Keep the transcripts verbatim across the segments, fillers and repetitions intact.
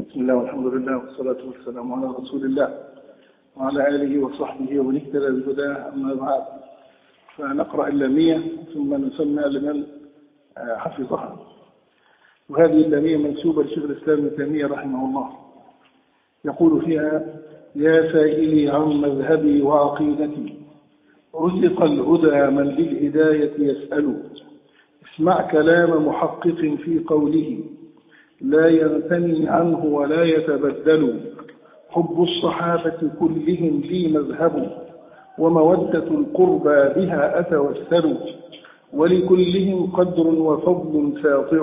بسم الله والحمد لله والصلاة والسلام على رسول الله وعلى آله وصحبه ومن اهتدى بهداه. أما بعد، فنقرأ اللامية ثم نسمع لمن حفظها. وهذه اللامية منسوبة لشيخ الإسلام ابن تيمية رحمه الله، يقول فيها: يا سائلي عن مذهبي وعقيدتي، رزق الهدى من للهداية يسأل. اسمع كلام محقق في قوله، لا ينثني عنه ولا يتبدل. حب الصحابة كلهم لي مذهب، ومودة القربى بها أتوسل. ولكلهم قدر وفضل ساطع،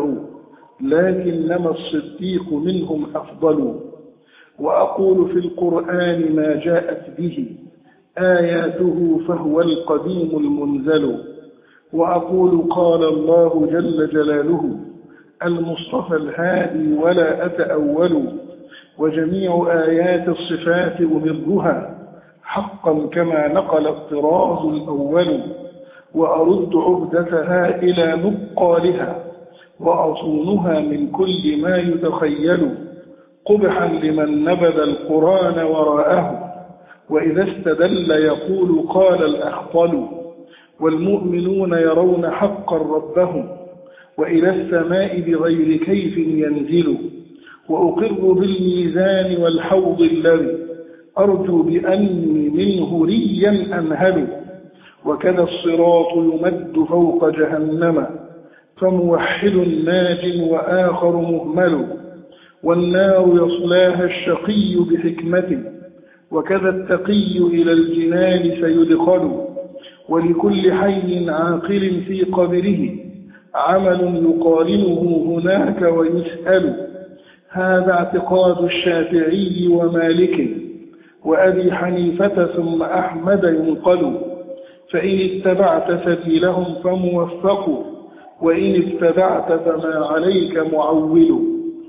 لكنما الصديق منهم أفضل. وأقول في القرآن ما جاءت به آياته، فهو القديم المنزل. وأقول قال الله جل جلاله، المصطفى الهادي ولا أتأول. وجميع آيات الصفات أمرها حقا كما نقل الطراز الأول. وأرد عبدتها إلى نقالها، وأصونها من كل ما يتخيل. قبحا لمن نبذ القرآن وراءه، وإذا استدل يقول قال الأخطل. والمؤمنون يرون حقا ربهم، وإلى السماء بغير كيف ينزل. وأقر بالميزان والحوض الذي أرجو بأني منه ريا أنهل. وكذا الصراط يمد فوق جهنم، فموحد ناج وآخر مهمل. والنار يصلاها الشقي بحكمة، وكذا التقي إلى الجنان سيدخل. ولكل حي عاقل في قبره عمل يقارنه هناك ويسأل. هذا اعتقاد الشافعي ومالك وأبي حنيفة ثم أحمد ينقل. فإن اتبعت سبيلهم فموفق، وإن ابتدعت فما عليك معول.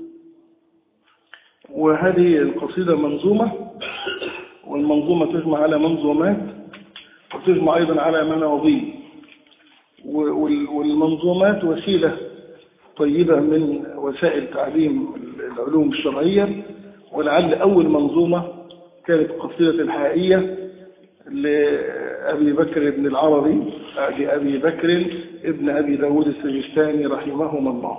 وهذه القصيدة منظومة، والمنظومة تجمع على منظومات وتجمع أيضا على مناظيم. والمنظومات وسيلة طيبة من وسائل تعليم العلوم الشرعية. ولعل أول منظومة كانت قصيدة الحائية لأبي بكر بن العربي لأبي بكر ابن أبي داود السجستاني رحمهما الله.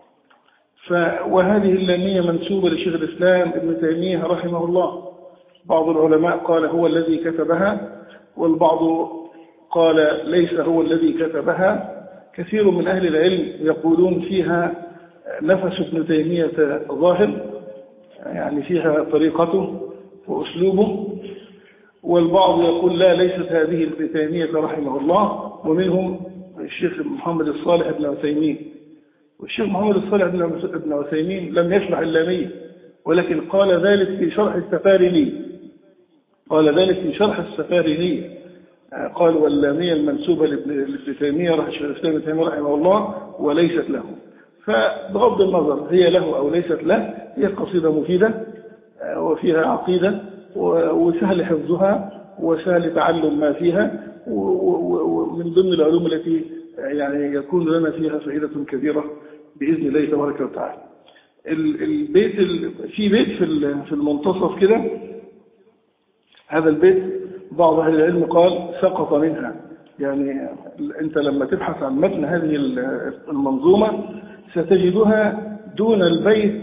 وهذه اللامية منسوبة لشيخ الإسلام ابن تيمية رحمه الله. بعض العلماء قال هو الذي كتبها، والبعض قال ليس هو الذي كتبها. كثير من أهل العلم يقولون فيها نفس ابن تيمية ظاهر، يعني فيها طريقته وأسلوبه. والبعض يقول لا، ليست هذه ابن تيمية رحمه الله. ومنهم الشيخ محمد الصالح بن عثيمين. والشيخ محمد الصالح بن عثيمين لم يشرح اللامية، ولكن قال ذلك في شرح السفارينية. قال ذلك في شرح السفارينية قال: واللامية المنسوبة لابن تيمية رحمه الله وليست له. فبغض النظر هي له أو ليست له، هي قصيدة مفيدة وفيها عقيدة وسهل حفظها وسهل تعلم ما فيها، ومن ضمن العلوم التي يعني يكون لنا فيها فائدة كبيرة بإذن الله تبارك وتعالى. البيت في بيت في المنتصف كده، هذا البيت بعض أهل العلم قال سقط منها. يعني أنت لما تبحث عن متن هذه المنظومة ستجدها دون البيت.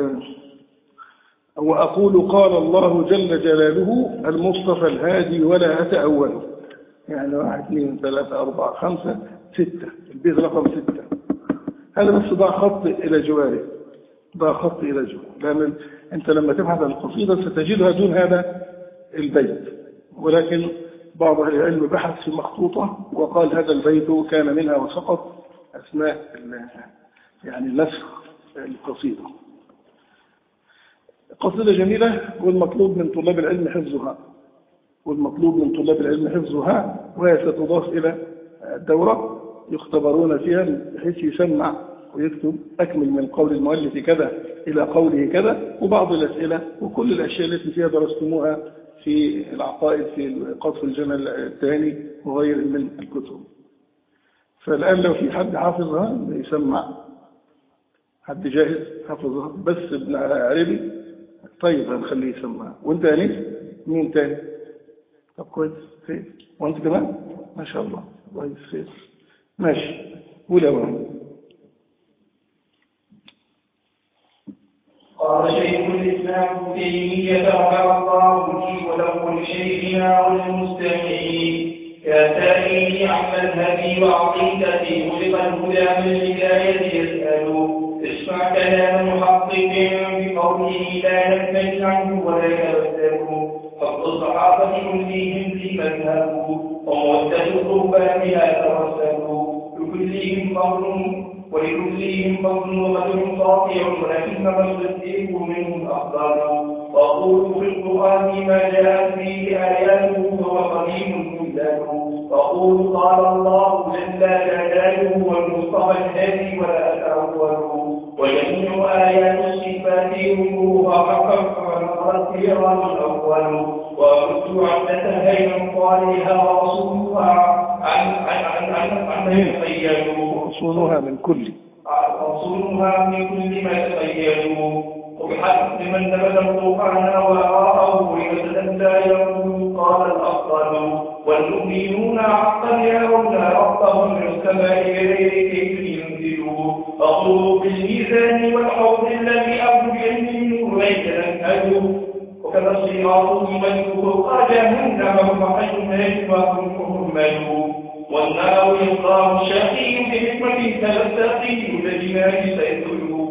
وأقول قال الله جل جلاله، المصطفى الهادي ولا أتأول. يعني واحد اثنين ثلاثة أربعة خمسة ستة، البيت رقم ستة. هذا بس ضع خط إلى جواره، ضع خط إلى جواره، لأن أنت لما تبحث عن القصيدة ستجدها دون هذا البيت. ولكن بعض أهل العلم بحث في مخطوطة وقال هذا البيت كان منها وسقط أثناء يعني نسخ القصيدة. قصيدة جميلة، والمطلوب من طلاب العلم حفظها والمطلوب من طلاب العلم حفظها وهي ستضاف إلى الدورة يختبرون فيها بحيث يسمع ويكتب أكمل من قول المؤلف كذا إلى قوله كذا، وبعض الأسئلة وكل الأشياء التي فيها درستموها في العقائد في قطف الجمل الثاني وغير من الكتب. فالآن لو في حد حافظها يسمع، حد جاهز حفظها بس ابن عربي طيب هنخليه يسمع. وانت يا انيس مين تاني؟ طب كويس خير. وانت كمان ما شاء الله كويس خير. ماشي قول يا ابراهيم. قال شيخ الاسلام ابن تيميه رحمه الله لي ولكل شيخنا والمستمعين كاتبه عن مذهبي وعقيدتي خلق الهدى من الهدايه يسال اسمع كلام محقق بقوله لا ينفك عنه ولا يتبدل حق الصحابة كلهم في مذهبه ومودة القربى بها توسلوا لكلهم قول ولكلهم قول وقدر ساطع ولكنما الصديق منهم أفضل وأقول في القرآن ما جاءت به آياته فهو قديم ممتد وأقول قال الله جل جلاله والمصطفى الهادي ولا أتأول وجميع آيات الصفات أمورها حقا فنظرت فيها الأول وأردت عدة بين قالها ورسولها عن عن عن عن عن ما يتخيلوا رسولها من كل رسولها من كل ما تخيلوا وبحق من نبذ القرآن وآراءه ويتدلى يقول قال الأفضل والمؤمنون حقا يرون ربهم من السماء بغير كيف ينزلوا أقول بالميزان والحوض الذي أرجو بعلمه ليس نسأله وكذا الصراط مجهول جهنم وحي الناس وهم مهملوا والنار يلقاه شقي بحكمة تلتقي لجنان سيدلوا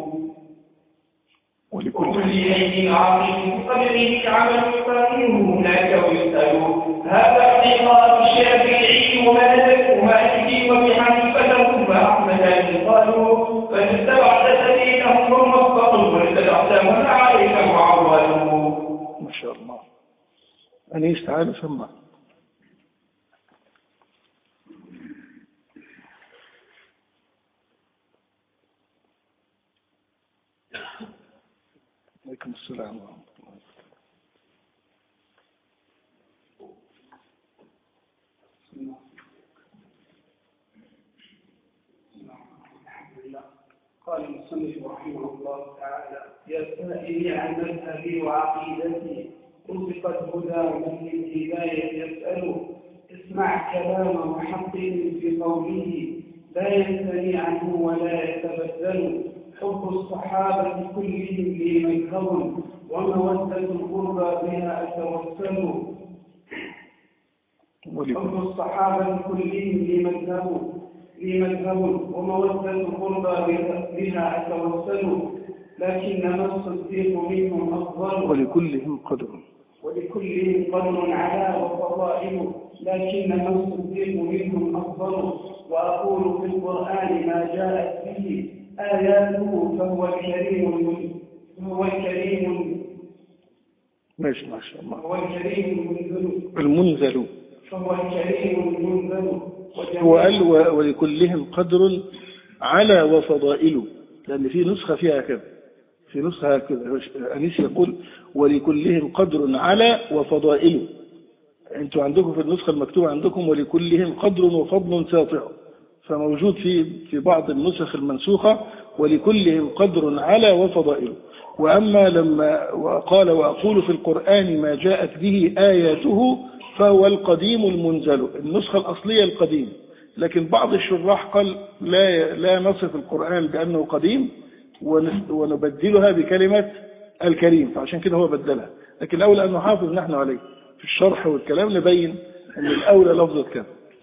وكل شيء عظيم بقدره عمل يقارنه هناك ويسألوا هذا اعتقاد الشافعي ومالك ومالك وبحنيفة ثم أحمد قالوا فاتبعت سبيلهم ثم اصطقوا واتبعت من عليك معولوا. ما شاء الله. أنيس تعالى سمع. عليكم السلام ورحمة الله. الحمد لله. قال المصنف رحمه الله تعالى: يا سائلي عن مذهبي وعقيدتي رزق الهدى من الهداية يسأل اسمع كلام محقق في قوله لا ينثني عنه ولا يتبدل حب الصحابة كلهم لي مذهب ومودة القربى بها أتوسل. حب الصحابة كلهم لي مذهب لي مذهب ومودة القربى بها أتوسل لكنما الصديق منهم أفضل ولكلهم قدر ولكلهم قدر على وفضائل لكنما الصديق منهم أفضل وأقول في القرآن ما جاءت به آياته فهو الكريم هو الكريم ماشي ما شاء الله هو الكريم المنزل المنزل فهو الكريم المنزل هو قال ولكلهم قدر على وفضائل، لأن في نسخة فيها كذا، في نسخة كذا أنيس يقول ولكلهم قدر على وفضائل. أنتوا عندكم في النسخة المكتوبة عندكم ولكلهم قدر وفضل ساطع، فموجود في في بعض النسخ المنسوخة ولكلهم قدر على وفضائل. وأما لما قال وأقول في القرآن ما جاءت به آياته فهو القديم المنزل، النسخة الأصلية القديم، لكن بعض الشراح قال لا لا نصف القرآن بأنه قديم ونبدلها بكلمة الكريم، فعشان كده هو بدلها. لكن الأولى أن نحافظ نحن عليه في الشرح والكلام، نبين أن الأولى لفظة كان.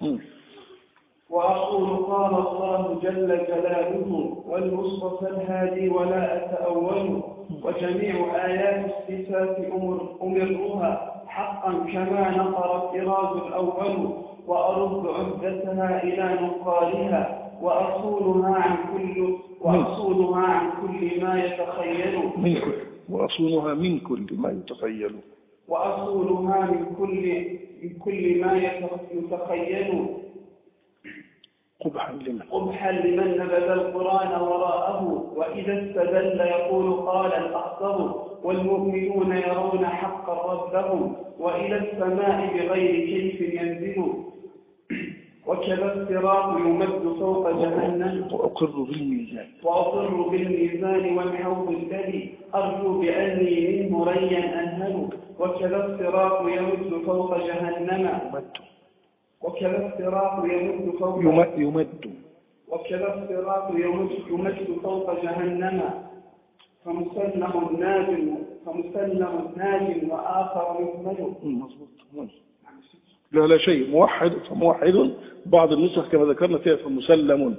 وأقول قال الله جل جلاله والمصطفى الهادي ولا أتأول وجميع آيات الصفات أمر أمرها حقا كما نقر الطراز الأول وأرد عدتها إلى نقالها وأصولها عن كل وأصولها عن كل ما يتخيل من كل وأصولها من كل ما يتخيل وأصولها من كل من كل ما يتخيل قبحا لمن قبحا لمن نبذ القرآن وراءه وإذا استدل يقول قال الأخطر والمؤمنون يرون حقا ربهم وإلى السماء بغير كيف ينزل وكذا الصراط يمد فوق جهنم وأقر بالميزان وأقر بالميزان والحوض الذي أرجو بأني منه ريا أنهل وكذا الصراط يمد فوق جهنم وكذا الصراط يمد فوق يمد وكذا الصراط يمد يمد فوق جهنم فمسلم ناج فمسلم ناج وآخر مهمل. مظبوط. لا لا شيء موحد فموحد بعض النسخ كما ذكرنا فيها فمسلم.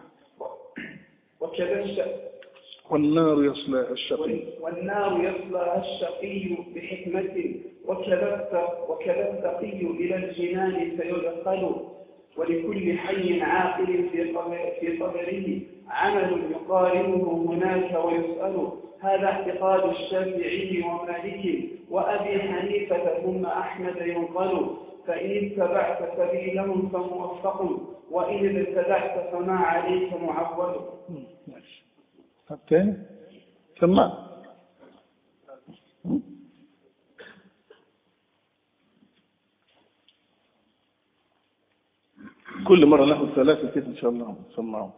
وكذا والنار يصلى الشقي والنار يصلى الشقي بحكمة وكذا وكذا التقي إلى الجنان سيدخل ولكل حي عاقل في قبره عمل يقارنه هناك ويسأل. هذا اعتقاد الشافعي ومالك وأبي حنيفة ثم أحمد ينقل. فإن اتبعت سبيلهم فموفق وإن ابتدعت فما عليك معول. الثاني سمع كل مرة ناخذ ثلاثة كده إن شاء الله سمعوا.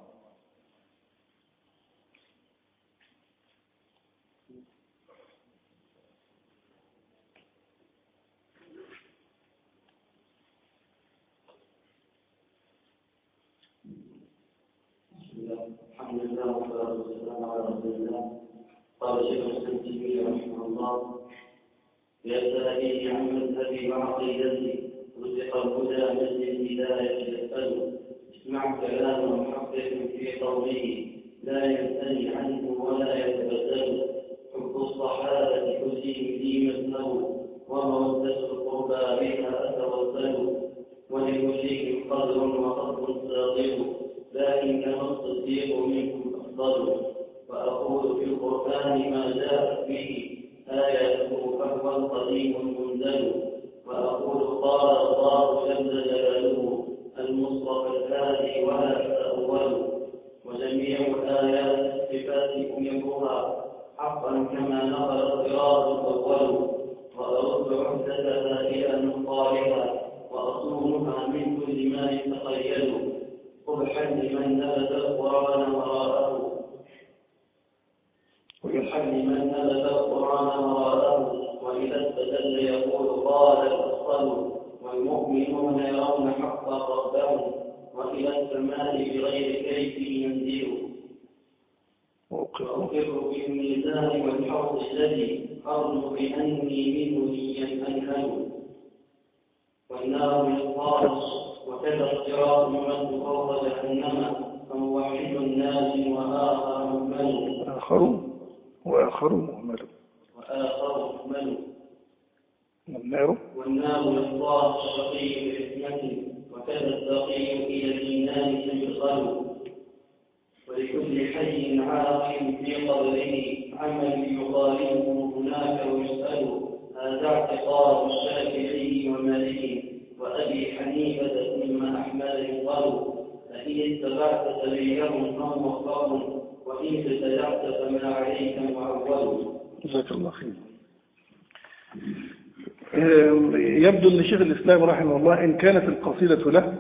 الحمد لله والصلاة والسلام على رسول الله. قال شيخ الإسلام ابن تيمية رحمه الله: يسألني عن مذهبي وعقيدتي رزق الهدى من الهداية يسأل. اسمع كلام محقق في قوله لا ينثني عنه ولا يتبدل. حب الصحابة حزين لي مثله ومودة القربى بها أتوسل. ولكل قدر وقدر ساطع لكنما الصديق منكم أفضل. وأقول في القرآن ما جاءت به آياته فهو القديم المنزل. وأقول قال الله جل جلاله المصطفى الهادي ولا تأول. وجميع آيات الصفات أمرها حقا كما نقل القراءة الأول. وأرد عهدتها إلى نقالها وأصونها من كل ما يتخيل. قبحا لمن نبذ القرآن وراءه قبحا لمن نبذ القرآن وراءه. وإذا استدل يقول قال الأصل. والمؤمنون يرون حقا ربهم وإلى السماء بغير كيف ينزل. وأقر بالميزان والحوض الذي أرجو بأني منه ليا أنهل. والنار يطارس وكذا الصراط يمد فوق جهنم فموحد ناج وآخر مهمل. آخر وآخر مهمل وآخر مهمل. والنار والنار يطارس الشقي بحكمة وكذا التقي إلى الجنان سيدخل. ولكل حي عاقل في قبره عمل يقارنه هناك ويسأل. هذا اعتقاد الشافعي ومالك وأبي حنيفة ثم أحمد يقال. فإن اتبعت سبيلهم فموفق وإن ابتدعت فما عليك معول. جزاك الله خير. يبدو أن شيخ الإسلام رحمه الله إن كانت القصيدة له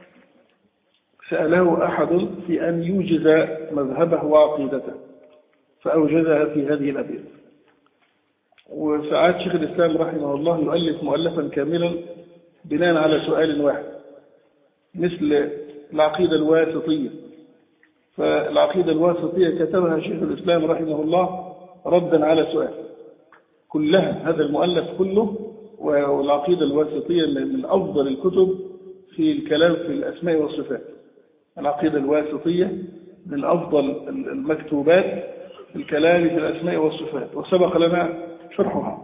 سأله أحد في أن يوجز مذهبه وعقيدته فأوجزها في هذه الأبيات. وساعات شيخ الإسلام رحمه الله يؤلف مؤلفا كاملا بناء على سؤال واحد مثل العقيدة الواسطية. فالعقيدة الواسطية كتبها شيخ الإسلام رحمه الله ردا على سؤال كلها، هذا المؤلف كله. والعقيدة الواسطية من أفضل الكتب في الكلام في الأسماء والصفات. العقيدة الواسطية من أفضل المكتوبات في الكلام في الأسماء والصفات وسبق لنا شرحها.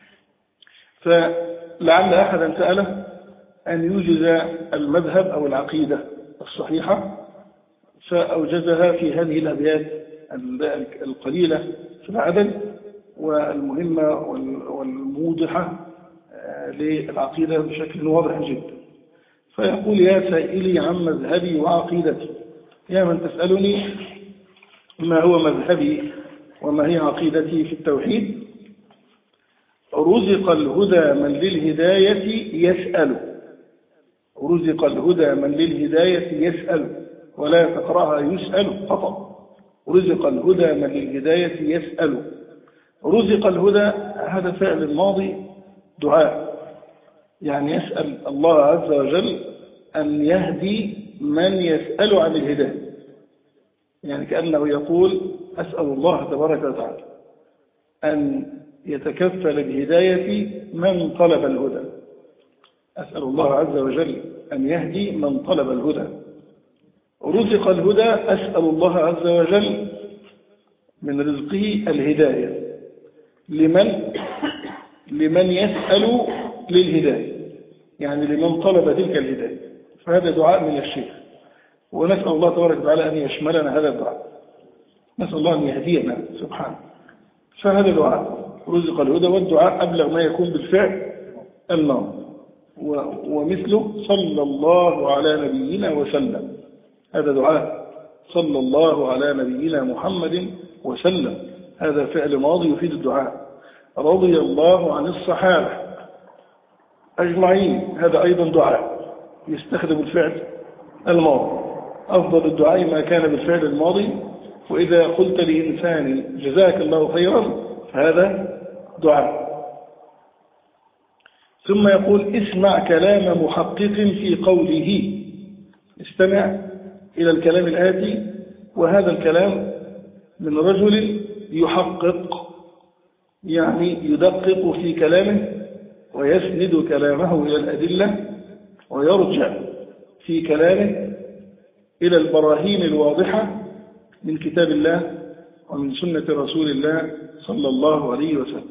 فلعل أحدا سأله أن يوجز المذهب أو العقيدة الصحيحة فأوجزها في هذه الأبيات القليلة في العدد والمهمة والموضحة للعقيدة بشكل واضح جدا. فيقول: يا سائلي عن مذهبي وعقيدتي، يا من تسألني ما هو مذهبي وما هي عقيدتي في التوحيد. رزق الهدى من للهداية يسأل. رزق الهدى من للهداية يسأل، ولا تقرأها يسأل خطأ. رزق الهدى من للهداية يسأل. رزق الهدى هذا فعل الماضي دعاء، يعني يسأل الله عز وجل أن يهدي من يسأل عن الهداية، يعني كأنه يقول أسأل الله تبارك وتعالى أن يتكفل بهداية من طلب الهدى. أسأل الله عز وجل أن يهدي من طلب الهدى. رزق الهدى أسأل الله عز وجل من رزقه الهداية لمن لمن يسأل للهداية، يعني لمن طلب تلك الهداية. فهذا دعاء من الشيخ، ونسأل الله تبارك وتعالى أن يشملنا هذا الدعاء، نسأل الله أن يهدينا سبحانه. فهذا دعاء رزق الهدى، والدعاء أبلغ ما يكون بالفعل الماضي، ومثله صلى الله على نبينا وسلم، هذا دعاء صلى الله على نبينا محمد وسلم، هذا فعل ماضي يفيد الدعاء. رضي الله عن الصحابة أجمعين، هذا أيضا دعاء يستخدم الفعل الماضي. أفضل الدعاء ما كان بالفعل الماضي، وإذا قلت لإنسان جزاك الله خيرا فهذا دعاء. ثم يقول اسمع كلام محقق في قوله، استمع إلى الكلام الآتي، وهذا الكلام من رجل يحقق، يعني يدقق في كلامه ويسند كلامه إلى الأدلة، ويرجع في كلامه إلى البراهين الواضحة من كتاب الله ومن سنة رسول الله صلى الله عليه وسلم.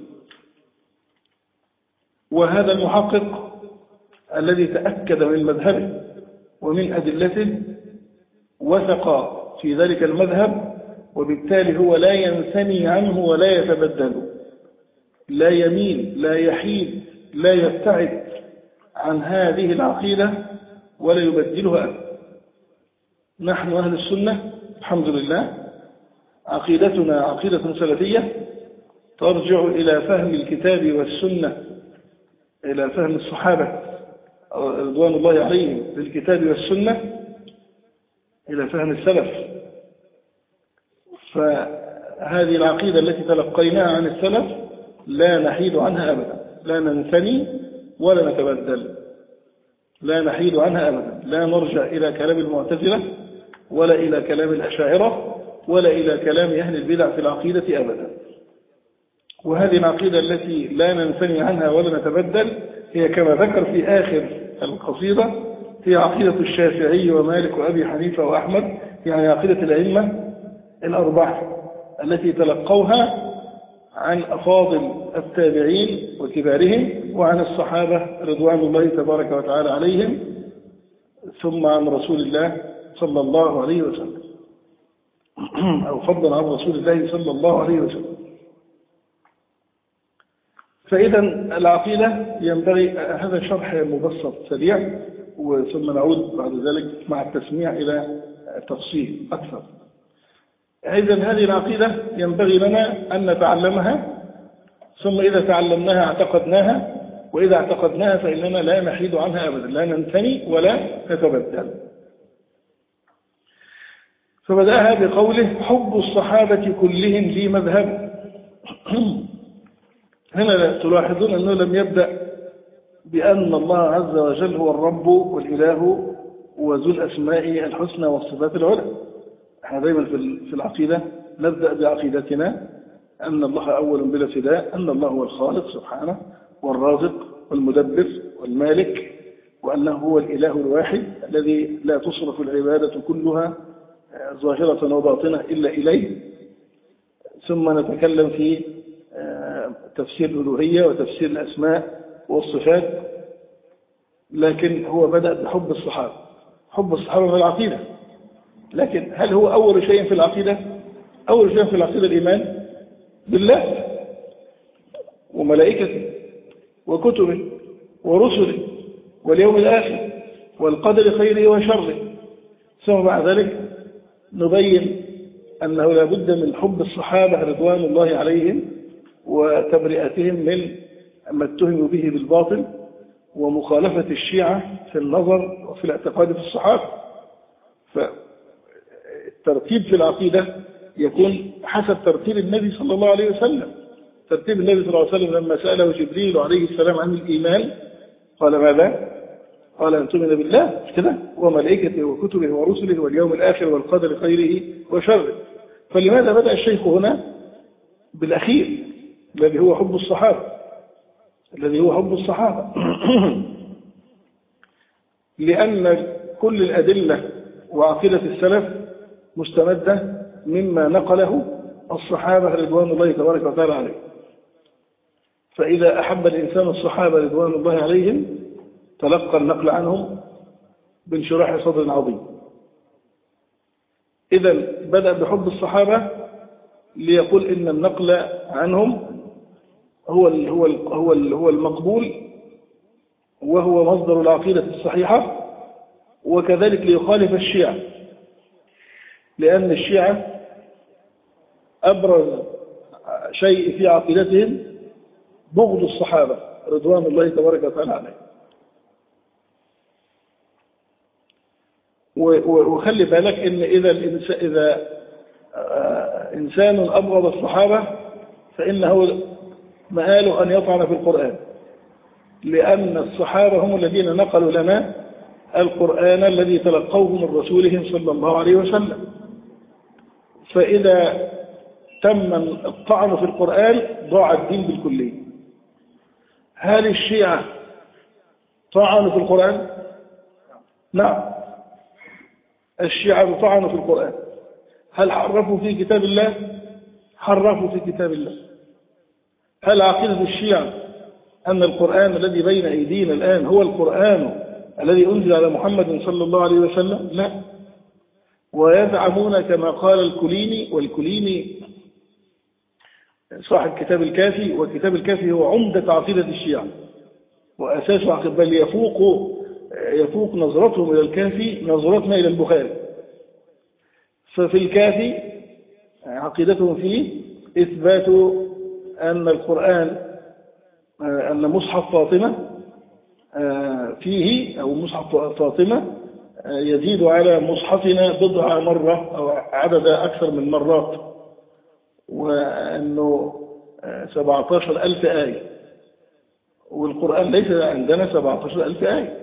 وهذا المحقق الذي تأكد من مذهبه ومن أدلته وثق في ذلك المذهب، وبالتالي هو لا ينثني عنه ولا يتبدل، لا يميل لا يحيد لا يبتعد عن هذه العقيدة ولا يبدلها. نحن أهل السنة الحمد لله عقيدتنا عقيدة سلفية ترجع إلى فهم الكتاب والسنة، إلى فهم الصحابة رضوان الله عليهم للكتاب والسنة، إلى فهم السلف. فهذه العقيدة التي تلقيناها عن السلف لا نحيد عنها أبدا، لا ننثني ولا نتبدل، لا نحيد عنها أبدا، لا نرجع إلى كلام المعتزلة ولا إلى كلام الأشاعرة ولا إلى كلام أهل البدع في العقيدة أبدا. وهذه العقيدة التي لا ننثني عنها ولا نتبدل هي كما ذكر في آخر القصيدة هي عقيدة الشافعي ومالك وأبي حنيفة وأحمد، يعني عقيدة الأئمة الأربعة التي تلقوها عن أفاضل التابعين وكبارهم وعن الصحابة رضوان الله تبارك وتعالى عليهم، ثم عن رسول الله صلى الله عليه وسلم، أو فضلا عن رسول الله صلى الله عليه وسلم. فإذا العقيدة ينبغي، هذا شرح مبسط سريع، وثم نعود بعد ذلك مع التسميع إلى تفصيل أكثر. إذا هذه العقيدة ينبغي لنا أن نتعلمها، ثم إذا تعلمناها اعتقدناها، وإذا اعتقدناها فإننا لا نحيد عنها أبدا، لا ننثني ولا نتبدل. فبدأها بقوله حب الصحابة كلهم لي مذهب. هنا تلاحظون أنه لم يبدأ بأن الله عز وجل هو الرب والإله وذو الأسماء الحسنى والصفات العلى. احنا دايما في العقيدة نبدأ بعقيدتنا أن الله أول بلا ابتداء، أن الله هو الخالق سبحانه والرازق والمدبر والمالك، وأنه هو الإله الواحد الذي لا تصرف العبادة كلها ظاهرة وباطنة إلا إليه. ثم نتكلم في تفسير الألوهية وتفسير الأسماء والصفات، لكن هو بدأ بحب الصحابة. حب الصحابة في العقيدة، لكن هل هو أول شيء في العقيدة؟ أول شيء في العقيدة الإيمان بالله وملائكته وكتبه ورسله واليوم الآخر والقدر خيره وشره. ثم بعد ذلك نبين أنه لا بد من حب الصحابة رضوان الله عليهم وتبرئتهم من ما اتهموا به بالباطل، ومخالفة الشيعة في النظر وفي الاعتقاد في الصحابة. فالترتيب في العقيدة يكون حسب ترتيب النبي صلى الله عليه وسلم. ترتيب النبي صلى الله عليه وسلم لما سأله جبريل عليه السلام عن الإيمان قال ماذا؟ قال أن تؤمن بالله مش كده وملائكته وكتبه ورسله واليوم الآخر والقدر خيره وشره. فلماذا بدأ الشيخ هنا بالأخير الذي هو حب الصحابة الذي هو حب الصحابة لأن كل الأدلة وعقيدة السلف مستمدة مما نقله الصحابة رضوان الله تبارك وتعالى عليهم. فإذا أحب الإنسان الصحابة رضوان الله عليهم تلقى النقل عنهم بانشراح صدر عظيم. إذا بدأ بحب الصحابة ليقول إن النقل عنهم هو ال هو ال هو ال هو المقبول وهو مصدر العقيدة الصحيحة، وكذلك ليخالف الشيعة، لأن الشيعة أبرز شيء في عقيدتهم بغض الصحابة رضوان الله تبارك وتعالى عليهم. وخلي بالك إن إذا إذا إنسان أبغض الصحابة فإنه مآله أن يطعن في القرآن، لأن الصحابة هم الذين نقلوا لنا القرآن الذي تلقوه من رسولهم صلى الله عليه وسلم. فإذا تم الطعن في القرآن ضاع الدين بالكلية. هل الشيعة طعنوا في القرآن؟ نعم، الشيعة طعنوا في القرآن. هل حرفوا في كتاب الله؟ حرفوا في كتاب الله. هل عقيدة الشيعة أن القرآن الذي بين أيدينا الآن هو القرآن الذي أنزل على محمد صلى الله عليه وسلم؟ لا. ويزعمون كما قال الكليني، والكليني صاحب كتاب الكافي، وكتاب الكافي هو عمدة عقيدة الشيعة وأساس عقيدة، بل يفوق يفوق نظرتهم إلى الكافي نظرتنا إلى البخاري. ففي الكافي عقيدتهم فيه إثبات أن القرآن أن مصحف فاطمة فيه أو مصحف فاطمة يزيد على مصحفنا بضع مرة أو عدد أكثر من مرات، وأنه سبعة عشر ألف آية، والقرآن ليس عندنا سبعة عشر ألف آية.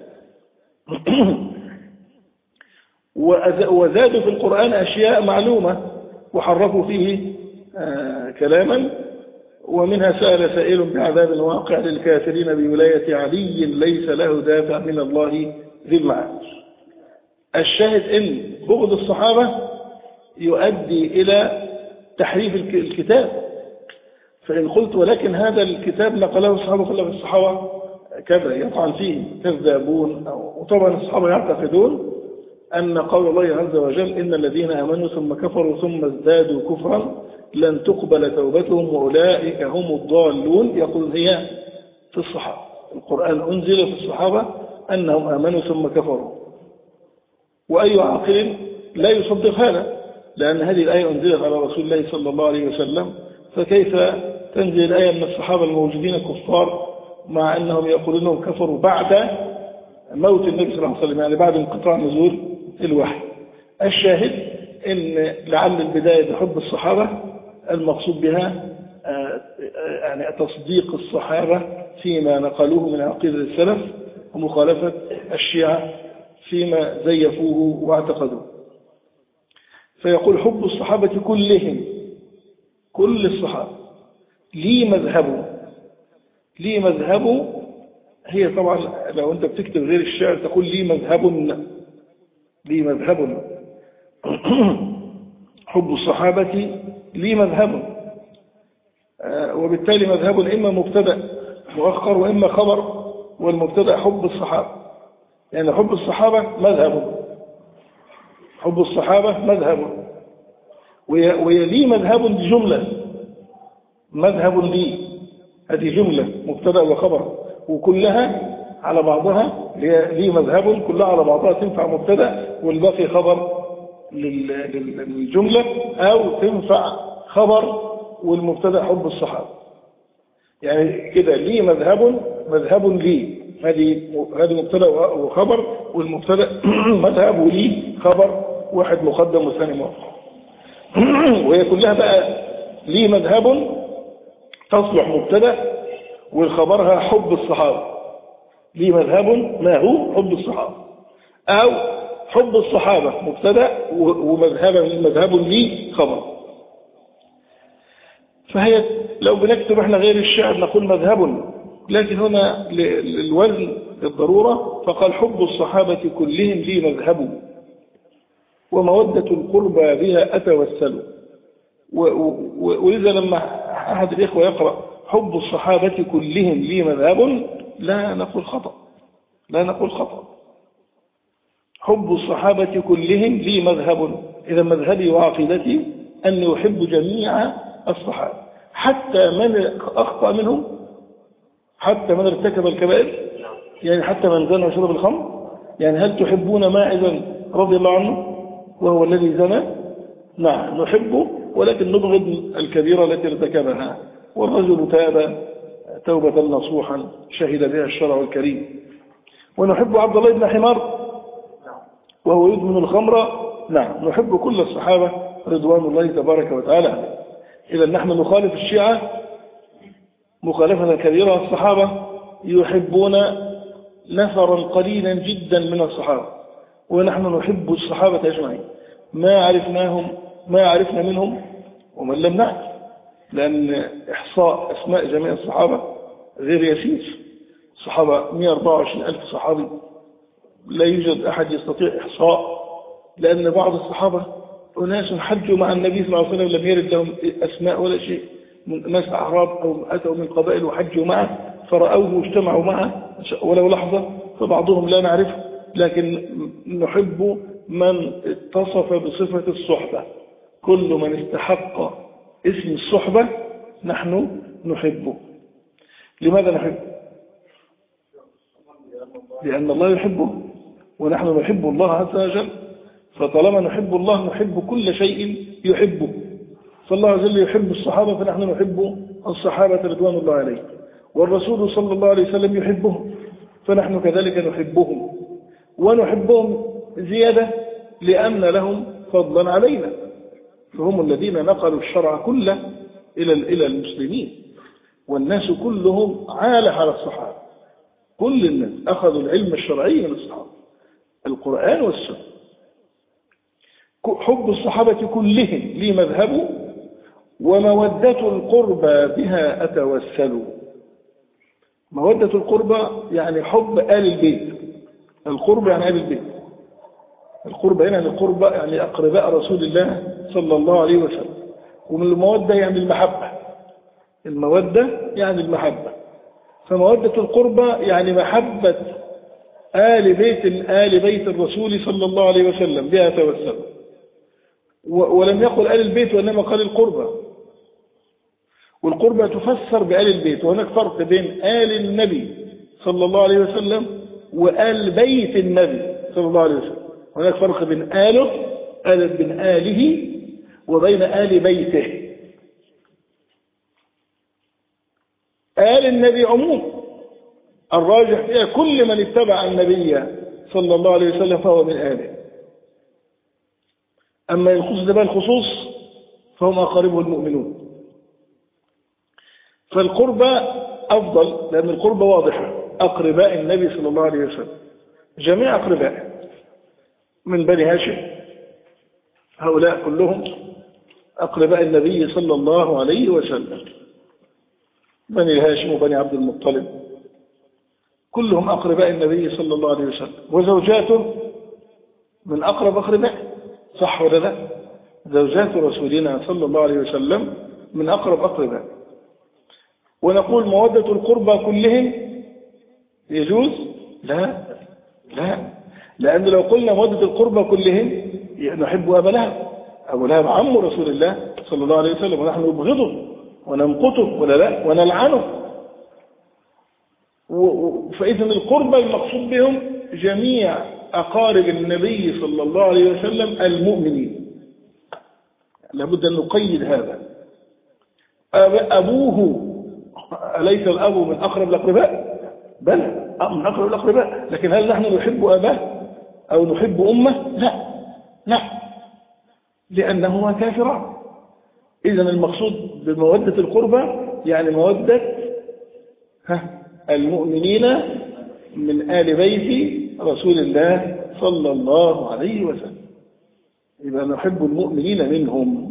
وزادوا في القرآن أشياء معلومة وحرفوا فيه كلاما، ومنها سأل سائل بعذاب واقع للكافرين بولاية علي ليس له دافع من الله ذي المعارج. الشاهد إن بغض الصحابة يؤدي إلى تحريف الكتاب. فإن قلت ولكن هذا الكتاب نقله الصحابة كلهم، الصحابة كذا يطعن فيه كذابون، وطبعا الصحابة يعتقدون أن قول الله عز وجل إن الذين آمنوا ثم كفروا ثم ازدادوا كفرا لن تقبل توبتهم وأولئك هم الضالون. يقول هي في الصحابة، القرآن أنزل في الصحابة أنهم آمنوا ثم كفروا، وأي عاقل لا يصدق هذا، لأن هذه الآية أنزلت على رسول الله صلى الله عليه وسلم، فكيف تنزل الآية من الصحابة الموجودين كفار مع أنهم يقولون أنهم كفروا بعد موت النبي صلى الله عليه وسلم، يعني بعد انقطاع نزول الوحي. الشاهد إن لعل البداية بحب الصحابة المقصود بها يعني تصديق الصحابة فيما نقلوه من عقيدة السلف، ومخالفة الشيعة فيما زيفوه واعتقدوه. فيقول حب الصحابة كلهم، كل الصحابة لي مذهبه. لي مذهبه هي طبعا لو أنت بتكتب غير الشعر تقول لي مذهب، لي مذهب. حب الصحابة لي مذهب، وبالتالي مذهب إما مبتدأ مؤخر وإما خبر، والمبتدأ حب الصحابة، يعني حب الصحابة مذهب، حب الصحابة مذهب، ويلي مذهب جملة، مذهب لي هذه جملة مبتدأ وخبر، وكلها على بعضها لي مذهب، كلها على بعضها تنفع مبتدأ والباقي خبر للجملة، أو تنفع خبر والمبتدأ حب الصحابة. يعني كده لي مذهب، مذهب لي هذه هذه مبتدا وخبر، والمبتدا مذهب وليه خبر واحد مقدم والثاني مؤخر. وهي كلها بقى ليه مذهب تصلح مبتدا، والخبرها حب الصحابة. ليه مذهب ما هو حب الصحابة، أو حب الصحابة مبتدا ومذهب مذهب ليه خبر. فهي لو بنكتب احنا غير الشعر نقول مذهب، لكن هنا للوزن للضرورة فقال حب الصحابة كلهم لي مذهب، ومودة القربى بها أتوسل. ولذا لما أحد الإخوة يقرأ حب الصحابة كلهم لي مذهب لا نقول خطأ، لا نقول خطأ. حب الصحابة كلهم لي مذهب، إذا مذهبي وعقيدتي أن يحب جميع الصحابة حتى من أخطأ منهم، حتى من ارتكب الكبائر، يعني حتى من زنى وشرب الخمر. يعني هل تحبون ماعزا رضي الله عنه وهو الذي زنى؟ نعم نحبه، ولكن نبغض الكبيرة التي ارتكبها. والرجل تاب توبة نصوحا شهد بها الشرع الكريم. ونحب عبد الله بن حمار وهو يدمن الخمر. نعم نحب كل الصحابة رضوان الله تبارك وتعالى. إذا نحن نخالف الشيعة مخالفة كبيرة. الصحابة يحبون نفرا قليلا جدا من الصحابة، ونحن نحب الصحابة أجمعين، ما عرفناهم ما عرفنا منهم ومن لم نعرف، لأن إحصاء أسماء جميع الصحابة غير يسير. الصحابة مئة وأربعة وعشرين ألف صحابي، لا يوجد أحد يستطيع إحصاء، لأن بعض الصحابة أناس حجوا مع النبي صلى الله عليه وسلم لم يرد لهم أسماء ولا شيء، ناس أعراب أو أتوا من قبائل وحجوا معه فرأوه واجتمعوا معه ولو لحظة، فبعضهم لا نعرفه، لكن نحب من اتصف بصفة الصحبة. كل من استحق اسم الصحبة نحن نحبه. لماذا نحبه؟ لأن الله يحبه ونحن نحب الله عز وجل، فطالما نحب الله نحب كل شيء يحبه. فالله عز وجل يحب الصحابة فنحن نحب الصحابة رضوان الله عليهم، والرسول صلى الله عليه وسلم يحبهم فنحن كذلك نحبهم، ونحبهم زيادة لأن لهم فضلا علينا، فهم الذين نقلوا الشرع كله إلى إلى المسلمين، والناس كلهم عالة على الصحابة. كل الناس أخذوا العلم الشرعي من الصحابة، القرآن والسنة. حب الصحابة كلهم لي مذهب، ومودة القربى بها أتوسل. مودة القربى يعني حب آل البيت. القربى يعني آل البيت. القربى هنا يعني القربى يعني أقرباء رسول الله صلى الله عليه وسلم. ومن المودة يعني المحبة. المودة يعني المحبة. فمودة القربى يعني محبة آل بيت آل بيت الرسول صلى الله عليه وسلم بها أتوسل. ولم يقل آل البيت وإنما قال القربى. والقربى تفسر بآل البيت، وهناك فرق بين آل النبي صلى الله عليه وسلم وآل بيت النبي صلى الله عليه وسلم. هناك فرق بين آله آل بين آله وبين آل بيته. آل النبي عموم الراجح فيها كل من اتبع النبي صلى الله عليه وسلم فهو من آله. أما يخص ذبال الخصوص فهم أقاربه المؤمنون. فالقربة أفضل لأن القربة واضحة، أقرباء النبي صلى الله عليه وسلم جميع أقربائه من بني هاشم، هؤلاء كلهم أقرباء النبي صلى الله عليه وسلم، بني هاشم وبني عبد المطلب كلهم أقرباء النبي صلى الله عليه وسلم. وزوجاته من أقرب أقربائه، صح ولا لا؟ زوجات رسولنا صلى الله عليه وسلم من أقرب أقربائه. ونقول مودة القربى كلهم يجوز؟ لا لا، لأن لو قلنا مودة القربى كلهم نحب أبا لهب. أبو لهب عم رسول الله صلى الله عليه وسلم، ونحن نبغضه ونمقته ولا لا ونلعنه. فإذا القربى المقصود بهم جميع أقارب النبي صلى الله عليه وسلم المؤمنين. لابد أن نقيد هذا. أبوه أليس الأب من أقرب الأقرباء؟ بلى من أقرب الأقرباء، لكن هل نحن نحب أباه أو نحب أمه؟ لا لا، لأنهما كافران. إذن المقصود بمودة القربى يعني مودة ها المؤمنين من آل بيت رسول الله صلى الله عليه وسلم. يبقى نحب المؤمنين منهم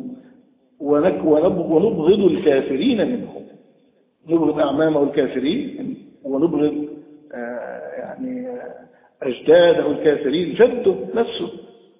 ونبغض الكافرين منهم، نبغض أعمامه الكافرين ونبغض آه يعني أجداده الكافرين، جده نفسه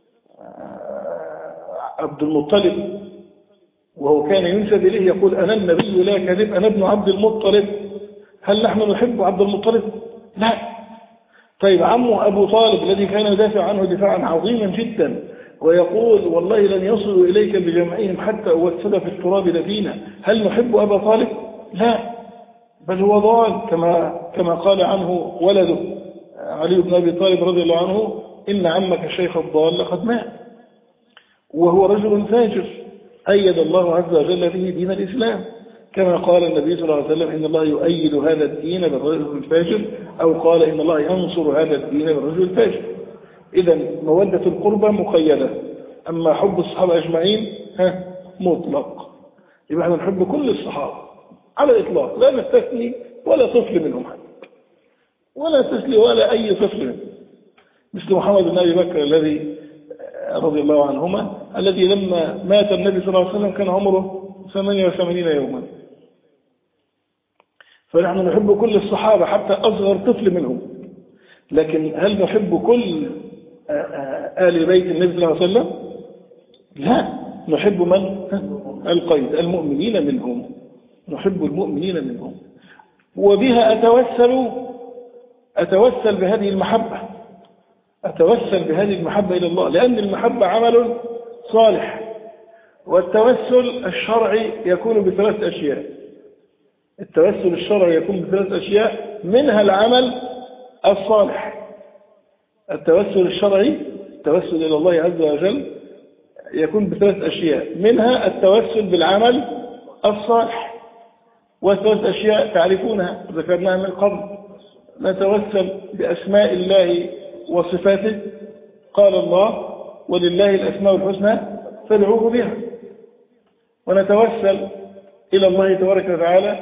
آه عبد المطلب، وهو كان ينسب إليه يقول أنا النبي لا كذب، أنا ابن عبد المطلب. هل نحن نحب عبد المطلب؟ لا. طيب عمه أبو طالب الذي كان يدافع عنه دفاعا عظيما جدا ويقول والله لن يصلوا إليك بجمعهم حتى أوسد في التراب دفينا، هل نحب أبا طالب؟ لا، بل هو ضال كما كما قال عنه ولده علي بن أبي طالب رضي الله عنه إن عمك الشيخ الضال لقد مات، وهو رجل فاجر أيد الله عز وجل به دين الإسلام، كما قال النبي صلى الله عليه وسلم إن الله يؤيد هذا الدين بالرجل الفاجر، أو قال إن الله ينصر هذا الدين بالرجل الفاجر. إذا مودة القربى مقيدة، أما حب الصحابة أجمعين ها مطلق. يبقى احنا نحب كل الصحابة على الإطلاق، لا نستثني ولا طفل منهم حتى، ولا تسلي ولا أي طفل منهم، مثل محمد بن أبي بكر الذي رضي الله عنهما الذي لما مات النبي صلى الله عليه وسلم كان عمره ثمانية وثمانين يوما. فنحن نحب كل الصحابة حتى أصغر طفل منهم، لكن هل نحب كل آل بيت النبي صلى الله عليه وسلم؟ لا، نحب من؟ القيد المؤمنين منهم، نحب المؤمنين منهم. وبها أتوسل أتوسل بهذه المحبة أتوسل بهذه المحبة إلى الله، لأن المحبة عمل صالح، والتوسل الشرعي يكون بثلاث أشياء. التوسل الشرعي يكون بثلاث أشياء منها العمل الصالح. التوسل الشرعي التوسل إلى الله عز وجل يكون بثلاث أشياء، منها التوسل بالعمل الصالح، وثلاث أشياء تعرفونها ذكرناها من قبل. نتوسل بأسماء الله وصفاته، قال الله ولله الأسماء الحسنى فادعوه بها. ونتوسل إلى الله تبارك وتعالى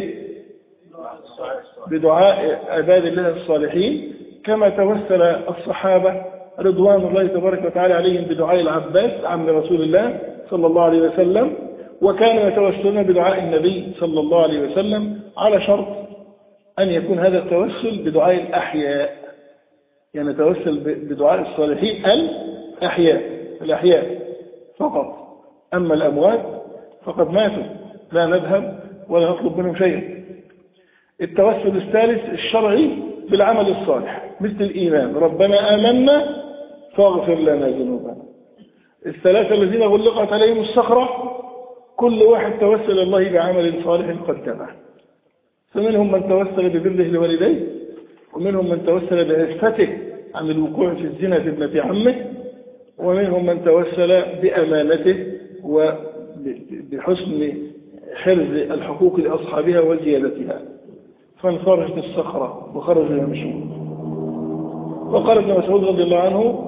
بدعاء عباد الله الصالحين، كما توسل الصحابة رضوان الله تبارك وتعالى عليهم بدعاء العباس عم رسول الله صلى الله عليه وسلم، وكانوا يتوسلون بدعاء النبي صلى الله عليه وسلم، على شرط أن يكون هذا التوسل بدعاء الأحياء، يعني نتوسل بدعاء الصالحين الأحياء الأحياء فقط، أما الأموات فقد ماتوا لا نذهب ولا نطلب منهم شيئا. التوسل الثالث الشرعي بالعمل الصالح مثل الإيمان، ربنا آمنا فاغفر لنا ذنوبنا. الثلاثة الذين غلقت عليهم الصخرة كل واحد توسل الله بعمل صالح قدمه، فمنهم من توسل ببره لوالديه، ومنهم من توسل بعفته عن الوقوع في الزنا في ابنة عمه، ومنهم من توسل بأمانته وبحسن حرز الحقوق لأصحابها وزيادتها، فانفرجت الصخرة وخرجوا يمشون. وقال ابن مسعود رضي الله عنه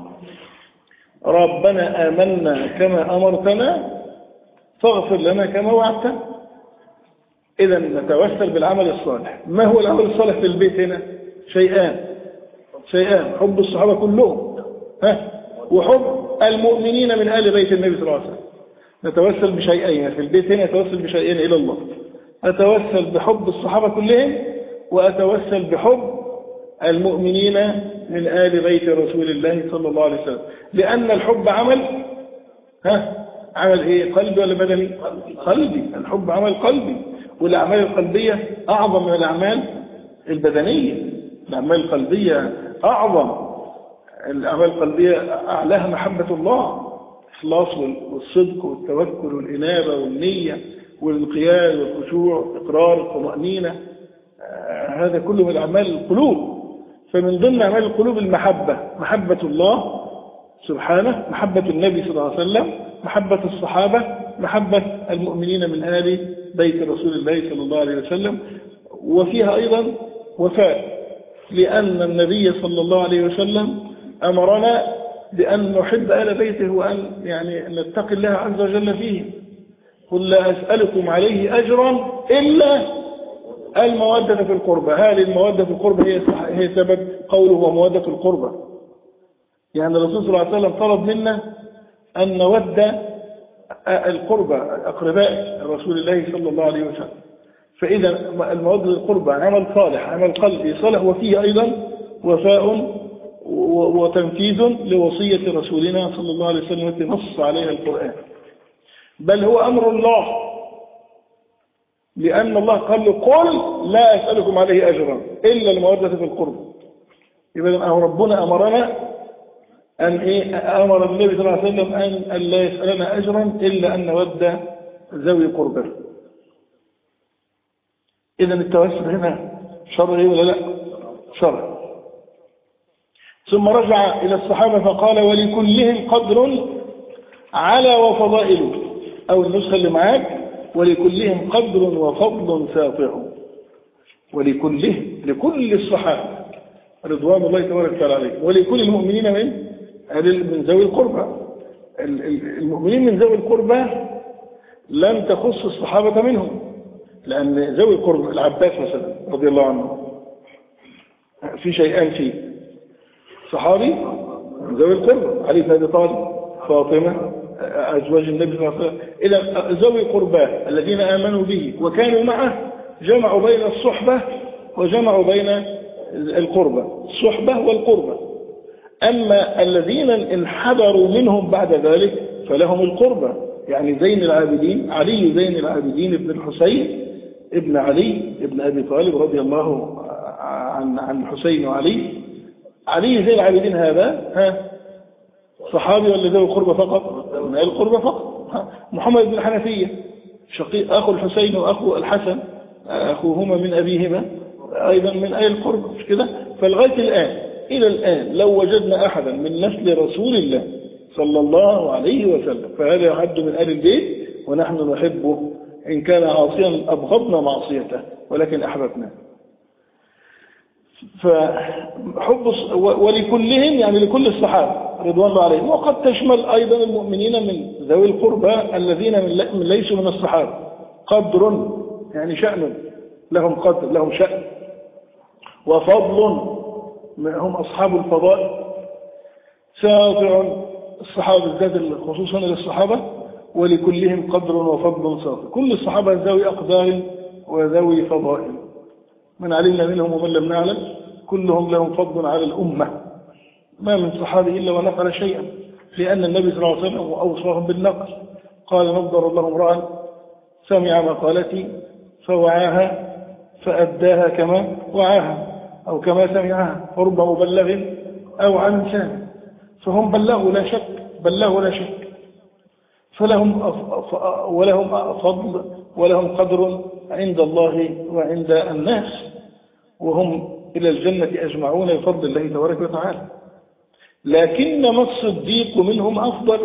ربنا آمنا كما أمرتنا فاغفر لنا كما وعدتنا. إذا نتوسل بالعمل الصالح. ما هو العمل الصالح في البيت هنا؟ شيئان شيئان حب الصحابة كلهم ها وحب المؤمنين من آل بيت النبي صلى الله عليه وسلم. نتوسل بشيئين في البيت هنا، نتوسل بشيئين إلى الله، أتوسل بحب الصحابة كلهم، وأتوسل بحب المؤمنين من آل بيت رسول الله صلى الله عليه وسلم، لأن الحب عمل ها عمل إيه؟ قلبي ولا بدني؟ قلبي. الحب عمل قلبي، والأعمال القلبية أعظم من الأعمال البدنية. الأعمال القلبية أعظم، الأعمال القلبية أعلاها محبة الله، الإخلاص والصدق والتوكل والإنابة والنية والانقياد والخشوع والإقرار والطمأنينة، آه هذا كله من أعمال القلوب. فمن ضمن أعمال القلوب المحبة، محبة الله سبحانه، محبة النبي صلى الله عليه وسلم، محبة الصحابة، محبة المؤمنين من آل بيت رسول الله صلى الله عليه وسلم. وفيها أيضا وفاء، لأن النبي صلى الله عليه وسلم أمرنا بأن نحب آل بيته وأن يعني نتقي الله عز وجل فيه. قل لا أسألكم عليه أجرا إلا المودة في القربى. هذه المودة في القربى هي هي سبب قوله ومودة في القربى. يعني الرسول صلى الله عليه وسلم طلب منا أن نود القربى أقرباء رسول الله صلى الله عليه وسلم. فإذا المودة القربى عمل صالح، عمل قلبي صالح، وفيه أيضا وفاء وتنفيذ لوصية رسولنا صلى الله عليه وسلم التي نص عليها القرآن. بل هو أمر الله، لأن الله قال له قل لا أسألكم عليه أجرا إلا المودة في القربى. إذا ربنا أمرنا أن إيه أمر النبي صلى الله عليه وسلم أن لا يسألنا أجرا إلا أن نود ذوي قربى. إذا التوسل هنا شرعي ولا لا؟ شرعي. ثم رجع إلى الصحابة فقال ولكلهم قدر على وفضائل، أو النسخة اللي معاك ولكلهم قدر وفضل ساطع. ولكلهم، لكل الصحابة رضوان الله تبارك وتعالى عليهم، ولكل المؤمنين من من ذوي القربى. المؤمنين من ذوي القربى لم تخص الصحابة منهم، لأن ذوي القربى العباس مثلا رضي الله عنه في شيئان فيه صحابي من ذوي القربى، علي بن أبي طالب، فاطمة أزواج النبي صلى الله عليه وسلم. إلى ذوي القربى الذين آمنوا به وكانوا معه جمعوا بين الصحبة وجمعوا بين القربى، الصحبة والقربى. أما الذين انحدروا منهم بعد ذلك فلهم القربى، يعني زين العابدين علي زين العابدين ابن الحسين ابن علي ابن أبي طالب رضي الله عن عن الحسين وعلي. علي زين العابدين هذا ها صحابي ولا ذوي القربى فقط؟ من أهل القربى فقط. محمد بن الحنفية شقيق أخو الحسين وأخو الحسن أخوهما من أبيهما أيضا من أهل القربى، مش كده؟ فلغاية الآن إلى الآن لو وجدنا أحدا من نسل رسول الله صلى الله عليه وسلم فهذا يعد من أهل البيت، ونحن نحبه إن كان عاصيا أبغضنا معصيته ولكن أحببنا. فحب ولكلهم يعني لكل الصحابة رضوان الله عليهم، وقد تشمل أيضا المؤمنين من ذوي القربى الذين من ليسوا من الصحابة. قدر يعني شأن، لهم قدر لهم شأن، وفضل هم أصحاب الفضائل. ساطع الصحابة بالذات خصوصا للصحابة ولكلهم قدر وفضل ساطع. كل الصحابة ذوي أقدار وذوي فضائل، من علمنا منهم ومن لم نعلم كلهم لهم فضل على الأمة. ما من صحابي إلا ونقل شيئا، لأن النبي صلى الله عليه وسلم أوصاهم بالنقل. قال نضر الله امرأ سمع مقالتي فوعاها فأداها كما وعاها أو كما سمعها، فرب مبلغ أو عن لسان. فهم بلغوا لا شك، بلغوا لا شك، فلهم ولهم فضل ولهم قدر عند الله وعند الناس، وهم إلى الجنة أجمعون بفضل الله تبارك وتعالى. لكنما الصديق منهم أفضل،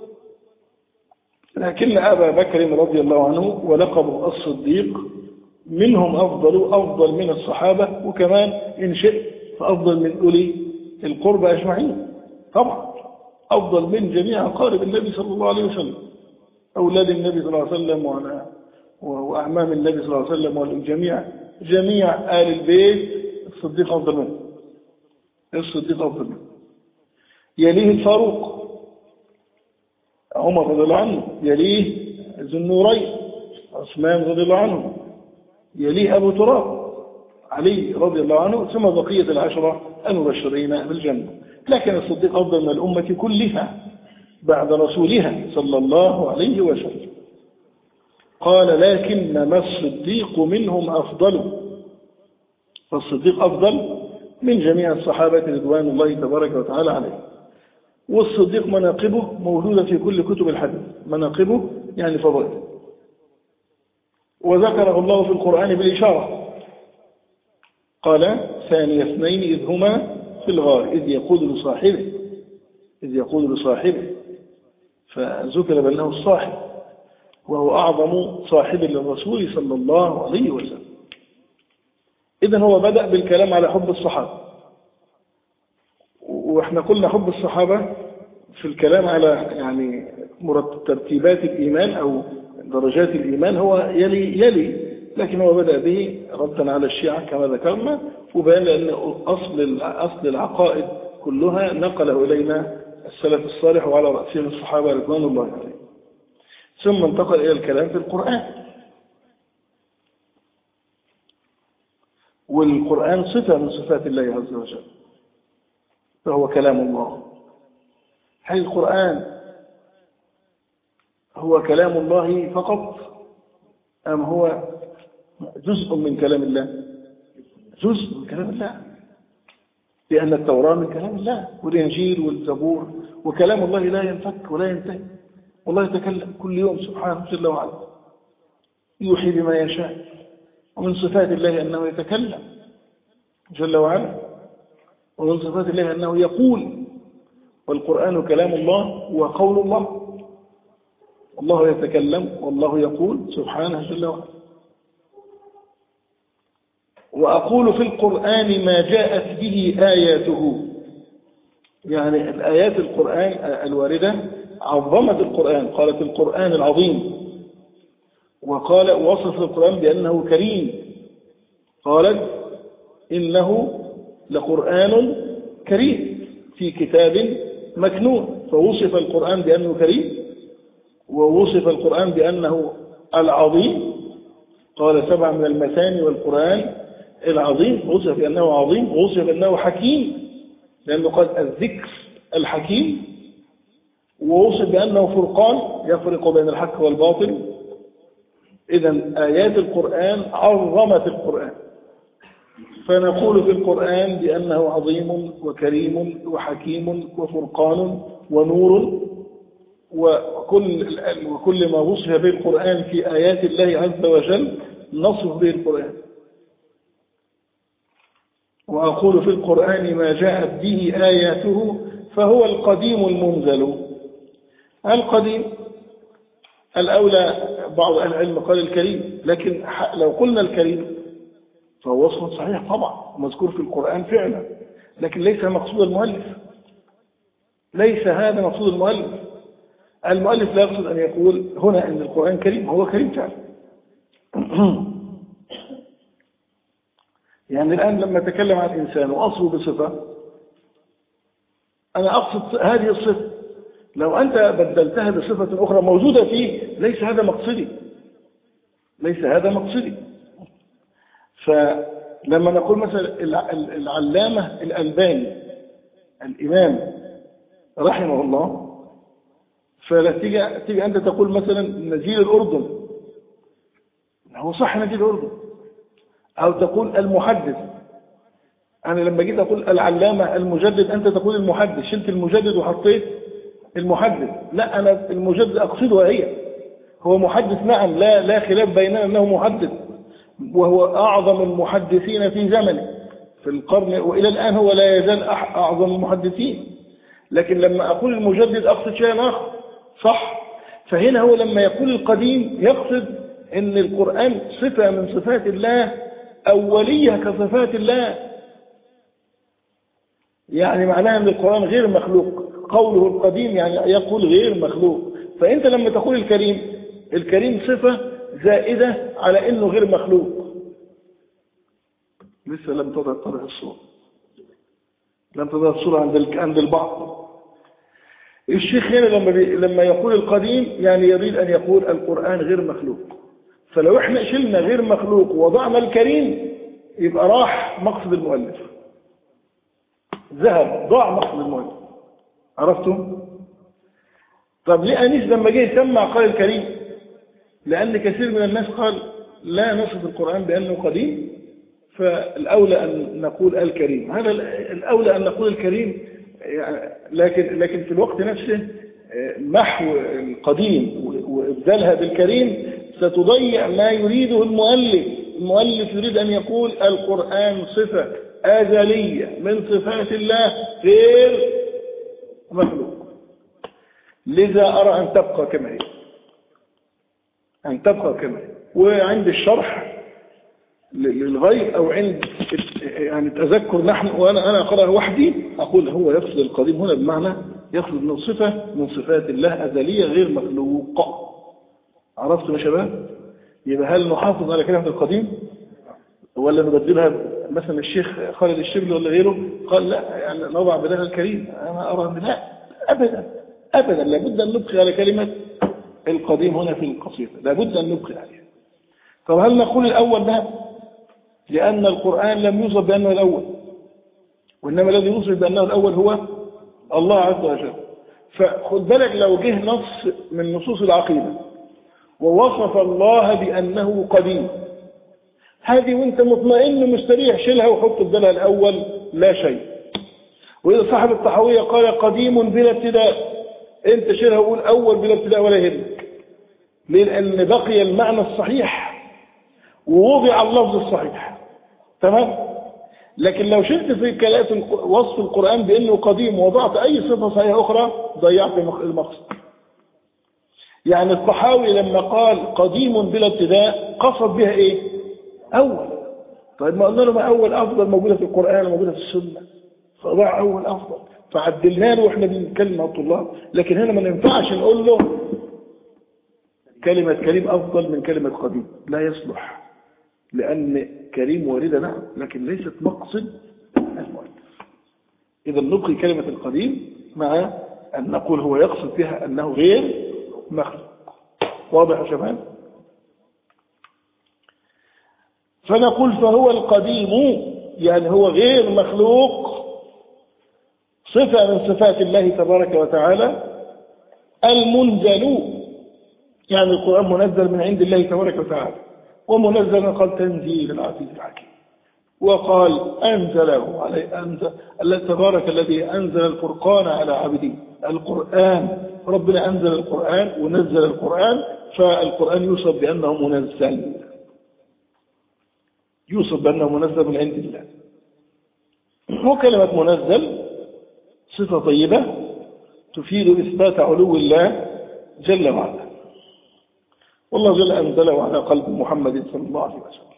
لكن أبا بكر رضي الله عنه ولقبه الصديق منهم أفضل، أفضل من الصحابة، وكمان إن شئت فأفضل من أولي القربى أجمعين. طبعا أفضل من جميع أقارب النبي صلى الله عليه وسلم، أولاد النبي صلى الله عليه وسلم وأعمام النبي صلى الله عليه وسلم والجميع جميع آل البيت. الصديق أفضل منه، الصديق أفضل منه. يليه الفاروق عمر رضي الله عنه، يليه ذو النورين عثمان رضي الله عنه، يليه أبو تراب علي رضي الله عنه، ثم بقية العشرة المبشرين بالجنة. لكن الصديق أفضل من الأمة كلها بعد رسولها صلى الله عليه وسلم. قال لكنما الصديق منهم أفضل، فالصديق أفضل من جميع الصحابة رضوان الله تبارك وتعالى عليه. والصديق مناقبه موجودة في كل كتب الحديث، مناقبه يعني فضائله، وذكره الله في القرآن بالإشارة. قال ثاني اثنين إذ هما في الغار إذ يقول لصاحبه إذ يقول لصاحبه فذكر بأنه الصاحب، وهو أعظم صاحب للرسول صلى الله عليه وسلم. إذن هو بدأ بالكلام على حب الصحابة، وإحنا قلنا حب الصحابة في الكلام على يعني ترتيبات الإيمان أو درجات الإيمان هو يلي يلي لكن هو بدأ به ردا على الشيعة كما ذكرنا، وبيان لأن أصل أصل العقائد كلها نقله إلينا السلف الصالح وعلى رأسهم الصحابة رضوان الله عليهم. ثم انتقل إلى الكلام في القرآن، والقرآن صفة من صفات الله عز وجل، فهو كلام الله. هل القرآن هو كلام الله فقط أم هو جزء من كلام الله؟ جزء من كلام الله، لأن التوراة من كلام الله والإنجيل والزبور، وكلام الله لا ينفك ولا ينتهي، والله يتكلم كل يوم سبحانه جل وعلا، يوحي بما يشاء. ومن صفات الله أنه يتكلم جل وعلا، ومن صفات الله أنه يقول، والقرآن كلام الله وقول الله. الله يتكلم والله يقول سبحانه جل وعلا. وأقول في القرآن ما جاءت به آياته، يعني الآيات القرآن الواردة عظمت القرآن، قالت القرآن العظيم، وقال وصف القرآن بأنه كريم، قالت إنه لقرآن كريم في كتاب مكنون، فوصف القرآن بأنه كريم، ووصف القرآن بأنه العظيم، قال سبع من المثاني والقرآن العظيم، وصف بأنه عظيم، ووصف بأنه حكيم لأنه قال الذكر الحكيم، ووصف بأنه فرقان يفرق بين الحق والباطل. إذن آيات القرآن عظمت القرآن، فنقول في القرآن بأنه عظيم وكريم وحكيم وفرقان ونور، وكل, وكل ما وصف به القرآن في آيات الله عز وجل نصف به القرآن. وأقول في القرآن ما جاءت به آياته فهو القديم المنزل. القديم الأولى بعض أهل العلم قال الكريم، لكن لو قلنا الكريم فهو وصف صحيح طبعا مذكور في القرآن فعلا، لكن ليس مقصود المؤلف، ليس هذا مقصود المؤلف. المؤلف لا يقصد أن يقول هنا أن القرآن كريم، هو كريم فعلا. يعني الآن لما أتكلم عن الإنسان وأصله بصفة، أنا أقصد هذه الصفة، لو أنت بدلتها بصفة أخرى موجودة فيه ليس هذا مقصدي، ليس هذا مقصدي. فلما نقول مثلا العلامة الألباني الإمام رحمه الله، فلا تيجي, تيجي أنت تقول مثلا نجيل الأردن، هو صح نجيل الأردن، أو تقول المحدث. أنا لما جيت أقول العلامة المجدد أنت تقول المحدث، شلت المجدد وحطيت المحدث. لا، أنا المجدد أقصدها هي، هو محدث نعم، لا لا خلاف بيننا أنه محدث، وهو أعظم المحدثين في زمنه في القرن، وإلى الآن هو لا يزال أعظم المحدثين. لكن لما أقول المجدد أقصد شيئا آخر، صح؟ فهنا هو لما يقول القديم يقصد أن القرآن صفة من صفات الله أولية كصفات الله، يعني معناها أن القرآن غير مخلوق، قوله القديم يعني يقول غير مخلوق. فأنت لما تقول الكريم، الكريم صفة زائدة على أنه غير مخلوق. لسه لم تضع الصورة، لم تضع الصورة عند عند البعض. الشيخ هنا لما لما يقول القديم يعني يريد أن يقول القرآن غير مخلوق. فلو احنا شلنا غير مخلوق ووضعنا الكريم يبقى راح مقصد المؤلف، ذهب ضاع مقصد المؤلف. عرفتم؟ طب ليه أنيس لما جه يسمع قال الكريم؟ لأن كثير من الناس قال لا نصف القرآن بأنه قديم، فالأولى أن نقول الكريم. هذا الأولى أن نقول الكريم، لكن لكن في الوقت نفسه محو القديم وإبدالها بالكريم ستضيع ما يريده المؤلف. المؤلف يريد أن يقول القرآن صفة أزلية من صفات الله غير مخلوق، لذا أرى أن تبقى كما هي، أن تبقى كما هي. وعند الشرح للغير أو عند يعني تذكر نحن وأنا أنا أقرأ وحدي أقول هو يقصد القديم هنا بمعنى يقصد من صفة من صفات الله أزلية غير مخلوقة. عرفتم يا شباب؟ يبقى هل نحافظ على كلمة القديم ولا نبدلها؟ مثلا الشيخ خالد الشبلي ولا غيره قال لا يعني نضع بدلها الكريم. أنا أرى أن لا أبدا أبدا لابد أن نبقي على كلمة القديم هنا في القصيدة، لابد أن نبقي عليها. طب هل نقول الأول ده لأن القرآن لم يوصف بأنه الأول، وإنما الذي يوصف بأنه الأول هو الله عز وجل. فخذ بالك لو جه نص من نصوص العقيدة ووصف الله بأنه قديم، هذه وانت مطمئن مستريح شيلها وحط بدلها الأول لا شيء. وإذا صاحب الطحاوية قال قديم بلا ابتداء، انت شيلها وقول أول بلا ابتداء ولا يهمك. ليه؟ لأن بقي المعنى الصحيح ووضع اللفظ الصحيح. تمام؟ لكن لو شلت في كلام وصف القرآن بأنه قديم ووضعت أي صفة صحيحة أخرى ضيعت المقصد. يعني الطحاوي لما قال قديم بلا ابتداء قصد بها إيه؟ أول. طيب ما قلنا له ما أول أفضل موجودة في القرآن وموجودة في السنة، فضع أول أفضل فعدلنا له وإحنا بنتكلم مع الطلاب. لكن هنا ما ينفعش نقول له كلمة كريم أفضل من كلمة قديم، لا يصلح، لأن كريم واردة نعم لكن ليست مقصد المؤلف. إذا نبقي كلمة القديم مع أن نقول هو يقصد بها أنه غير مخلوق. واضح يا شباب؟ فنقول فهو القديم يعني هو غير مخلوق، صفة من صفات الله تبارك وتعالى. المنزل يعني القرآن منزل من عند الله تبارك وتعالى، ومنزل قال تنزيل العزيز الحكيم، وقال أنزله عليه أنزل الله تبارك الذي أنزل الفرقان على عبده. القرآن ربنا أنزل القرآن ونزل القرآن، فالقرآن يوصف بأنه منزل، يوصف بأنه منزل من عند الله. وكلمة منزل صفة طيبة تفيد إثبات علو الله جل وعلا، والله جل أنزله على قلب محمد صلى الله عليه وسلم.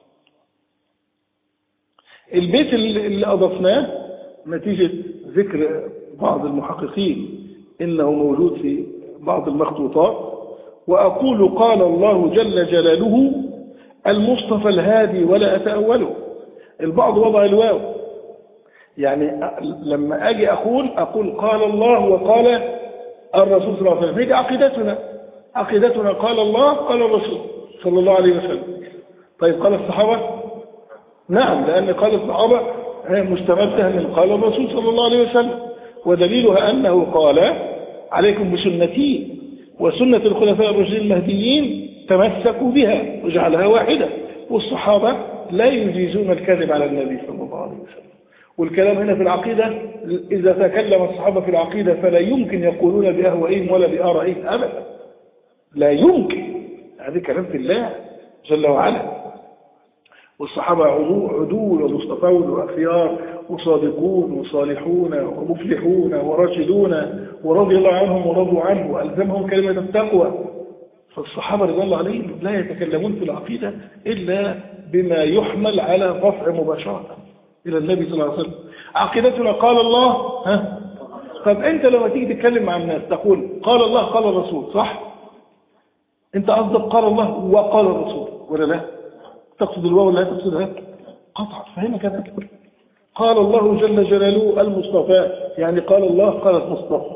البيت اللي أضفناه نتيجة ذكر بعض المحققين إنه موجود في بعض المخطوطات. وأقول قال الله جل جلاله المصطفى الهادي ولا أتأوله. البعض وضع الواو، يعني لما أجي أقول أقول قال الله وقال الرسول صلى الله عليه وسلم. هذه عقيدتنا عقيدتنا قال الله قال الرسول صلى الله عليه وسلم. طيب قال الصحابة؟ نعم، لأن قال الصحابة مستمدة من قال الرسول صلى الله عليه وسلم، ودليلها أنه قال عليكم بسنتي وسنة الخلفاء الراشدين المهديين تمسكوا بها وجعلها واحدة. والصحابة لا يجيزون الكذب على النبي صلى الله عليه وسلم. والكلام هنا في العقيدة، إذا تكلم الصحابة في العقيدة فلا يمكن يقولون بأهوائهم ولا بآرائهم أبدا، لا يمكن. هذا كلام في الله جل وعلا. والصحابة عدول ومصطفون وأخيار وصادقون وصالحون ومفلحون وراشدون ورضي الله عنهم ورضوا عنه وألزمهم كلمة التقوى. فالصحابة رضي الله عليهم لا يتكلمون في العقيدة إلا بما يحمل على رفع مباشرة إلى النبي صلى الله عليه وسلم. عقيدتنا قال الله. ها؟ طب أنت لما تيجي تتكلم مع الناس تقول قال الله قال الرسول، صح؟ أنت قصدك قال الله وقال الرسول ولا لا؟ تقصد الواو ولا لا تقصدها؟ قطعا. فهنا كذلك قال الله جل جلاله المصطفى، يعني قال الله قال المصطفى.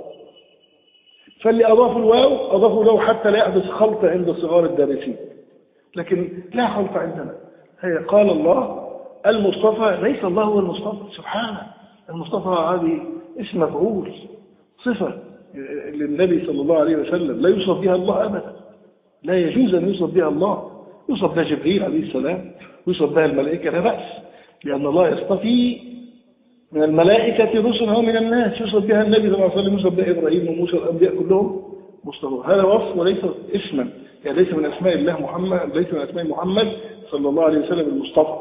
فاللي أضاف الواو أضافوا له حتى لا يحدث خلط عند صغار الدارسين، لكن لا خلط عندنا. هي قال الله المصطفى، ليس الله هو المصطفى سبحانه. المصطفى هذه اسم مفعول، صفة للنبي صلى الله عليه وسلم لا يوصف بها الله أبدا، لا يجوز أن يوصف بها الله. يوصف بها جبريل عليه السلام، يوصف بها الملائكة لا بأس، لأن الله يصطفي من الملائكة رسلا ومن الناس. يوصف بها النبي صلى الله عليه وسلم، يوصف بها إبراهيم وموسى الأنبياء كلهم مصطفى. هذا وصف وليس اسما، يعني ليس من أسماء الله محمد، ليس من أسماء محمد صلى الله عليه وسلم المصطفى.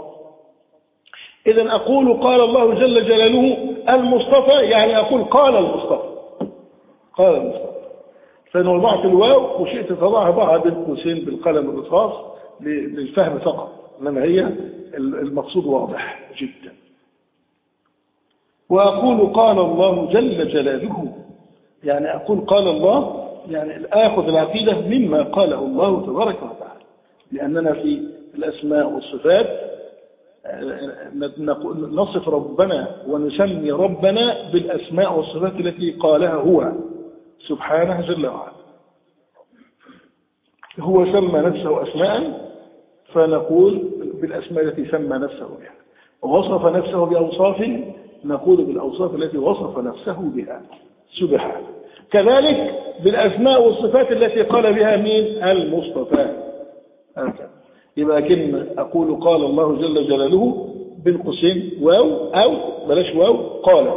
إذن أقول قال الله جل جلاله المصطفى، يعني أقول قال المصطفى قال المصطفى. فإن وضعت الواو وشئت تضعها ضعها بين قوسين بالقلم الرصاص للفهم فقط، إنما هي المقصود واضح جدا. وأقول قال الله جل جلاله، يعني أقول قال الله يعني آخذ العقيدة مما قاله الله تبارك وتعالى، لأننا في الأسماء والصفات نصف ربنا ونسمي ربنا بالأسماء والصفات التي قالها هو سبحانه جل وعلا. هو سمى نفسه أسماء فنقول بالأسماء التي سمى نفسه بها، ووصف نفسه بأوصاف نقول بالأوصاف التي وصف نفسه بها سبحانه. كذلك بالأسماء والصفات التي قال بها مين؟ المصطفى. هكذا يبقى كلمة أقول قال الله جل جلاله بين قوسين واو أو بلاش واو قال،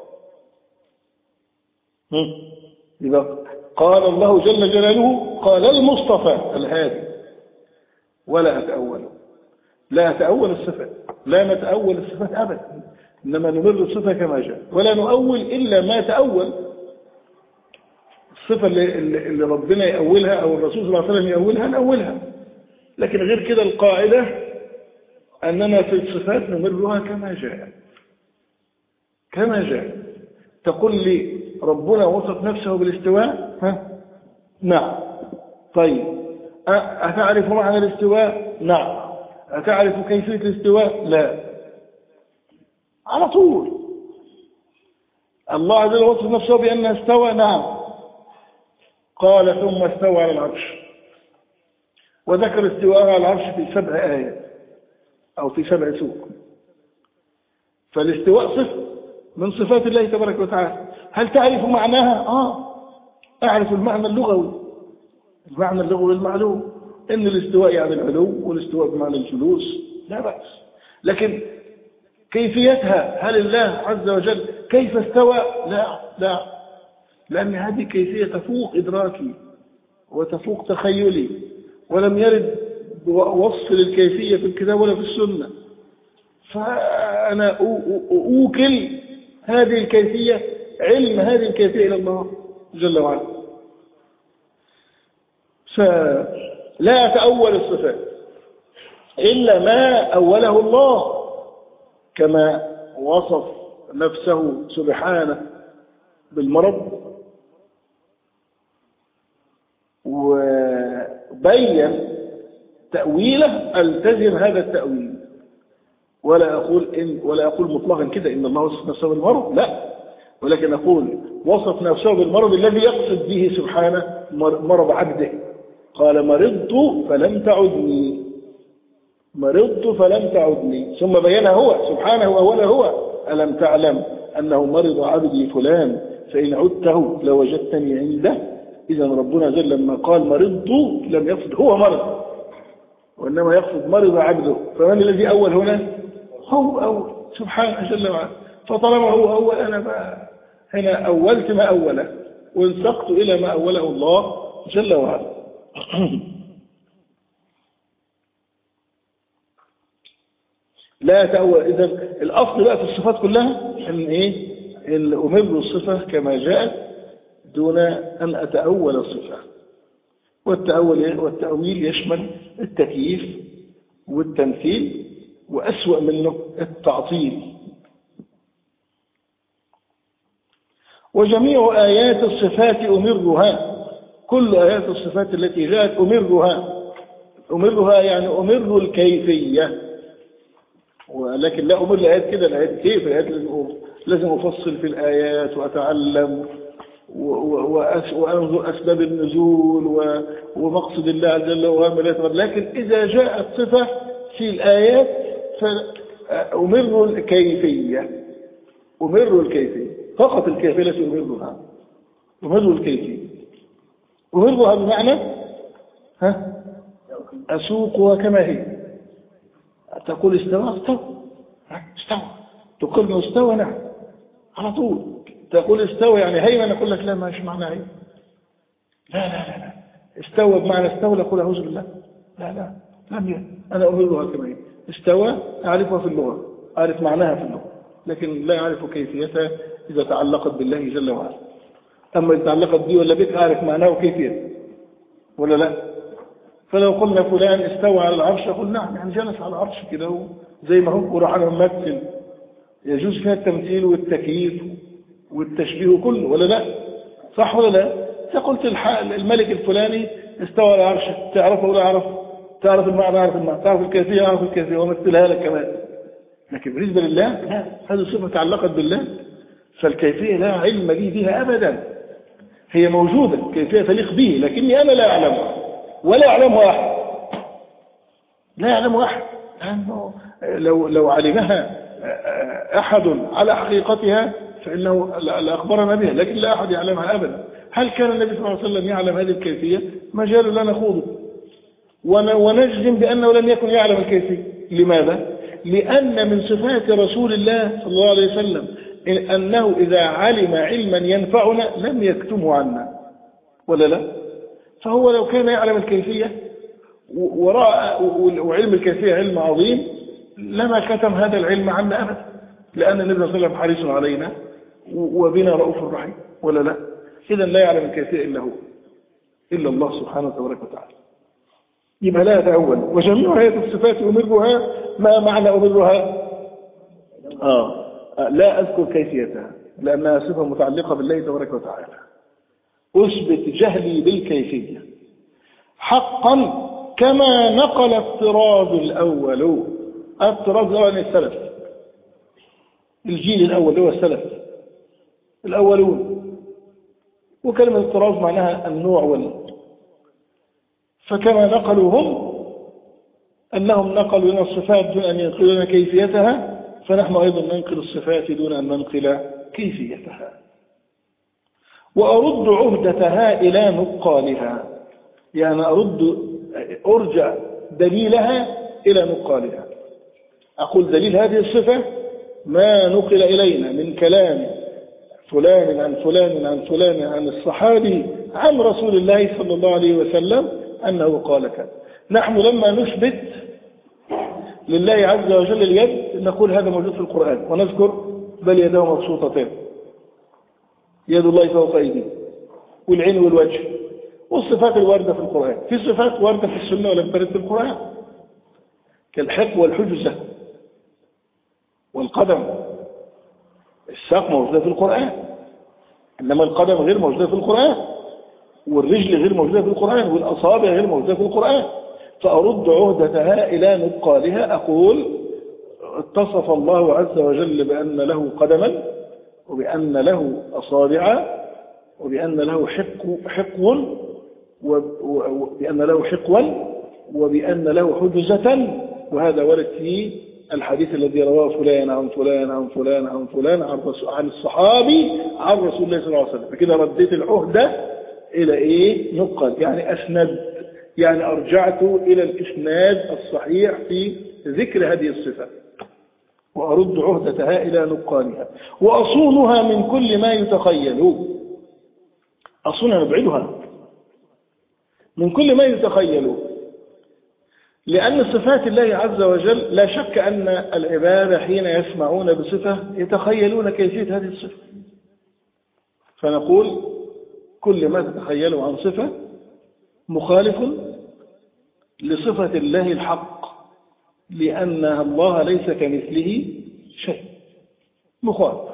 يبقى قال الله جل جلاله قال المصطفى الهادي، ولا أتأول لا أتأول الصفات، لا نتأول الصفات أبدا، إنما نمر الصفة كما جاء، ولا نؤول إلا ما تأول. الصفة اللي, اللي ربنا يأولها أو الرسول صلى الله عليه وسلم يأولها نأولها، لكن غير كده القاعدة أننا في الصفات نمرها كما جاء كما جاء. تقول لي ربنا وصف نفسه بالاستواء؟ ها؟ نعم. طيب أتعرف معنى الاستواء؟ نعم. أتعرف كيفية الاستواء؟ لا. على طول. الله عز وجل وصف نفسه بأنه استوى؟ نعم. قال ثم استوى على العرش، وذكر استواءه على العرش في سبع آيات أو في سبع سور. فالاستواء صفة من صفات الله تبارك وتعالى. هل تعرف معناها؟ آه أعرف المعنى اللغوي، المعنى اللغوي المعلوم إن الاستواء يعني العلو، والاستواء بمعنى الجلوس، لا بأس. لكن كيفيتها، هل الله عز وجل كيف استوى؟ لا لا، لأن هذه كيفية تفوق إدراكي وتفوق تخيلي، ولم يرد وصف للكيفية في الكتاب ولا في السنة. فأنا أوكل هذه الكيفية، علم هذه الكيفية إلى الله جل وعلا. فلا أتأول الصفات إلا ما أوله الله، كما وصف نفسه سبحانه بالمرض وبين تأويله، ألتزم هذا التأويل، ولا أقول إن ولا أقول مطلقا كده إن الله وصف نفسه بالمرض، لا، ولكن أقول وصف نفسه بالمرض الذي يقصد به سبحانه مرض عبده. قال مرضت فلم تعدني، مرضت فلم تعدني، ثم بينها هو سبحانه أولا هو ألم تعلم أنه مرض عبدي فلان فإن عدته لوجدتني عنده. إذا ربنا جل لما قال مرضت لم يقصد هو مرض، وإنما يقصد مرض عبده. فمن الذي أول هنا؟ هو أول سبحانه جل وعلا. فطالما هو أول أنا بقى هنا أولت ما أوله وانسقت إلى ما أوله الله جل وعلا. لا تأول. إذا الأصل بقى في الصفات كلها أن إيه؟ إن أمر الصفة كما جاءت دون أن أتأول الصفة. والتأول والتأويل يشمل التكييف والتمثيل، وأسوأ منه التعطيل. وجميع آيات الصفات أمرها، كل آيات الصفات التي جاءت أمرها، أمرها يعني أمر الكيفية، ولكن لا أمر الآيات كده، الآيات كيف؟ الآيات لازم أفصل في الآيات وأتعلم وأنظر أسباب النزول ومقصد الله عز وجل وعلا. لكن إذا جاءت صفة في الآيات فأمر الكيفية، أمر الكيفية فقط، الكيفية التي أمرها، أمر الكيفية، أمرها بمعنى ها أسوقها كما هي. تقول استوى استوى استوى، تقول استوى نعم على طول. تقول استوى يعني هيمن، نقول لك لا، ماش معنى هيمن، لا لا لا لا. استوى بمعنى استوى، نقول أعوذ بالله، لا لا لم يكن. أنا أمرها كما هي. استوى أعرفها في اللغة، أعرف معناها في اللغة، لكن لا أعرف كيفيتها إذا تعلقت بالله جل وعلا. أما إذا تعلقت بي ولا بك أعرف معناه وكيفيته ولا لا؟ فلو قلنا فلان استوى على العرش قل نعم، يعني جلس على العرش كده زي ما هو وراح على ممثل، يجوز فيها التمثيل والتكييف والتشبيه كله ولا لا؟ صح ولا لا؟ إذا قلت الملك الفلاني استوى على العرش، تعرفه ولا أعرف؟ تعرف المعنى أعرف المعنى، تعرف الكيفية أعرف الكيفية ومثلها لك كمان. لكن بالنسبة لله لا، هذه صفة تعلقت بالله، فالكيفية لا علم لي بها أبدا، هي موجودة كيفية تليق به لكني أنا لا أعلمها ولا يعلمها أحد، لا يعلمها أحد، لأنه لو لو علمها أحد على حقيقتها فإنه لأخبرنا بها، لكن لا أحد يعلمها أبدا. هل كان النبي صلى الله عليه وسلم يعلم هذه الكيفية؟ مجال لا نخوضه ونجزم بأنه لم يكن يعلم الكيفية. لماذا؟ لأن من صفات رسول الله صلى الله عليه وسلم أنه إذا علم علما ينفعنا لم يكتمه عنا ولا لا؟ فهو لو كان يعلم الكيفية وراء وعلم الكيفية علم عظيم لما كتم هذا العلم عنا أبدا، لأن النبي صلى الله عليه وسلم حريص علينا وبنا رؤوف رحيم ولا لا؟ إذا لا يعلم الكيفية إلا هو، إلا الله سبحانه وتبارك وتعالى. يبقى لا يتأول. وجميع هذه الصفات أمرها، ما معنى أمرها؟ آه لا أذكر كيفيتها لأنها صفة متعلقة بالله تبارك وتعالى. أثبت جهلي بالكيفية حقا كما نقل الطراز الأول. الطراز الأول السلف، الجيل الأول هو السلف الأولون، وكلمة الطراز معناها النوع وال فكما نقلوا هم أنهم نقلوا لنا الصفات دون أن ينقلوا لنا كيفيتها، فنحن أيضا ننقل الصفات دون أن ننقل كيفيتها. وأرد عهدتها إلى نقالها، يعني أرد أرجع دليلها إلى نقالها. أقول دليل هذه الصفة ما نقل إلينا من كلام فلان عن فلان عن فلان عن الصحابي عن رسول الله صلى الله عليه وسلم أنه قال كذا. نحن لما نثبت لله عز وجل اليد نقول هذا موجود في القرآن، ونذكر بل يداه مبسوطتان، يد الله فوق أيديه، والعين والوجه، والصفات الواردة في القرآن. في صفات واردة في السنة ولم ترد في القرآن كالحق والحجزة والقدم. الساق موجودة في القرآن إنما القدم غير موجودة في القرآن، والرجل غير موجودة في القرآن، والأصابع غير موجودة في القرآن. فأرد عهدتها إلى نقالها. أقول اتصف الله عز وجل بأن له قدما، وبأن له أصابع، وبأن له حق حقو، وبأن له حقوا، وبأن له حجزة. وهذا ورد في الحديث الذي رواه فلان عن فلان عن فلان عن فلان عن الصحابي عن رسول الله صلى الله عليه وسلم. فكده رديت العهدة إلى إيه؟ نقل، يعني أسند، يعني أرجعت إلى الإسناد الصحيح في ذكر هذه الصفة. وأرد عهدتها إلى نقالها وأصونها من كل ما يتخيل. أصونها نبعدها من كل ما يتخيل، لأن صفات الله عز وجل لا شك أن العباد حين يسمعون بصفة يتخيلون كيفية هذه الصفة. فنقول كل ما تتخيلوا عن صفة مخالف لصفة الله الحق، لأن الله ليس كمثله شيء، مخالف.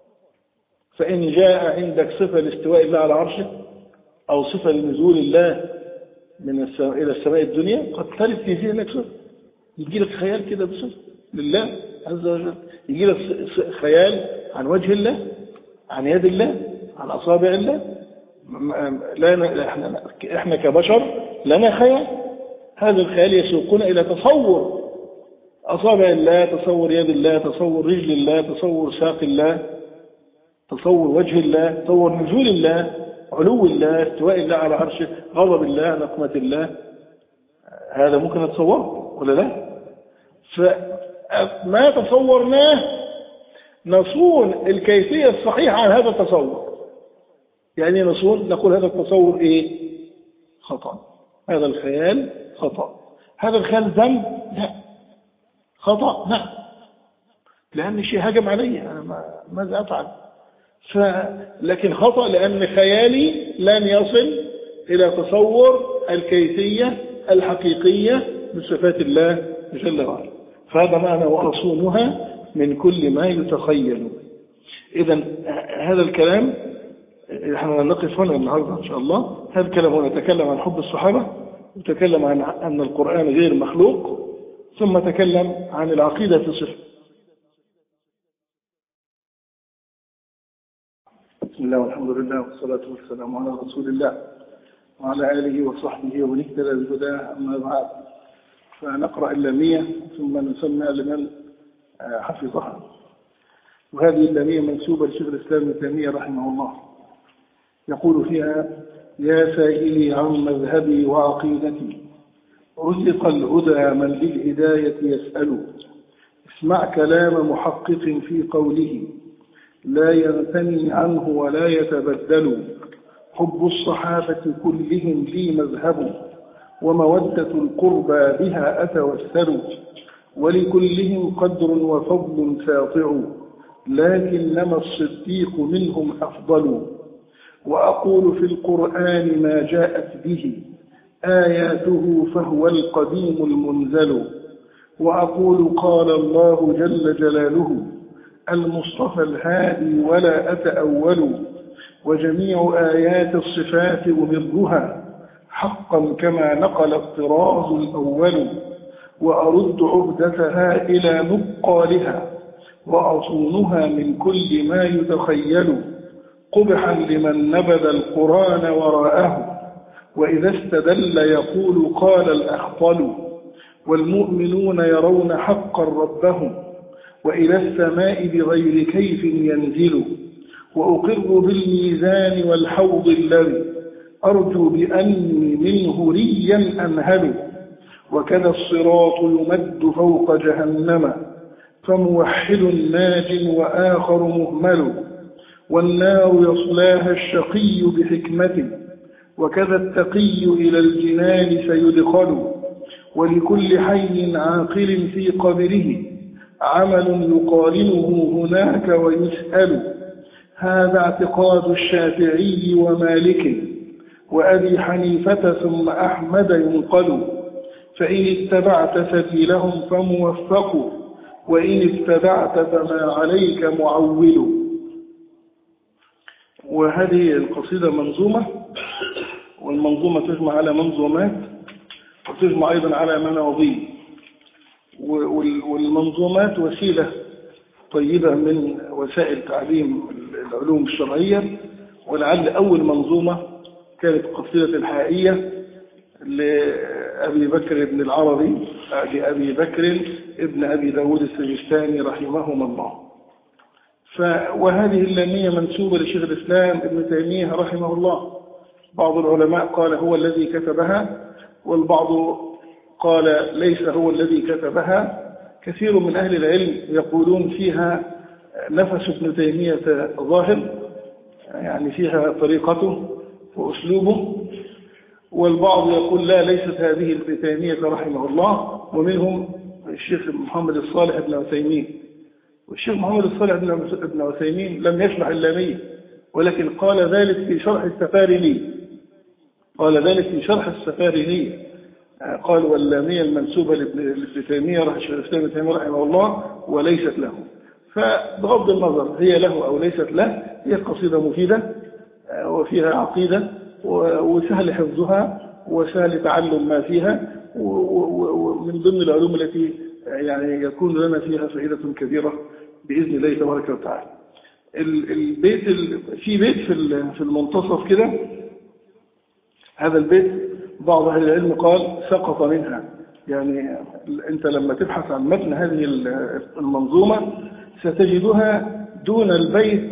فإن جاء عندك صفة لاستواء الله على عرشه أو صفة لنزول الله من السماء إلى السماء الدنيا قد ترد في ذهنك صفة، يجي لك خيال كده بصفة لله عز وجل، يجي لك خيال عن وجه الله، عن يد الله، عن أصابع الله. لا احنا احنا كبشر لنا خيال، هذا الخيال يسوقنا إلى تصور أصابع الله، تصور يد الله، تصور رجل الله، تصور ساق الله، تصور وجه الله، تصور نزول الله، علو الله، استواء الله على عرشه، غضب الله، نقمة الله. هذا ممكن نتصوره ولا لا؟ فما تصورناه نصون الكيفية الصحيحة عن هذا التصور. يعني نصون نقول هذا التصور ايه؟ خطأ، هذا الخيال خطأ، هذا الخيال ذنب؟ لا. خطأ؟ لا، لأن شيء هجم علي، أنا ماذا أفعل؟ ف... لكن خطأ لأن خيالي لن يصل إلى تصور الكيفية الحقيقية بصفات الله جل وعلا. فهذا معنى وأصونها من كل ما يتخيل. إذن هذا الكلام نحن نقف هنا النهاردة إن شاء الله. هذا الكلام هنا تكلم عن حب الصحابة، وتكلم عن أن القرآن غير مخلوق، ثم تكلم عن العقيدة في صفة. بسم الله والحمد لله والصلاة والسلام على رسول الله وعلى آله وصحبه ومن اهتدى بهداه. أما بعد، فنقرأ اللامية ثم نسمى لمن حفظها. وهذه اللامية منسوبة لشيخ الإسلام ابن تيمية رحمه الله، يقول فيها: يا سائلي عن مذهبي وعقيدتي، رزق الهدى من للهداية يسأل. اسمع كلام محقق في قوله، لا ينثني عنه ولا يتبدل. حب الصحابة كلهم لي مذهب، ومودة القربى بها أتوسل. ولكلهم قدر وفضل ساطع، لكنما الصديق منهم أفضل. وأقول في القرآن ما جاءت به آياته، فهو القديم المنزل. وأقول قال الله جل جلاله، المصطفى الهادي ولا أتأول. وجميع آيات الصفات أمرها حقا كما نقل الطراز الأول. وأرد عبدتها إلى نقالها، وأصونها من كل ما يتخيل. قبحا لمن نبذ القرآن وراءه، وإذا استدل يقول قال الأخطل. والمؤمنون يرون حقا ربهم، وإلى السماء بغير كيف ينزل. وأقر بالميزان والحوض الذي أرجو بأني منه ريا أنهل. وكذا الصراط يمد فوق جهنم، فموحد ناج وآخر مهمل. والنار يصلاها الشقي بحكمة، وكذا التقي إلى الجنان سيدخل. ولكل حي عاقل في قبره عمل يقارنه هناك ويسأل. هذا اعتقاد الشافعي ومالك وأبي حنيفة ثم أحمد ينقل. فإن اتبعت سبيلهم فموفق، وإن ابتدعت فما عليك معول. وهذه القصيدة منظومة، والمنظومة تجمع على منظومات، وتجمع أيضا على مناظيم. والمنظومات وسيلة طيبة من وسائل تعليم العلوم الشرعية. ولعل أول منظومة كانت قصيدة الحائية لأبي بكر بن العربي لأبي بكر ابن أبي داود السجستاني رحمهما الله. وهذه اللامية منسوبة لشيخ الإسلام ابن تيمية رحمه الله. بعض العلماء قال هو الذي كتبها، والبعض قال ليس هو الذي كتبها. كثير من أهل العلم يقولون فيها نفس ابن تيمية ظاهر، يعني فيها طريقته وأسلوبه. والبعض يقول لا، ليست هذه ابن تيمية رحمه الله. ومنهم الشيخ محمد الصالح بن عثيمين. والشيخ محمد الصالح بن عثيمين لم يشرح اللامية، ولكن قال ذلك في شرح السفاريني قال ذلك في شرح السفاريني قال: واللامية المنسوبة لابن تيمية رحمه الله وليست له. فبغض النظر هي له أو ليست له، هي قصيدة مفيدة وفيها عقيدة، وسهل حفظها وسهل تعلم ما فيها، ومن ضمن العلوم التي يعني يكون لنا فيها فائدة كبيرة بإذن الله تبارك وتعالى. البيت في بيت في المنتصف كده، هذا البيت بعض أهل العلم قال سقط منها. يعني أنت لما تبحث عن متن هذه المنظومة ستجدها دون البيت.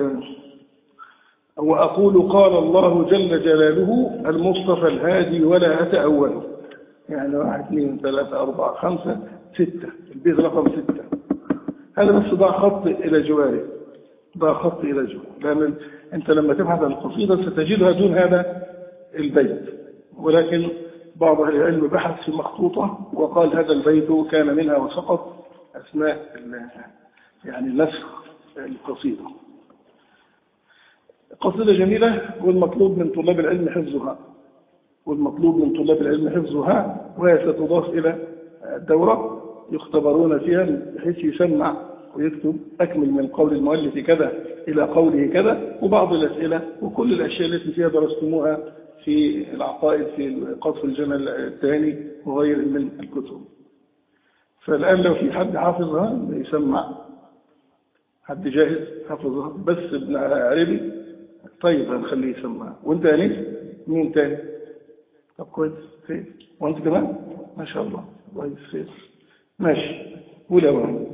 وأقول قال الله جل جلاله المصطفى الهادي ولا أتأول. يعني واحد اثنين ثلاثة أربعة خمسة ستة، البيت رقم ستة. هذا بس ضع خط إلى جواره، ضع خط إلى جواره، لأن أنت لما تبحث عن القصيدة ستجدها دون هذا البيت. ولكن بعض أهل العلم بحث في مخطوطة وقال هذا البيت كان منها وسقط أثناء يعني نسخ القصيدة. قصيدة جميلة، والمطلوب من طلاب العلم حفظها. والمطلوب من طلاب العلم حفظها، وهي ستضاف إلى الدورة يختبرون فيها بحيث يسمع ويكتب أكمل من قول المؤلف كذا إلى قوله كذا، وبعض الأسئلة وكل الأشياء التي فيها درستموها في العقائد في قطف الجمل الثاني وغير من الكتب. فالآن لو في حد حافظها يسمع، حد جاهز حافظها بس ابن عربي، طيب هنخليه يسمع. وانت يا نيس مين تاني؟ طب كويس خير، وانت كمان ما شاء الله كويس خير ماشي. ولا وين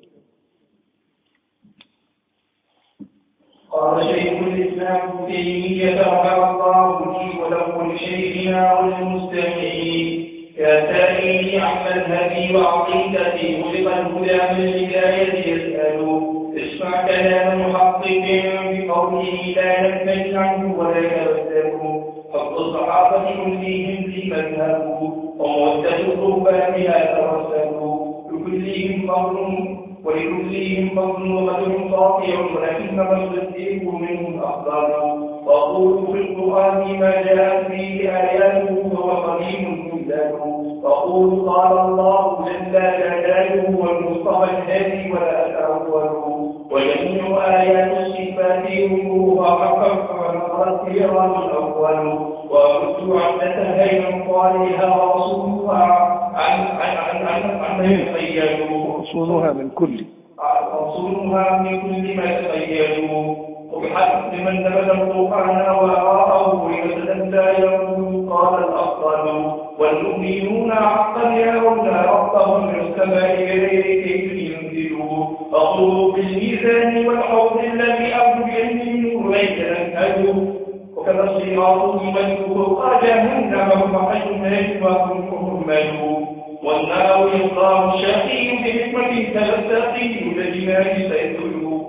قال شيخ الإسلام ابن تيمية رحمه الله لي ولكل شيخنا والمستمعين كالتالي عن مذهبي وعقيدتي خلق الهدى من الهداية يسأل اسمع كلام محقق بقوله لا ينفج عنه ولا يتبدل حق الصحابة كلهم في مذهبه ومودة الرهبان بها توسلوا لكلهم فضل ولكلهم فضل وقدر قاطع ولكنما الصديق منهم أفضل وأقول في القرآن ما جاءت به آياته وهو قديم ممتد وأقول قال الله جل جلاله والمصطفى الهادي ولا أتأوله وجميع آيات الصفات وجوهها حقا فنقرت الكرام الأول وأردت عدتها من قالها ورسولها عن عن عن عن عن من تخيلوا أصولها من كل أصولها من كل ما تخيلوا وبحسب من نبذ القرآن وآراءه لمثلا يقول قال الأفضل والمؤمنون حقا يرون ربهم في السماء بغير كيف ينزلوا أقول بالميزان والحوض الذي أبدل منه ليس نسأله وكذا الصراط مجهول جهنم فحيث وهم مهملوا والنار يطلع الشقي بحكمة تلتقي لجنان سيدلوا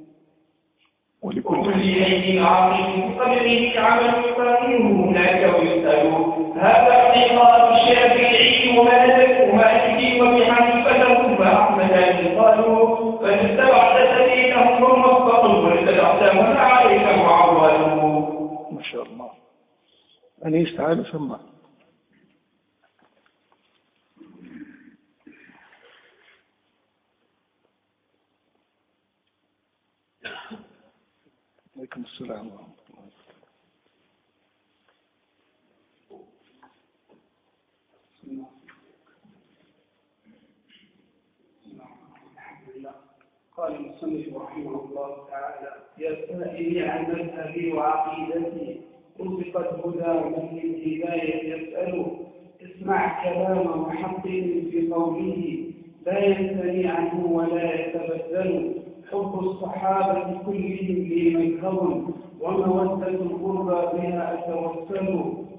وكل شيء عاقل بقدره عمل يقارنه هناك ويسأل هذا اعتقاد الشافعي ومالك ومالك وبحنيفة ثم أحمد قالوا فإن اتبعت سبيلهم فموفق وإن اتبعت من عليك معول. ما شاء الله. أنيس تعالى سمع. عليكم السلام ورحمة الله. الحمد لله. قال المصنف رحمه الله تعالى يا سائلي عن مذهبي وعقيدتي رزقت هدى من الهداية يسأل اسمع كلام محقق في قوله لا ينثني عنه ولا يتبدل حب الصحابة كلهم لي مذهب ومودة القربى بها أتوسل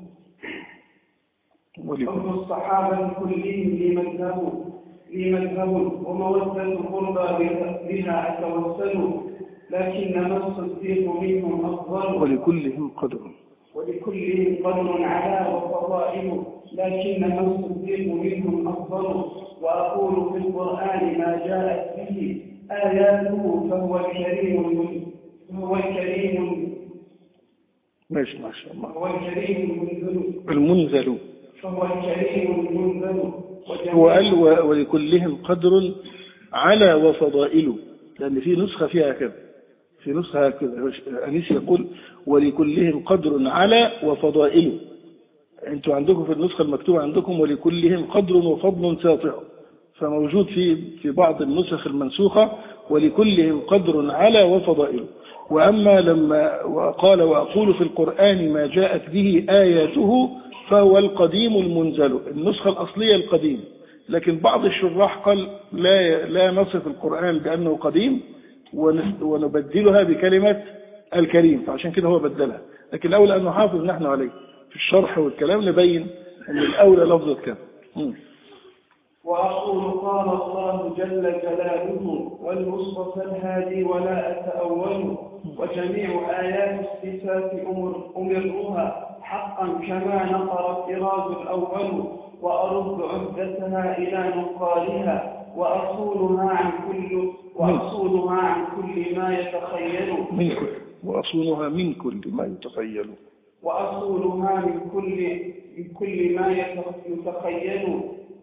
حب الصحابة كلهم لي مذهب لي مذهب ومودة القربى بها أتوسل لكنما الصديق منهم أفضل ولكلهم قدر ولكلهم قدر على وفضائل لكنما الصديق منهم أفضل وأقول في القرآن ما جاءت به آياته فهو الكريم فهو الكريم ماشي ما شاء الله هو الكريم المنزل المنزل فهو الكريم المنزل هو قال ولكلهم قدر على وفضائل، لأن في نسخة فيها كده، في نسخة كده أنيس يقول ولكلهم قدر على وفضائل. أنتوا عندكم في النسخة المكتوبة عندكم ولكلهم قدر وفضل ساطع، فموجود في في بعض النسخ المنسوخة ولكلهم قدر على وفضائل. وأما لما وقال وأقول في القرآن ما جاءت به آياته فهو القديم المنزل، النسخة الأصلية القديم، لكن بعض الشراح قال لا لا نصف القرآن بأنه قديم ونبدلها بكلمة الكريم، فعشان كده هو بدلها، لكن الأولى أن نحافظ نحن عليه في الشرح والكلام نبين أن الأولى لفظة كذا. وأقول قال الله جل جلاله والمصطفى الهادي ولا أتأول وجميع آيات الصفات أمر أمرها حقا كما نقر الطراز الأول وأرد عدتها إلى نقالها وأصولها عن كل وأصولها عن كل ما يتخيل من كل وأصولها من كل ما يتخيل وأصولها من كل من كل ما يتخيل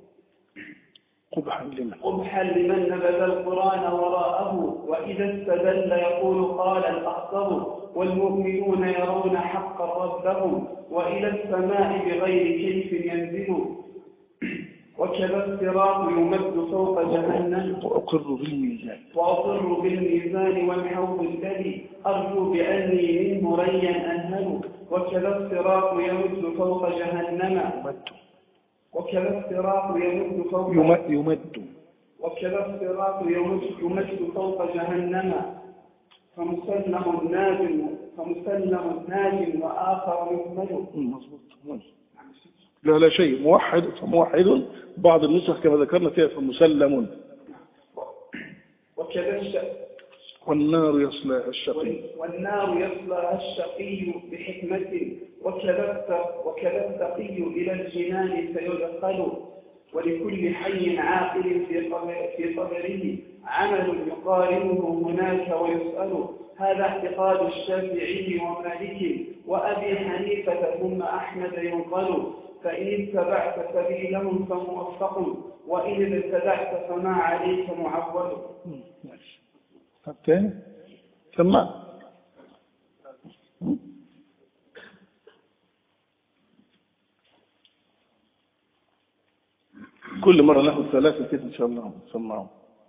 قبحا لمن قبحا لمن نبذ القرآن وراءه، وإذا استدل يقول قال الأخطر، والمؤمنون يرون حقا ربهم، وإلى السماء بغير كيف ينزل، وكذا الصراط يمد فوق جهنم، وأقر بالميزان وأقر بالميزان والحوض الذي أرجو بأني منه ريا أنهل، وكذا الصراط يمد فوق جهنم يمد وكذا الصراط يمد فوق يمد, يمد. وكذا الصراط يمد, يمد فوق جهنم، فمسلم ناج فمسلم ناج وآخر مكمل. مظبوط. لا لا شيء موحد فموحد، بعض النسخ كما ذكرنا فيها فمسلم. وكذا والنار يصلى الشقي والنار يصلى الشقي بحكمة، وكذا التقي إلى الجنان سيدخل، ولكل حي عاقل في قبره عمل يقارنه هناك ويسأل. هذا اعتقاد الشافعي ومالك وأبي حنيفة ثم أحمد ينقل، فإن اتبعت سبيلهم فموفق، وإن ابتدعت فما عليك معول. الثاني ثم كل مرة ناخذ ثلاثة كده إن شاء الله سمعهم.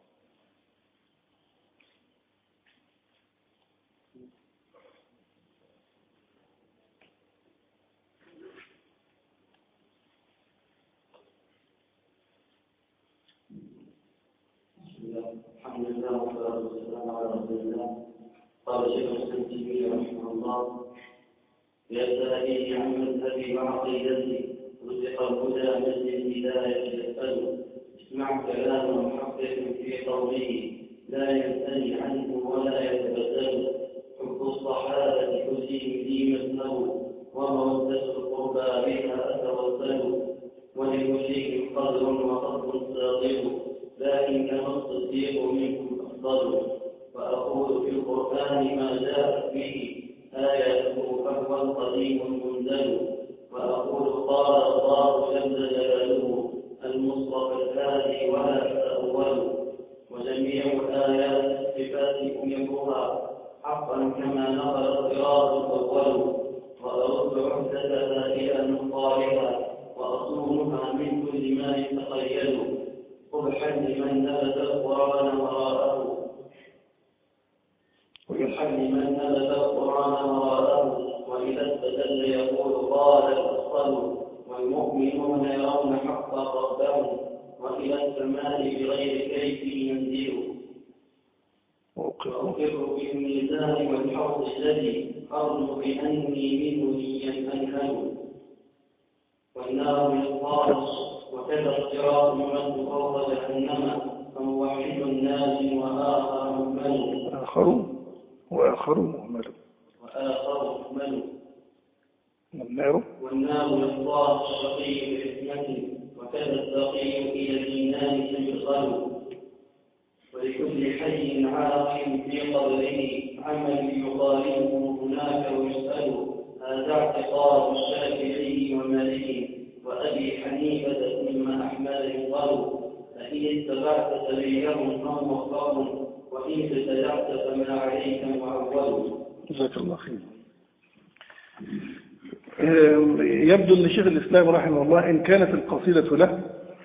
الحمد لله والصلاة والسلام على رسول الله. قال شيخ الإسلام تيمية رحمه الله: يسألني عن مذهبي وعقيدتي، رزق الهدى من الهداية يسأل. اسمع كلام محقق في قوله، لا ينثني عنه ولا يتبدل. حب الصحابة حسين لي مثله، ومودة القربى بها أتوسل. وللمشرك قدر وفضل ساطع، لكن كما الصديق منكم أفضل. وأقول في القرآن ما جاءت به آياته فهو القديم المنزل. وأقول قال الله جل جلاله المصطفى الهادي ولا تأول. وجميع آيات الصفات أمرها حقا كما نقل الصراط الأول. وأرد عهدتها إلى مقالها، وأصونها من كل ما يتخيل. قبحا لمن نبذ القرآن وراءه قبحا لمن نبذ القرآن وراءه وإذا استدل يقول قال الأصل. والمؤمنون يرون حق ربهم، وإلى السماء بغير كيف ينزل. وأقر بالميزان والحوض الذي أرجو بأني منه ليا أنهل. والنار يصطاد وكذا الصراط يمد فوق جهنم، فموحد ناج وآخر مهمل. آخر وآخر مهمل وآخر مهمل. والنار والنار يصطاد الشقي بحكمة، وكذا التقي إلى الجنان سيدخل. ولكل حي عاقل في قبره عمل يقارنه هناك ويسأل. هذا اعتقاد الشافعي ومالك وأبي حنيفة ثم أحمد يقال. فإن اتبعت سبيلهم فموفق، وإن ابتدعت فما عليك معول. جزاك الله خير. يبدو أن شيخ الإسلام رحمه الله إن كانت القصيدة له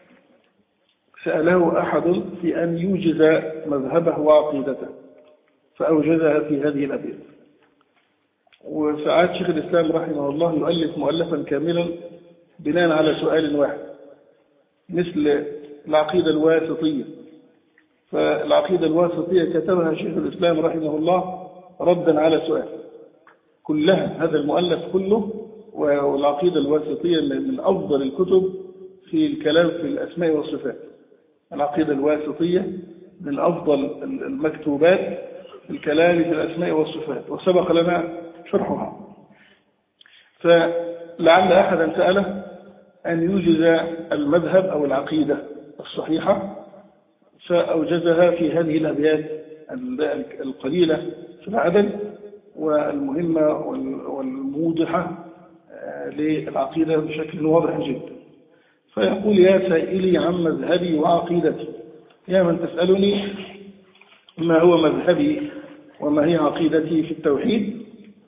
سأله أحد في أن يوجز مذهبه وعقيدته فأوجزها في هذه الأبيات. وساعات شيخ الإسلام رحمه الله يؤلف مؤلفا كاملا بناء على سؤال واحد، مثل العقيدة الواسطية. فالعقيدة الواسطية كتبها شيخ الإسلام رحمه الله ردا على سؤال كلها، هذا المؤلف كله. والعقيدة الواسطية من أفضل الكتب في الكلام في الأسماء والصفات. العقيدة الواسطية من أفضل المكتوبات في الكلام في الأسماء والصفات، وسبق لنا شرحها. فلعل أحدا سأله أن يوجز المذهب أو العقيدة الصحيحة، فأوجزها في هذه الأبيات القليلة في العدد والمهمة والموضحة للعقيدة بشكل واضح جدا. فيقول: يا سائلي عن مذهبي وعقيدتي، يا من تسألني ما هو مذهبي وما هي عقيدتي في التوحيد،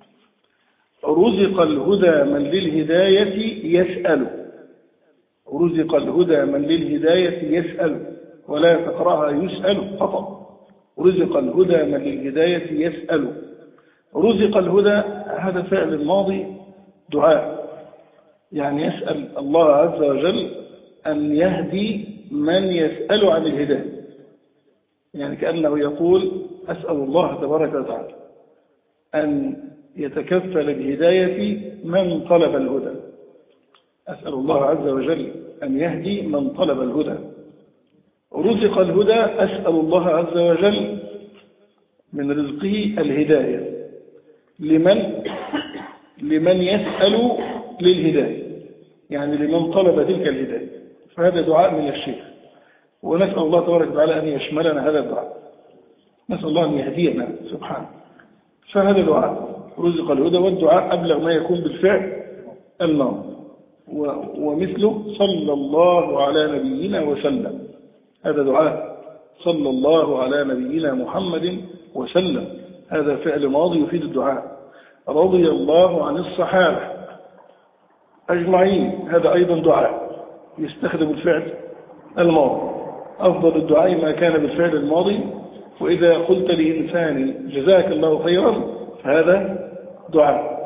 رزق الهدى من للهداية يسأل. رزق الهدى من للهداية يسأل، ولا تقرأها يسأل خطأ. رزق الهدى من للهداية يسأل. رزق الهدى هذا فعل الماضي دعاء، يعني يسأل الله عز وجل أن يهدي من يسأل عن الهداية، يعني كأنه يقول: أسأل الله تبارك وتعالى أن يتكفل بهداية من طلب الهدى. أسأل الله عز وجل أن يهدي من طلب الهدى. رزق الهدى، أسأل الله عز وجل من رزقه الهداية لمن لمن يسأل للهداية، يعني لمن طلب تلك الهداية. فهذا دعاء من الشيخ، ونسأل الله تبارك وتعالى أن يشملنا هذا الدعاء، نسأل الله أن يهدينا سبحانه. فهذا دعاء رزق الهدى، والدعاء أبلغ ما يكون بالفعل الماضي، ومثله صلى الله على نبينا وسلم، هذا دعاء صلى الله على نبينا محمد وسلم، هذا فعل ماضي يفيد الدعاء. رضي الله عن الصحابة أجمعين، هذا أيضا دعاء يستخدم الفعل الماضي. أفضل الدعاء ما كان بالفعل الماضي، وإذا قلت لإنسان جزاك الله خيرا فهذا دعاء.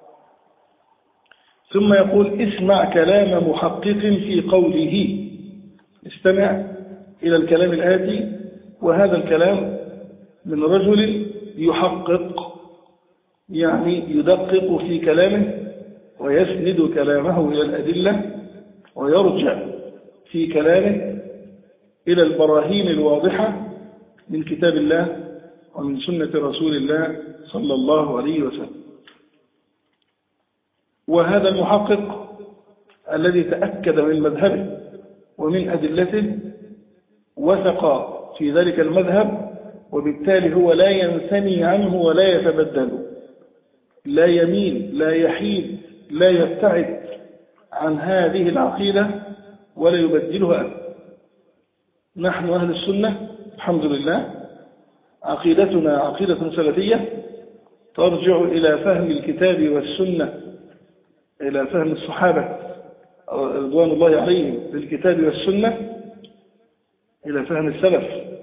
ثم يقول: اسمع كلام محقق في قوله. استمع إلى الكلام الآتي، وهذا الكلام من رجل يحقق، يعني يدقق في كلامه ويسند كلامه إلى الأدلة، ويرجع في كلامه إلى البراهين الواضحة من كتاب الله ومن سنة رسول الله صلى الله عليه وسلم. وهذا المحقق الذي تأكد من مذهبه ومن أدلته وثق في ذلك المذهب، وبالتالي هو لا ينثني عنه ولا يتبدل، لا يميل لا يحيد لا يبتعد عن هذه العقيدة ولا يبدلها. نحن أهل السنة الحمد لله عقيدتنا عقيدة سلفية ترجع إلى فهم الكتاب والسنة، إلى فهم الصحابة رضوان الله عليهم بالكتاب والسنة، إلى فهم السلف.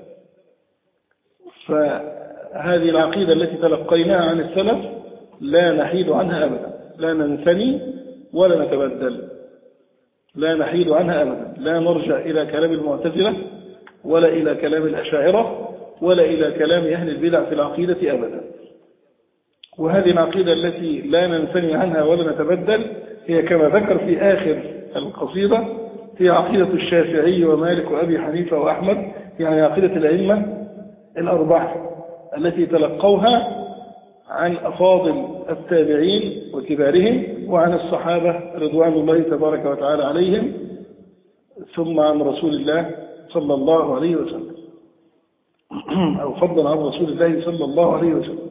فهذه العقيدة التي تلقيناها عن السلف لا نحيد عنها أبدا، لا ننثني ولا نتبدل، لا نحيد عنها أبدا، لا نرجع إلى كلام المعتزلة ولا إلى كلام الأشاعرة ولا إلى كلام أهل البدع في العقيدة أبدا. وهذه العقيدة التي لا ننثني عنها ولا نتبدل هي كما ذكر في آخر القصيدة هي عقيدة الشافعي ومالك وأبي حنيفة وأحمد، يعني عقيدة الأئمة الأربعة التي تلقوها عن أفاضل التابعين وكبارهم وعن الصحابة رضوان الله تبارك وتعالى عليهم، ثم عن رسول الله صلى الله عليه وسلم، أو فضلا عن رسول الله صلى الله عليه وسلم.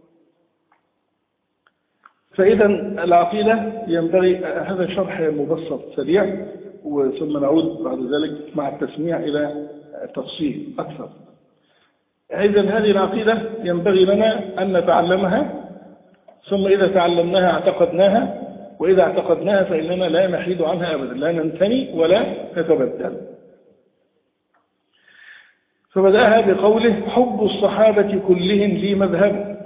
فإذا العقيدة ينبغي، هذا شرح مبسط سريع، وثم نعود بعد ذلك مع التسميع إلى تفصيل أكثر. إذا هذه العقيدة ينبغي لنا أن نتعلمها، ثم إذا تعلمناها اعتقدناها، وإذا اعتقدناها فإننا لا نحيد عنها أبدا، لا ننثني ولا نتبدل. فبدأها بقوله: حب الصحابة كلهم لي مذهب.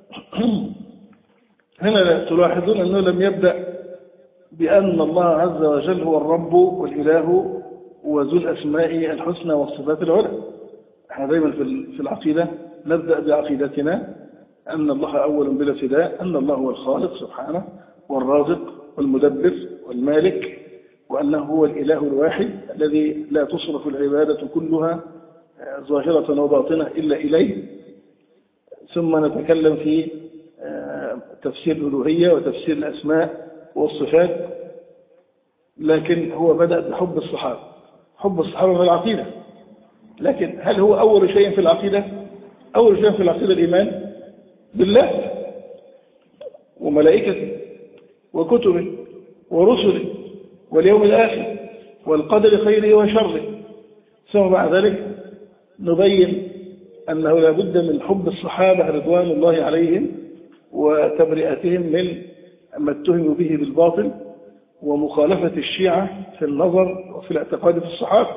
هنا تلاحظون أنه لم يبدأ بأن الله عز وجل هو الرب والإله وذو الأسماء الحسنى والصفات العلى. احنا دايما في العقيدة نبدأ بعقيدتنا أن الله أول بلا ابتداء، أن الله هو الخالق سبحانه والرازق والمدبر والمالك، وأنه هو الإله الواحد الذي لا تصرف العبادة كلها ظاهرة وباطنة إلا إليه. ثم نتكلم في تفسير الألوهية وتفسير الأسماء والصفات، لكن هو بدأ بحب الصحابة. حب الصحابة من العقيدة، لكن هل هو أول شيء في العقيدة؟ أول شيء في العقيدة الإيمان بالله وملائكته وكتبه ورسله واليوم الآخر والقدر خيره وشره. ثم بعد ذلك نبين أنه لا بد من حب الصحابة رضوان الله عليهم وتبرئتهم من ما اتهموا به بالباطل ومخالفة الشيعة في النظر وفي الاعتقاد في الصحابة.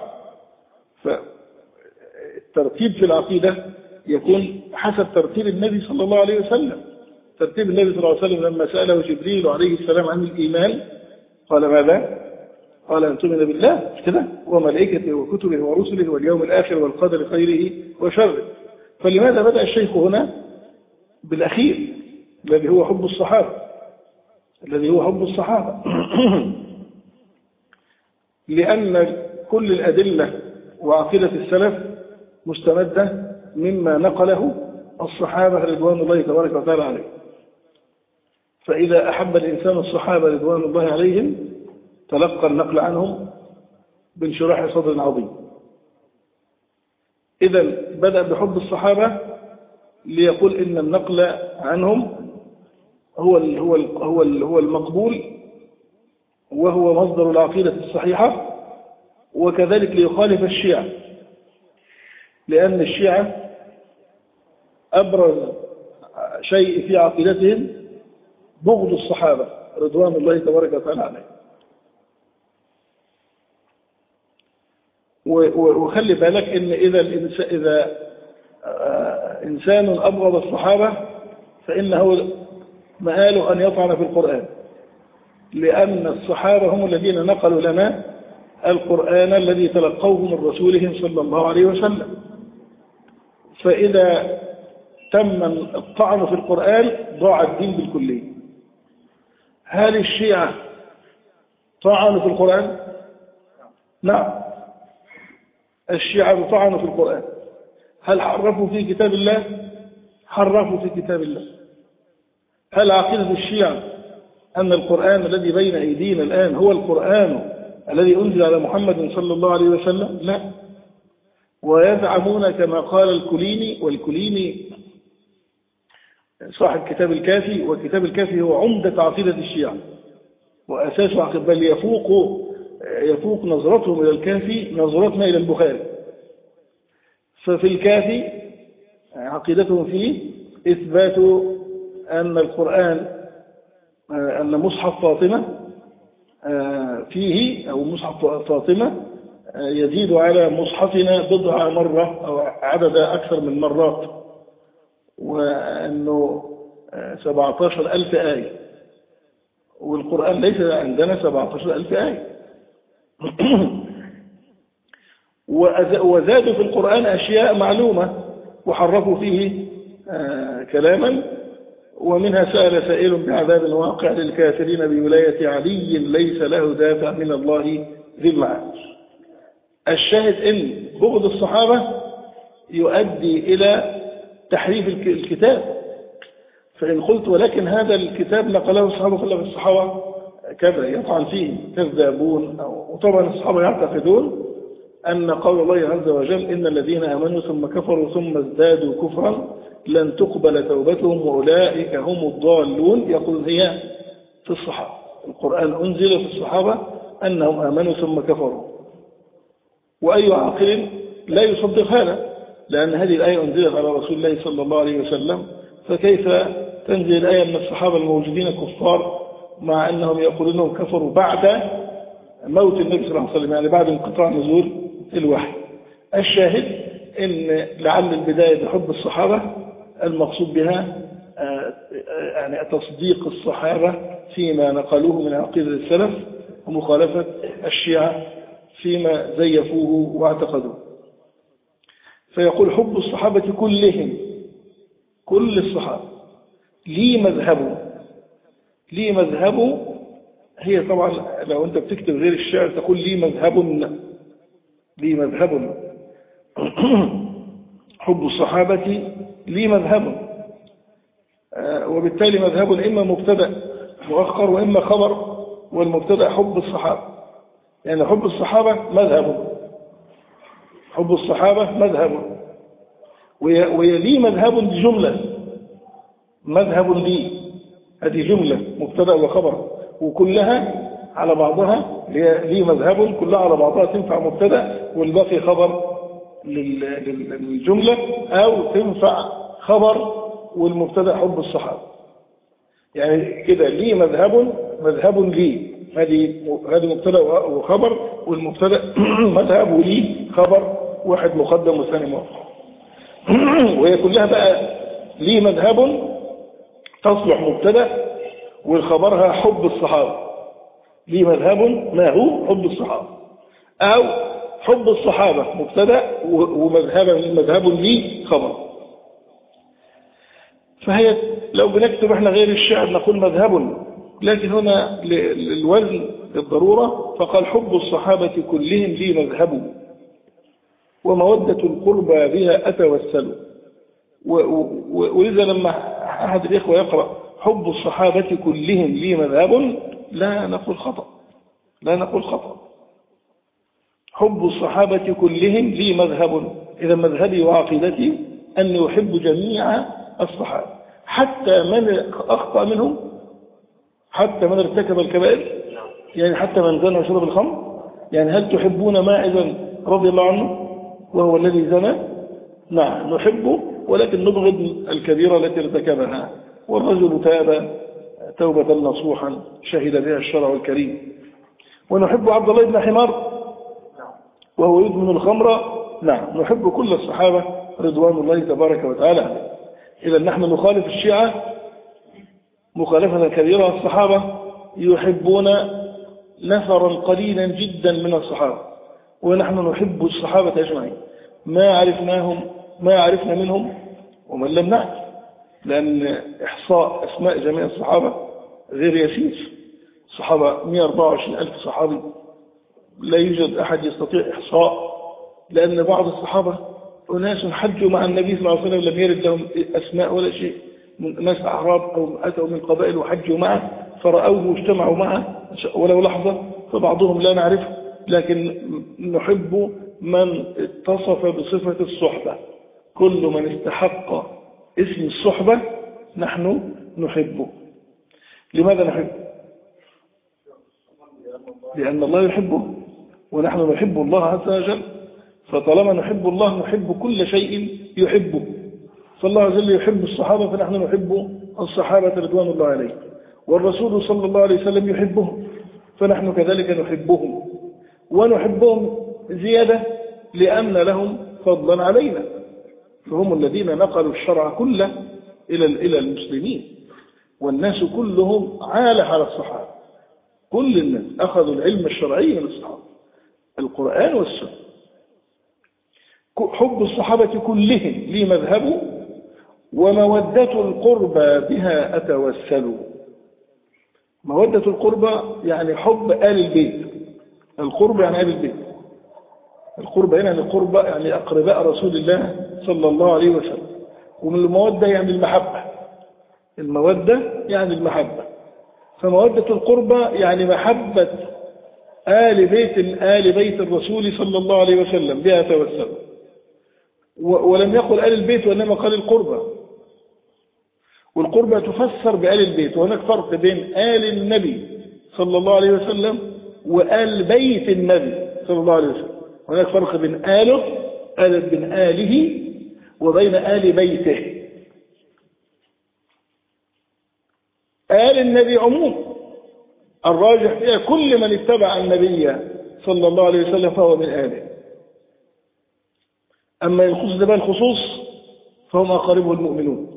فالترتيب في العقيدة يكون حسب ترتيب النبي صلى الله عليه وسلم. ترتيب النبي صلى الله عليه وسلم لما سأله جبريل عليه السلام عن الإيمان قال ماذا؟ قال أن تؤمن بالله كده وملائكته وكتبه ورسله واليوم الآخر والقدر خيره وشره. فلماذا بدأ الشيخ هنا بالأخير الذي هو حب الصحابة الذي هو حب الصحابة لأن كل الأدلة وعقيدة السلف مستمدة مما نقله الصحابة رضوان الله تبارك وتعالى عليهم. فإذا أحب الإنسان الصحابة رضوان الله عليهم تلقى النقل عنهم بانشراح صدر عظيم. إذا بدأ بحب الصحابة ليقول إن النقل عنهم هو هو هو هو المقبول وهو مصدر العقيدة الصحيحة، وكذلك ليخالف الشيعة لأن الشيعة أبرز شيء في عقيدتهم بغض الصحابة رضوان الله تبارك وتعالى عليهم. وخلي بالك إن إذا إذا إنسان أبغض الصحابة فإنه مآله أن يطعن في القرآن، لأن الصحابة هم الذين نقلوا لنا القرآن الذي تلقوه من رسولهم صلى الله عليه وسلم. فإذا تم الطعن في القرآن ضاع الدين بالكلية. هل الشيعة طعنوا في القرآن؟ نعم، الشيعة طعنوا في القرآن. هل حرفوا في كتاب الله؟ حرفوا في كتاب الله. هل عقيدة الشيعة أن القرآن الذي بين أيدينا الآن هو القرآن الذي أنزل على محمد صلى الله عليه وسلم؟ لا. ويزعمون كما قال الكليني، والكليني صاحب كتاب الكافي، وكتاب الكافي هو عمدة عقيدة الشيعة وأساس عقيدة، بل يفوق يفوق نظرتهم إلى الكافي نظرتنا إلى البخاري. ففي الكافي عقيدتهم فيه إثبات أن القرآن أن مصحف فاطمة فيه أو مصحف فاطمة يزيد على مصحفنا بضع مرة أو عدد أكثر من مرات، وأنه سبعة عشر ألف آية، والقرآن ليس عندنا سبعة عشر ألف آية. وزادوا في القرآن أشياء معلومة وحرفوا فيه كلاما، ومنها سأل سائل بعذاب واقع للكافرين بولاية علي ليس له دافع من الله ذي المعارج. الشاهد إن بغض الصحابة يؤدي إلى تحريف الكتاب. فإن قلت ولكن هذا الكتاب نقله الصحابة كلهم، الصحابة كذا يطعن فيه كذابون، وطبعا الصحابة يعتقدون أن قول الله عز وجل إن الذين آمنوا ثم كفروا ثم ازدادوا كفرا لن تقبل توبتهم وأولئك هم الضالون. يقول هي في الصحابة، القرآن أنزل في الصحابة أنهم آمنوا ثم كفروا، وأي عاقل لا يصدق هذا، لأن هذه الآية أنزلت على رسول الله صلى الله عليه وسلم، فكيف تنزل الآية من الصحابة الموجودين كفار مع أنهم يقولون أنهم كفروا بعد موت النبي صلى الله عليه وسلم، يعني بعد انقطاع نزول الوحي. الشاهد إن لعل البداية بحب الصحابة المقصود بها يعني تصديق الصحابة فيما نقلوه من عقيدة السلف ومخالفة الشيعة فيما زيفوه واعتقدوه. فيقول حب الصحابة كلهم، كل الصحابة لي مذهبه. لي مذهبه هي طبعا لو أنت بتكتب غير الشعر تقول لي مذهب، لي مذهب. حب الصحابة لي مذهب، وبالتالي مذهب إما مبتدأ مؤخر وإما خبر، والمبتدأ حب الصحابة، يعني حب الصحابة مذهب، حب الصحابة مذهب، ويلي مذهب دي جملة، مذهب لي هذه جملة مبتدأ وخبر، وكلها على بعضها ليه مذهب كلها على بعضها تنفع مبتدا والباقي خبر للجملة، أو تنفع خبر والمبتدا حب الصحابة. يعني كده ليه مذهب مذهب لي، هذه هذه مبتدا وخبر، والمبتدا مذهب وليه خبر، واحد مقدم والثاني مؤخر. وهي كلها بقى ليه مذهب تصلح مبتدا والخبرها حب الصحابة. ليه مذهب ما هو حب الصحابة، أو حب الصحابة مبتدا ومذهب مذهب لي خبر. فهي لو بنكتب احنا غير الشعر نقول مذهب، لكن هنا للوزن للضرورة فقال حب الصحابة كلهم لي مذهب، ومودة القربى بها أتوسل. ولذا لما أحد الإخوة يقرأ حب الصحابة كلهم لي مذهب لا نقول خطأ، لا نقول خطأ. حب الصحابة كلهم لي مذهب، إذا مذهبي وعقيدتي أني أحب جميع الصحابة حتى من أخطأ منهم، حتى من ارتكب الكبائر، يعني حتى من زنى وشرب الخمر. يعني هل تحبون ماعزا رضي الله عنه وهو الذي زنى؟ نعم نحبه، ولكن نبغض الكبيرة التي ارتكبها. والرجل تاب توبة نصوحا شهد بها الشرع الكريم. ونحب عبد الله بن حمار وهو يدمن الخمر. نعم نحب كل الصحابة رضوان الله تبارك وتعالى. إذا نحن نخالف الشيعة مخالفة كبيرة. الصحابة يحبون نفرا قليلا جدا من الصحابة، ونحن نحب الصحابة أجمعين، ما عرفناهم ما عرفنا منهم ومن لم نعرف، لأن إحصاء أسماء جميع الصحابة غير يسير. الصحابة مئة وأربعة وعشرين ألف صحابي، لا يوجد أحد يستطيع إحصاء، لأن بعض الصحابة أناس حجوا مع النبي صلى الله عليه وسلم لم يرد لهم أسماء ولا شيء، ناس أعراب أو أتوا من قبائل وحجوا معه فرأوه واجتمعوا معه ولو لحظة، فبعضهم لا نعرفه، لكن نحب من اتصف بصفة الصحبة. كل من استحق اسم الصحبة نحن نحبه. لماذا نحبه؟ لأن الله يحبه ونحن نحب الله عز وجل، فطالما نحب الله نحب كل شيء يحبه. فالله عز وجل يحب الصحابة فنحن نحب الصحابة رضوان الله عليهم، والرسول صلى الله عليه وسلم يحبهم فنحن كذلك نحبهم، ونحبهم زيادة لأن لهم فضلا علينا، فهم الذين نقلوا الشرع كله إلى إلى المسلمين، والناس كلهم عال على الصحابة. كل الناس أخذوا العلم الشرعي من الصحابة، القرآن والسنة. حب الصحابة كلهم لي مذهب، ومودة القربى بها أتوسل. مودة القربى يعني حب آل البيت. القرب يعني آل البيت. القربى هنا يعني القربى يعني أقرباء رسول الله صلى الله عليه وسلم. ومن المودة يعني المحبة. المودة يعني المحبة. فمودة القربى يعني محبة آل بيت آل بيت الرسول صلى الله عليه وسلم بها أتوسل. ولم يقل آل البيت وإنما قال القربى. والقربى تفسر بآل البيت، وهناك فرق بين آل النبي صلى الله عليه وسلم وآل بيت النبي صلى الله عليه وسلم. هناك فرق بين آله آل بين آله وبين آل بيته. آل النبي عموم الراجح فيها كل من اتبع النبي صلى الله عليه وسلم فهو من آله. أما يخص ده الخصوص فهم أقاربه المؤمنون.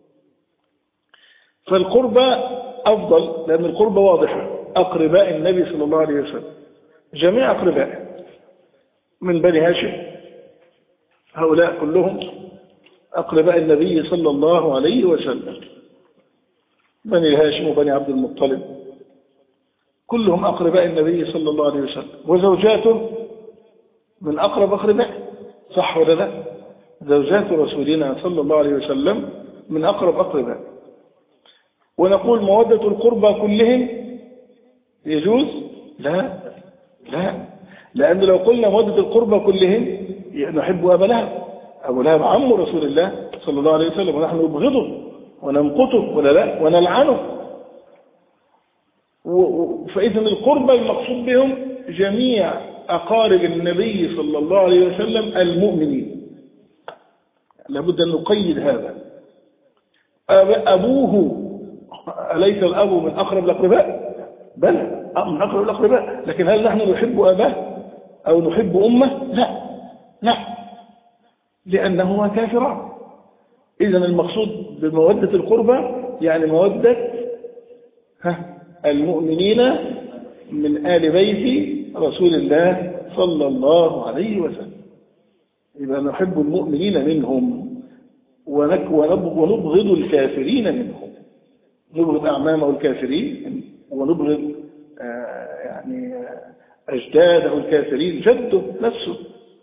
فالقربة أفضل لأن القربة واضحة، أقرباء النبي صلى الله عليه وسلم جميع أقربائه من بني هاشم، هؤلاء كلهم أقرباء النبي صلى الله عليه وسلم، بني هاشم وبني عبد المطلب كلهم أقرباء النبي صلى الله عليه وسلم، وزوجاته من أقرب أقربائه، صح ولا لا؟ زوجات رسولنا صلى الله عليه وسلم من أقرب أقربائه. ونقول مودة القربى كلهم يجوز؟ لا لا، لأن لو قلنا مودة القربى كلهم نحب أبا لهب. أبو لهب عم رسول الله صلى الله عليه وسلم، ونحن نبغضه ونمقته ولا لا ونلعنه. فإذا القربى المقصود بهم جميع أقارب النبي صلى الله عليه وسلم المؤمنين. لابد أن نقيد هذا. أبوه أليس الأب من أقرب الأقرباء؟ بلى من أقرب الأقرباء، لكن هل نحن نحب أباه أو نحب أمه؟ لا لا، لأنهما كافران. إذا المقصود بمودة القربى يعني مودة المؤمنين من آل بيت رسول الله صلى الله عليه وسلم. إذا نحب المؤمنين منهم ونبغض الكافرين منهم، نبغض أعمامه الكافرين ونبغض آه يعني أجداده الكافرين. جده نفسه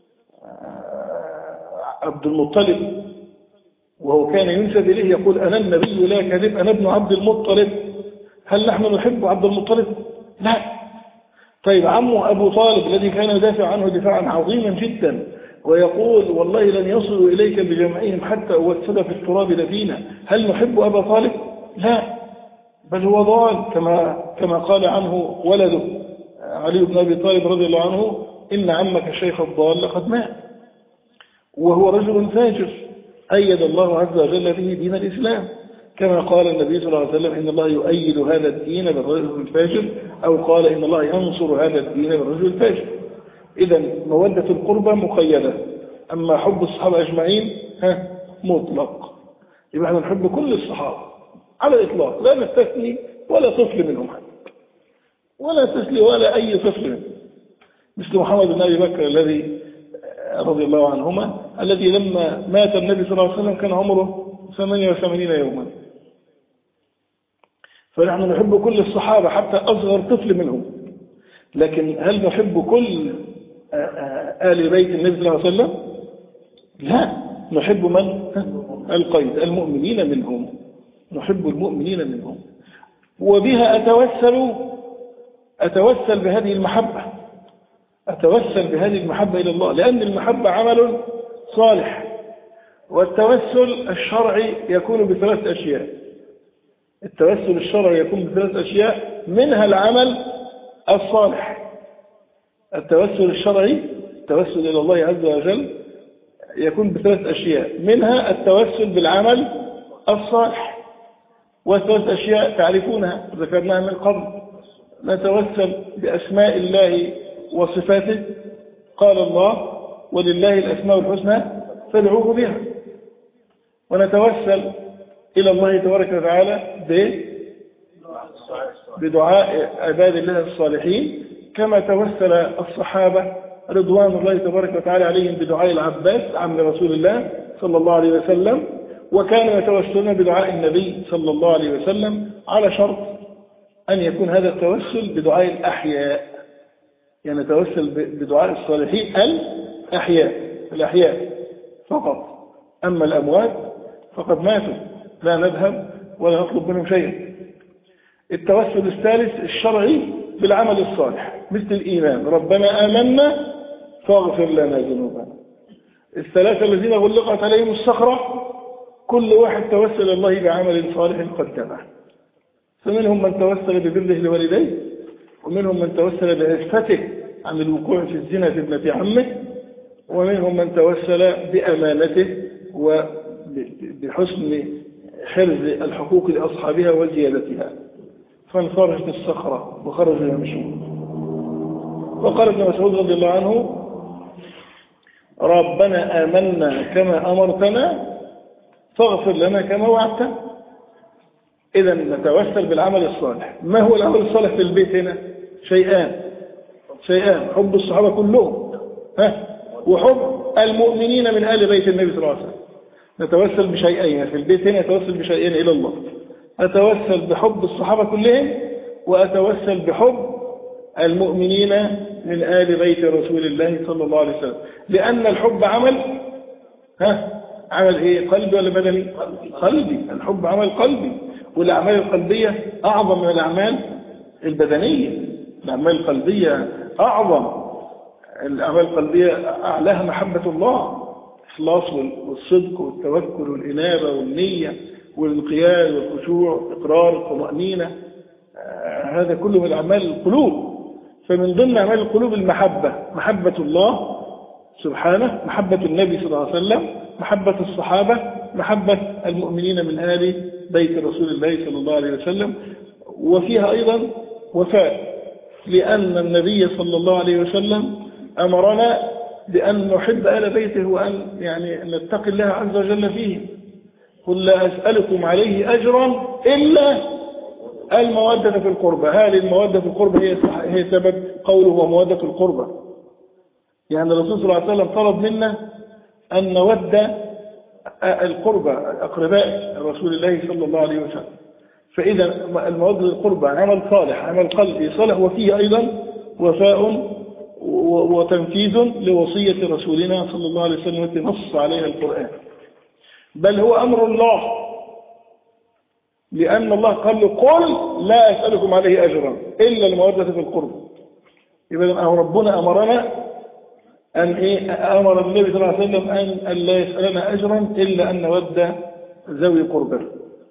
آه عبد المطلب وهو كان ينسب إليه يقول أنا النبي لا كذب، أنا ابن عبد المطلب. هل نحن نحب عبد المطلب؟ لا. طيب عمه أبو طالب الذي كان يدافع عنه دفاعا عظيما جدا ويقول والله لن يصلوا إليك بجمعهم حتى أوسد في التراب دفينا، هل نحب أبا طالب؟ لا، بل هو ضال كما كما قال عنه ولده علي بن أبي طالب رضي الله عنه إن عمك الشيخ الضال لقد مات. وهو رجل فاجر أيد الله عز وجل به دين الإسلام، كما قال النبي صلى الله عليه وسلم إن الله يؤيد هذا الدين بالرجل الفاجر، أو قال إن الله ينصر هذا الدين بالرجل الفاجر. إذا مودة القربى مقيدة، أما حب الصحابة أجمعين ها مطلق. يبقى احنا نحب كل الصحابة على الإطلاق، لا نستثني ولا طفل منهم حتى، ولا تسلي ولا أي طفل منهم، مثل محمد بن أبي بكر الذي رضي الله عنهما الذي لما مات النبي صلى الله عليه وسلم كان عمره ثمانية وثمانين يوما. فنحن نحب كل الصحابة حتى أصغر طفل منهم، لكن هل نحب كل آل بيت النبي صلى الله عليه وسلم؟ لا، نحب من؟ القيد المؤمنين منهم، نحب المؤمنين منهم. وبها أتوسل أتوسل بهذه المحبة أتوسل بهذه المحبة إلى الله، لأن المحبة عمل صالح، والتوسل الشرعي يكون بثلاث أشياء. التوسل الشرعي يكون بثلاث أشياء منها العمل الصالح. التوسل الشرعي التوسل إلى الله عز وجل يكون بثلاث أشياء، منها التوسل بالعمل الصالح، وثلاث أشياء تعرفونها ذكرناها من قبل. نتوسل بأسماء الله وصفاته، قال الله ولله الأسماء الحسنى فادعوه بها. ونتوسل إلى الله تبارك وتعالى بدعاء عباد الله الصالحين، كما توسل الصحابة رضوان الله تبارك وتعالى عليهم بدعاء العباس عم رسول الله صلى الله عليه وسلم، وكانوا يتوسلون بدعاء النبي صلى الله عليه وسلم على شرط أن يكون هذا التوسل بدعاء الأحياء، يعني نتوسل بدعاء الصالحين الأحياء الأحياء فقط، أما الأموات فقد ماتوا لا نذهب ولا نطلب منهم شيئا. التوسل الثالث الشرعي بالعمل الصالح مثل الإيمان، ربنا آمنا فاغفر لنا ذنوبنا. الثلاثة الذين غلقت عليهم الصخرة كل واحد توسل الله بعمل صالح قدمه، فمنهم من توسل ببره لوالديه، ومنهم من توسل بعفته عن الوقوع في الزنا في ابنة عمه، ومنهم من توسل بأمانته وبحسن حرز الحقوق لأصحابها وزيادتها، فانفرجت الصخرة وخرجوا يمشون. وقال ابن مسعود رضي الله عنه ربنا آمنا كما أمرتنا فاغفر لنا كما وعدتنا. إذا نتوسل بالعمل الصالح. ما هو العمل الصالح في البيت هنا؟ شيئان شيئان حب الصحابة كلهم ها وحب المؤمنين من آل بيت النبي صلى الله عليه وسلم. نتوسل بشيئين في البيت هنا، نتوسل بشيئين إلى الله، أتوسل بحب الصحابة كلهم، وأتوسل بحب المؤمنين من آل بيت رسول الله صلى الله عليه وسلم، لأن الحب عمل ها عمل إيه؟ قلبي ولا بدني؟ قلبي. الحب عمل قلبي، والأعمال القلبية أعظم من الأعمال البدنية. الأعمال القلبية أعظم، الأعمال القلبية أعلاها محبة الله، الإخلاص والصدق والتوكل والإنابة والنية والانقياد والخشوع والإقرار والطمأنينة، هذا كله من أعمال القلوب. فمن ضمن أعمال القلوب المحبة، محبة الله سبحانه، محبة النبي صلى الله عليه وسلم، محبة الصحابة، محبة المؤمنين من آل بيت رسول الله صلى الله عليه وسلم. وفيها أيضا وفاء، لأن النبي صلى الله عليه وسلم أمرنا بأن نحب آل بيته وأن يعني نتقي الله عز وجل فيه. قل لا أسألكم عليه أجرا إلا المودة في القربى. هذه المودة في القربى هي هي سبب قوله ومودة في القربى. يعني الرسول صلى الله عليه وسلم طلب منا أن نود القربى أقرباء رسول الله صلى الله عليه وسلم. فإذا المودة القربى عمل صالح، عمل قلبي صالح، وفيه أيضا وفاء وتنفيذ لوصية رسولنا صلى الله عليه وسلم التي نص عليها القرآن. بل هو أمر الله، لأن الله قال له قل لا أسألكم عليه أجرا إلا المودة في القربى. يبقى ربنا أمرنا أن إيه؟ أمر النبي صلى الله عليه وسلم أن لا يسألنا أجرا إلا أن نود ذوي قربى.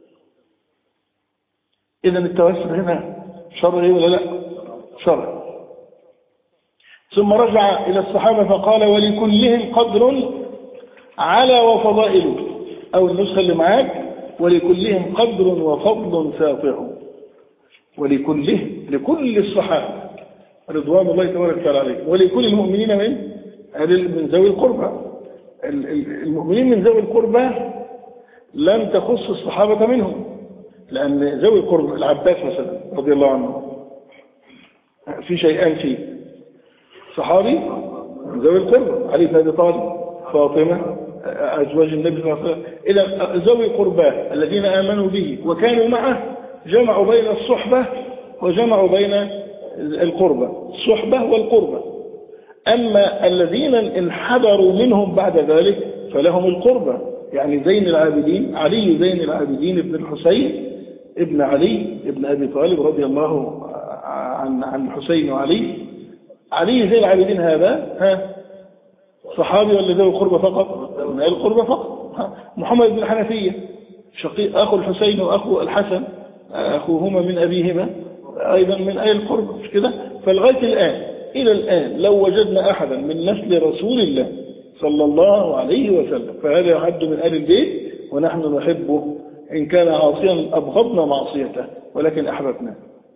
إذن التوسل هنا شرعي ولا لا؟ شرعي. ثم رجع إلى الصحابة فقال ولكلهم قدر على وفضائل، أو النسخة اللي معاك ولكلهم قدر وفضل ساطع. ولكلهم، لكل الصحابة رضوان الله تبارك وتعالى عليهم، ولكل المؤمنين من من ذوي القربى. المؤمنين من ذوي القربى لم تخص الصحابة منهم، لأن ذوي القربى العباس مثلا رضي الله عنه في شيئان فيه، صحابي من ذوي القربى، علي بن أبي طالب، فاطمة، أزواج النبي صلى الله عليه وسلم. إذا ذوي القربى الذين آمنوا به وكانوا معه جمعوا بين الصحبة وجمعوا بين القربى، الصحبة والقربى. أما الذين انحدروا منهم بعد ذلك فلهم القربى، يعني زين العابدين، علي زين العابدين ابن الحسين ابن علي ابن أبي طالب رضي الله عن عن الحسين وعلي. علي زين العابدين هذا ها صحابي ولا ذوي القربى فقط؟ من آل القربى فقط. محمد بن الحنفية شقيق أخو الحسين وأخو الحسن أخوهما من أبيهما أيضا من آل القربى، مش كده؟ فلغاية الآن إلى الآن لو وجدنا أحدا من نسل رسول الله صلى الله عليه وسلم فهذا يعد من آل البيت، ونحن نحبه إن كان عاصيا أبغضنا معصيته ولكن أحببناه.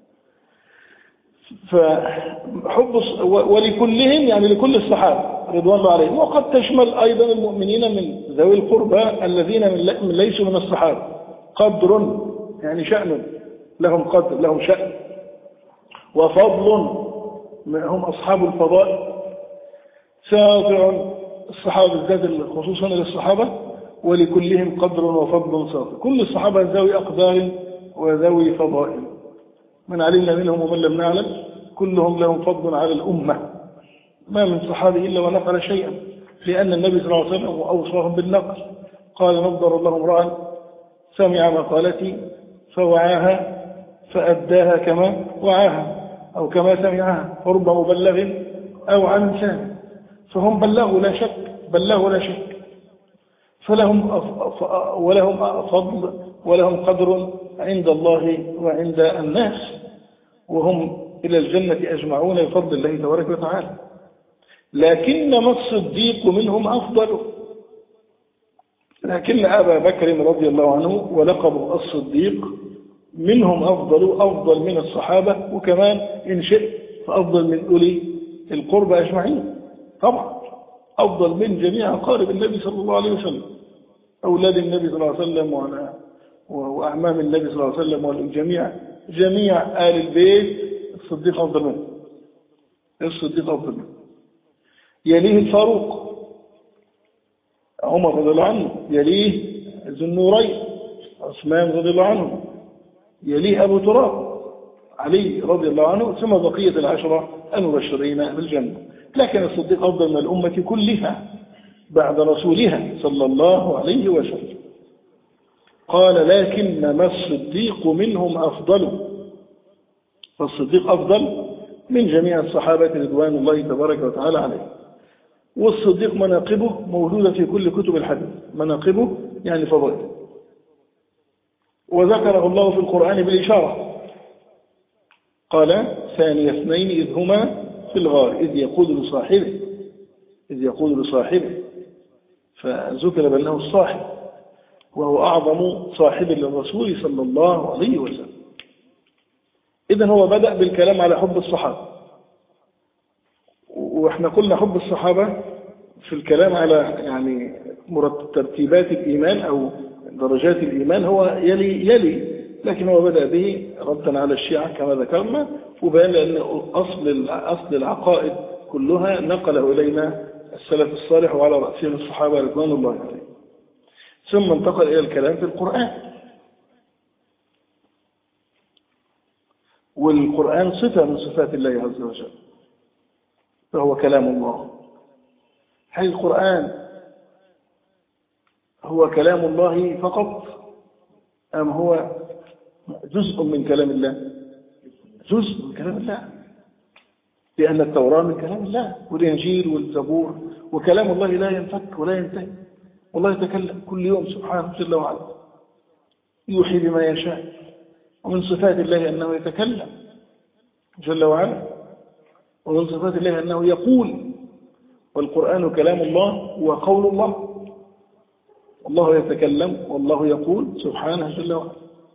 فحب ولكلهم يعني لكل الصحابة رضوان الله عليهم، وقد تشمل أيضا المؤمنين من ذوي القربى الذين من ليسوا من الصحابة. قدر يعني شأن، لهم قدر، لهم شأن، وفضل هم أصحاب الفضائل. ساطع الصحابة بالذات خصوصا للصحابة ولكلهم قدر وفضل ساطع. كل الصحابة ذوي أقدار وذوي فضائل، من علمنا منهم ومن لم نعلم كلهم لهم فضل على الأمة. ما من صحابي إلا ونقل شيئا، لأن النبي صلى الله عليه وسلم أوصاهم بالنقل. قال نضر الله امرأ سمع مقالتي فوعاها فأداها كما وعاها أو كما سمعها، فرب مبلغ أو عن لسان. فهم بلغوا لا شك، بلغوا لا شك، فلهم ولهم فضل ولهم قدر عند الله وعند الناس، وهم إلى الجنة أجمعون بفضل الله تبارك وتعالى. لكنما الصديق منهم أفضل، لكن أبا بكر رضي الله عنه ولقب الصديق منهم أفضل، أفضل من الصحابة، وكمان إن شئت فأفضل من أولي القربى أجمعين. طبعا أفضل من جميع أقارب النبي صلى الله عليه وسلم، أولاد النبي صلى الله عليه وسلم وأعمام النبي صلى الله عليه وسلم والجميع، جميع آل البيت الصديق أفضل منه، الصديق أفضل منه. يليه الفاروق عمر رضي الله عنه، يليه ذو النورين عثمان رضي الله عنه، يليه أبو تراب علي رضي الله عنه، ثم بقية العشرة المبشرين بالجنة. لكن الصديق أفضل من الأمة كلها بعد رسولها صلى الله عليه وسلم. قال لكنما الصديق منهم أفضل، فالصديق أفضل من جميع الصحابة رضوان الله تبارك وتعالى عليه. والصديق مناقبه موجودة في كل كتب الحديث، مناقبه يعني فضائله، وذكره الله في القرآن بالإشارة. قال ثاني اثنين إذ هما في الغار إذ يقول لصاحبه إذ يقول لصاحبه فذكر بأنه الصاحب وهو أعظم صاحب للرسول صلى الله عليه وسلم. إذن هو بدأ بالكلام على حب الصحابة، وإحنا قلنا حب الصحابة في الكلام على يعني ترتيبات الإيمان أو درجات الإيمان هو يلي يلي لكن هو بدأ به ردا على الشيعة كما ذكرنا، وبيان لأن أصل أصل العقائد كلها نقله إلينا السلف الصالح وعلى رأسهم الصحابة رضوان الله عليهم. ثم انتقل إلى الكلام في القرآن، والقرآن صفة من صفات الله عز وجل فهو كلام الله. هل القرآن هو كلام الله فقط أم هو جزء من كلام الله؟ جزء من كلام الله، لأن التوراة من كلام الله والإنجيل والزبور، وكلام الله لا ينفك ولا ينتهي، والله يتكلم كل يوم سبحانه جل وعلا يوحي بما يشاء. ومن صفات الله أنه يتكلم جل وعلا، ومن صفات الله أنه يقول، والقرآن كلام الله وقول الله. الله يتكلم والله يقول سبحانه جل وعلا.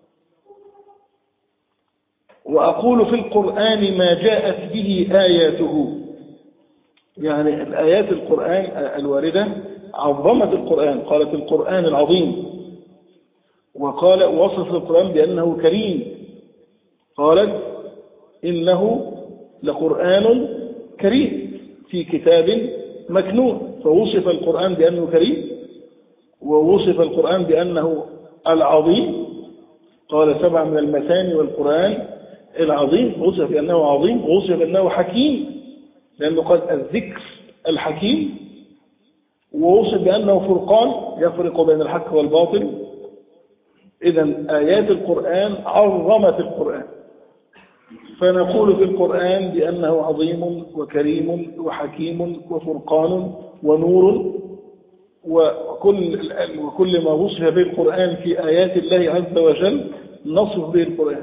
وأقول في القرآن ما جاءت به آياته، يعني الآيات القرآن الواردة عظمت القرآن، قالت القرآن العظيم، وقال وصف القرآن بأنه كريم، قالت إنه لقرآن كريم في كتاب مكنون. فوصف القرآن بأنه كريم، ووصف القرآن بأنه العظيم، قال سبع من المثاني والقرآن العظيم، وصف بأنه عظيم، ووصف بأنه حكيم لأنه قال الذكر الحكيم، ووصف بأنه فرقان يفرق بين الحق والباطل. إذن آيات القرآن عظمت القرآن، فنقول في القرآن بأنه عظيم وكريم وحكيم وفرقان ونور، وكل, وكل ما وصف به القرآن في آيات الله عز وجل نصف به القرآن.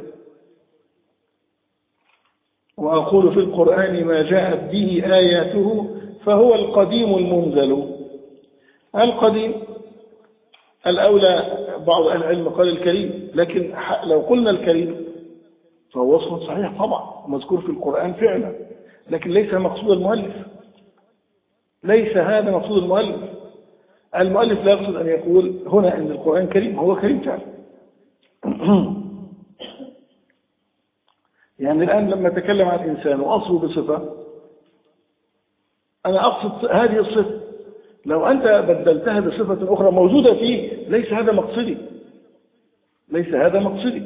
وأقول في القرآن ما جاءت به آياته فهو القديم المنزل. القديم الأولى بعض أهل العلم قال الكريم، لكن لو قلنا الكريم فهو وصف صحيح طبعا مذكور في القرآن فعلا، لكن ليس مقصود المؤلف، ليس هذا مقصود المؤلف. المؤلف لا يقصد أن يقول هنا أن القرآن كريم، هو كريم فعلا. يعني الآن لما أتكلم عن الإنسان وأصله بصفة، أنا أقصد هذه الصفة، لو أنت بدلتها بصفة أخرى موجودة فيه ليس هذا مقصدي، ليس هذا مقصدي.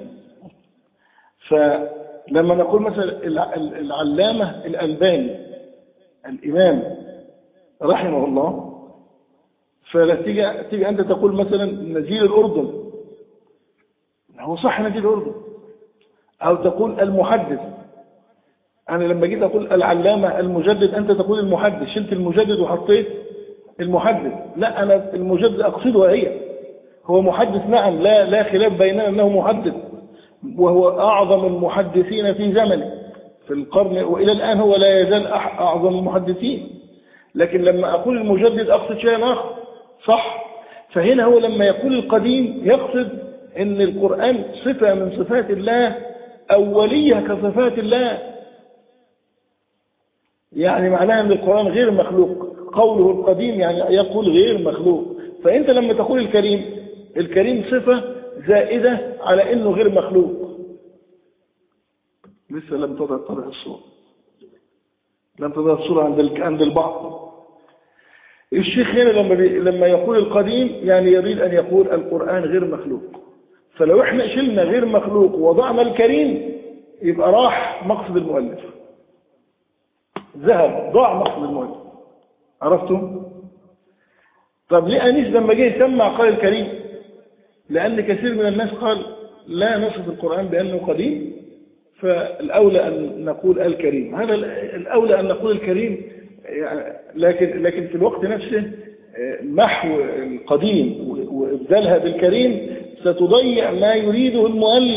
فلما نقول مثلا العلامة الألباني الإمام رحمه الله، فلا تيجي, تيجي أنت تقول مثلا نزيل الأردن، هو صح نزيل الأردن، أو تقول المحدث. أنا لما جيت أقول العلامة المجدد أنت تقول المحدث، شلت المجدد وحطيت المحدث. لا، أنا المجدد أقصدها هي، هو محدث نعم، لا لا خلاف بيننا أنه محدث، وهو أعظم المحدثين في زمنه في القرن، وإلى الآن هو لا يزال أعظم المحدثين. لكن لما أقول المجدد أقصد شيئا آخر، صح؟ فهنا هو لما يقول القديم يقصد أن القرآن صفة من صفات الله أولية كصفات الله، يعني معناها أن القرآن غير مخلوق. قوله القديم يعني يقول غير مخلوق. فأنت لما تقول الكريم، الكريم صفة زائدة على أنه غير مخلوق. لسه لم تضع الصورة، لم تضع الصورة عند عند البعض. الشيخ هنا لما لما يقول القديم يعني يريد أن يقول القرآن غير مخلوق. فلو احنا شلنا غير مخلوق ووضعنا الكريم يبقى راح مقصد المؤلف، ذهب ضاع مقصد المؤلف. عرفتم؟ طب ليه أنيس لما جه يسمع قال الكريم؟ لأن كثير من الناس قال لا نصف القرآن بأنه قديم، فالأولى أن نقول الكريم. هذا الأولى أن نقول الكريم، لكن لكن في الوقت نفسه محو القديم وإبدالها بالكريم ستضيع ما يريده المؤلف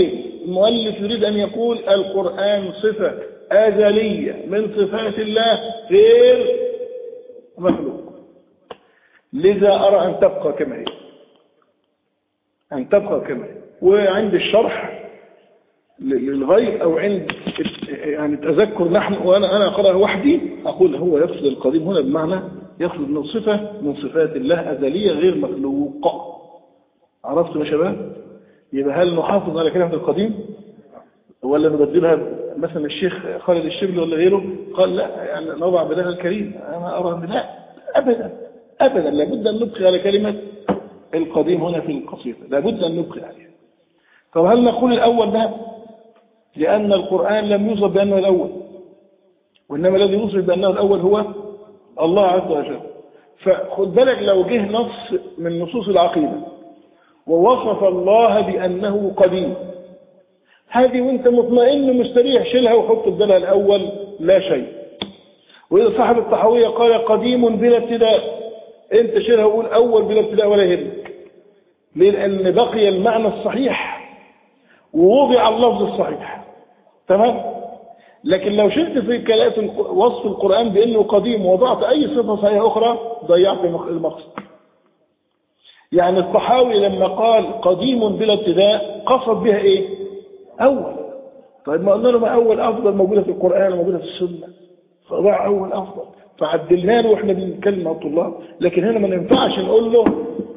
المؤلف يريد أن يقول القرآن صفة أزلية من صفات الله غير مخلوق، لذا أرى أن تبقى كما هي، أن تبقى كما هي. وعند الشرح للغير أو عند يعني تذكر نحن وأنا أنا أقرأ وحدي أقول هو يقصد القديم هنا بمعنى يقصد أنه صفة من صفات الله أزلية غير مخلوق. عرفتم يا شباب؟ يبقى هل نحافظ على كلمة القديم ولا نبدلها؟ مثلا الشيخ خالد الشبلي ولا غيره قال لا يعني نضع بدلها الكريم. أنا أرى أن لا أبدا أبدا، لابد أن نبقي على كلمة القديم هنا في القصيدة، لابد أن نبقي عليها. طب هل نقول الأول ده لأن القرآن لم يوصف بأنه الأول، وإنما الذي يوصف بأنه الأول هو الله عز وجل. فخد بالك لو جه نص من نصوص العقيدة ووصف الله بأنه قديم، هذه وانت مطمئن مستريح شيلها وحط بدلها الأول لا شيء. وإذا صاحب الطحاوية قال قديم بلا ابتداء، انت شيلها وقول أول بلا ابتداء ولا يهمك. ليه؟ لأن بقي المعنى الصحيح ووضع اللفظ الصحيح. تمام؟ لكن لو شلت في كلام وصف القرآن بأنه قديم ووضعت أي صفة صحيحة أخرى ضيعت المقصد. يعني الطحاوي لما قال قديم بلا ابتداء قصد بها ايه؟ اول. طيب ما قلنا له ما اول افضل موجوده في القران وموجوده في السنه، فضع اول افضل فعدلنا له واحنا بنتكلم مع الطلاب. لكن هنا ما ينفعش نقول له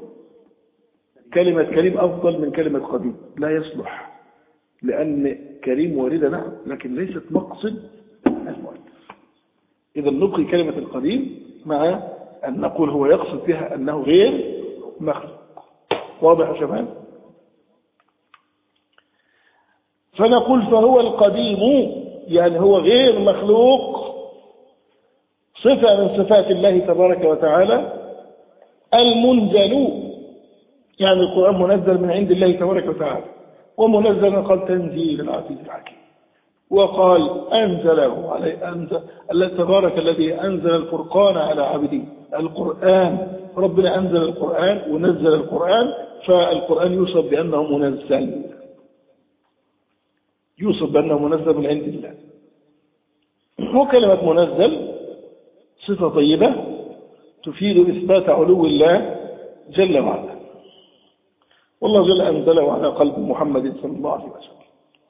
كلمه كريم افضل من كلمه قديم، لا يصلح، لان كريم وارده نعم لكن ليست مقصد المؤلف. اذا نبقي كلمه القديم مع ان نقول هو يقصد بها انه غير مخلوق. واضح يا شباب؟ فنقول فهو القديم يعني هو غير مخلوق، صفة من صفات الله تبارك وتعالى. المنزل يعني القرآن منزل من عند الله تبارك وتعالى، ومنزل قال تنزيل العزيز الحكيم، وقال أنزله عليه أنزل تبارك الذي أنزل الفرقان على عبده. القرآن ربنا أنزل القرآن ونزل القرآن، فالقرآن يوصف بأنه منزل، يوصف بأنه منزل من عند الله. وكلمة منزل صفة طيبة تفيد إثبات علو الله جل وعلا، والله جل أنزله على قلب محمد صلى الله عليه وسلم.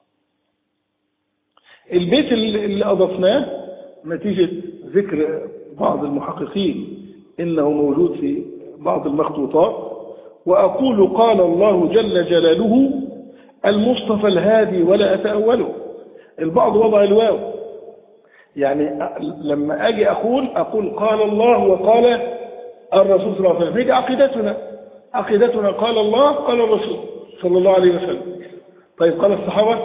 البيت اللي أضفناه نتيجة ذكر بعض المحققين إنه موجود في بعض المخطوطات، وأقول قال الله جل جلاله المصطفى الهادي ولا أتأوله. البعض وضع الواو، يعني لما أجي أقول أقول قال الله وقال الرسول صلى الله عليه وسلم. هذه عقيدتنا عقيدتنا قال الله قال الرسول صلى الله عليه وسلم. طيب قال الصحابة؟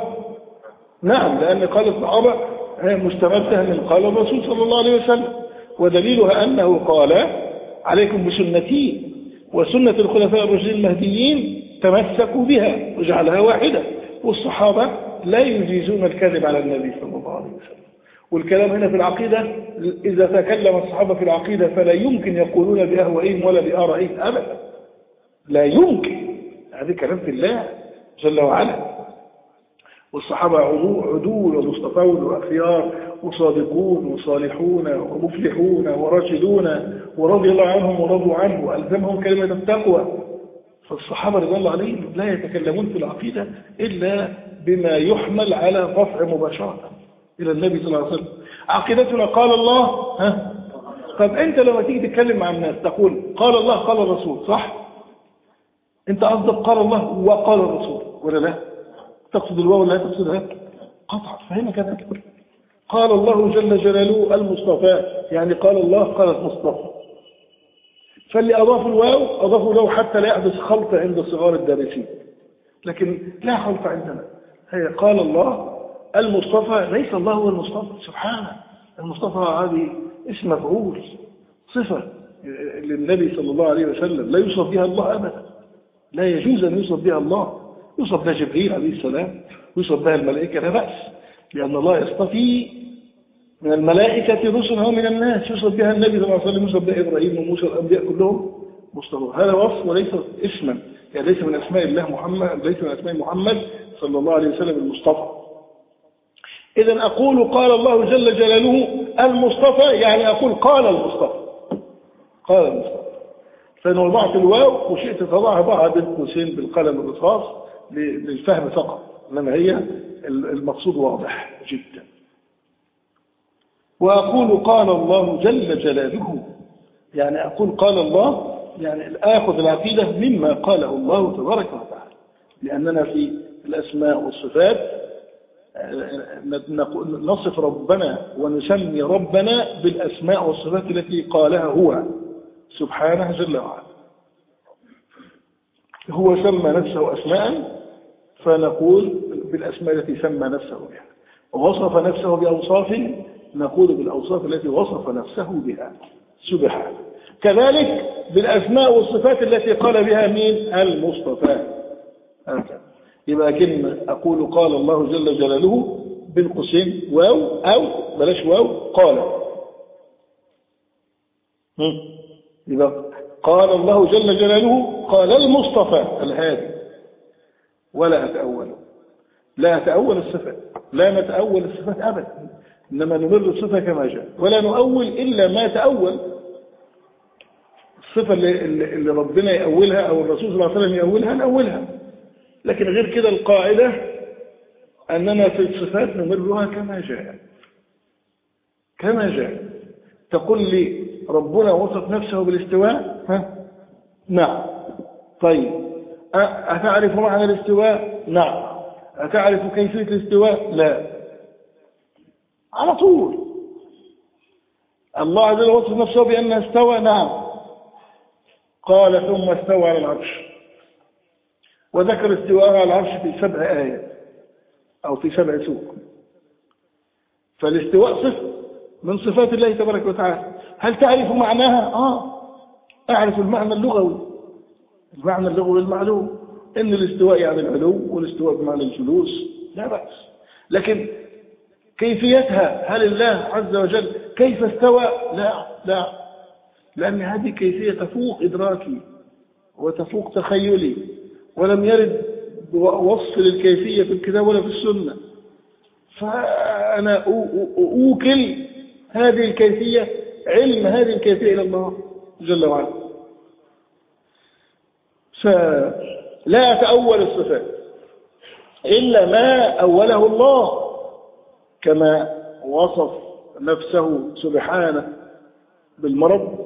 نعم، لأن قال الصحابة مستمدة من قال الرسول صلى الله عليه وسلم، ودليلها أنه قال عليكم بسنتي وسنة الخلفاء الراشدين المهديين تمسكوا بها وجعلها واحدة. والصحابة لا يجيزون الكذب على النبي صلى الله عليه وسلم. والكلام هنا في العقيدة، إذا تكلم الصحابة في العقيدة فلا يمكن يقولون بأهوائهم ولا بآرائهم أبدا، لا يمكن. هذا كلام في الله جل وعلا. والصحابة عدول ومصطفون وأخيار وصادقون وصالحون ومفلحون وراشدون ورضي الله عنهم ورضوا عنه وألزمهم كلمة التقوى. فالصحابة رضي الله عليهم لا يتكلمون في العقيدة إلا بما يحمل على رفع مباشرة إلى النبي صلى الله عليه وسلم. عقيدتنا قال الله. ها؟ طب أنت لما تيجي تتكلم مع الناس تقول قال الله قال الرسول، صح؟ أنت قصدك قال الله وقال الرسول ولا لا؟ تقصد الواو ولا لا تقصدها؟ قطعا فهمك كذلك. قال الله جل جلاله المصطفى، يعني قال الله قال المصطفى. فاللي أضاف الواو أضافوا له حتى لا يحدث خلط عند صغار الدارسين، لكن لا خلط عندنا. هي قال الله المصطفى، ليس الله هو المصطفى سبحانه. المصطفى هذه اسم مفعول، صفة للنبي صلى الله عليه وسلم لا يوصف بها الله أبدا، لا يجوز أن يوصف بها الله. يوصف بها جبريل عليه السلام، يوصف بها الملائكة لا بأس، لأن الله يصطفي من الملائكة رسلا ومن الناس. يوصف بها النبي صلى الله عليه وسلم، يوصف بها إبراهيم وموسى، الأنبياء كلهم مصطفى. هذا وصف وليس اسما، يعني ليس من أسماء الله محمد، ليس من أسماء محمد صلى الله عليه وسلم المصطفى. إذن أقول قال الله جل جلاله المصطفى، يعني أقول قال المصطفى، قال المصطفى. فإن وضعت الواو وشئت تضعها بعد قوسين بالقلم الرصاص للفهم فقط، إنما هي المقصود واضح جدا. وأقول قال الله جل جلاله، يعني أقول قال الله يعني آخذ العقيدة مما قاله الله تبارك وتعالى، لأننا في الأسماء والصفات نصف ربنا ونسمي ربنا بالأسماء والصفات التي قالها هو سبحانه جل وعلا. هو سمى نفسه أسماء فنقول بالأسماء التي سمى نفسه بها، ووصف نفسه بأوصاف نقول بالأوصاف التي وصف نفسه بها سبحانه. كذلك بالأسماء والصفات التي قال بها مين؟ المصطفى. هكذا يبقى كلمة أقول قال الله جل جلاله بالقسم واو أو بلاش واو قال، يبقى قال الله جل جلاله قال المصطفى الهادي، ولا أتأول، لا أتأول الصفات، لا نتأول الصفات أبدا، إنما نمر الصفة كما جاء، ولا نؤول إلا ما تأول. الصفة اللي, اللي ربنا يأولها أو الرسول صلى الله عليه وسلم يأولها نأولها، لكن غير كده القاعدة أننا في الصفات نمرها كما جاء، كما جاء. تقول لي ربنا وصف نفسه بالاستواء، ها؟ نعم. طيب أتعرف معنى الاستواء؟ نعم. أتعرف كيفية الاستواء؟ لا. على طول الله عز وجل وصف نفسه بأنه استوى، نعم. قال ثم استوى على العرش، وذكر استواءه على العرش في سبع آيات أو في سبع سور. فالاستواء صفة من صفات الله تبارك وتعالى. هل تعرف معناها؟ آه أعرف المعنى اللغوي، المعنى اللغوي المعلوم إن الاستواء يعني العلو، والاستواء بمعنى الجلوس، لا بأس. لكن كيفيتها، هل الله عز وجل كيف استوى؟ لا لا، لأن هذه كيفية تفوق إدراكي وتفوق تخيلي، ولم يرد وصف للكيفية في الكتاب ولا في السنة. فأنا أوكل هذه الكيفية، علم هذه الكيفية إلى الله جل وعلا. فلا أتأول الصفات إلا ما أوله الله، كما وصف نفسه سبحانه بالمرض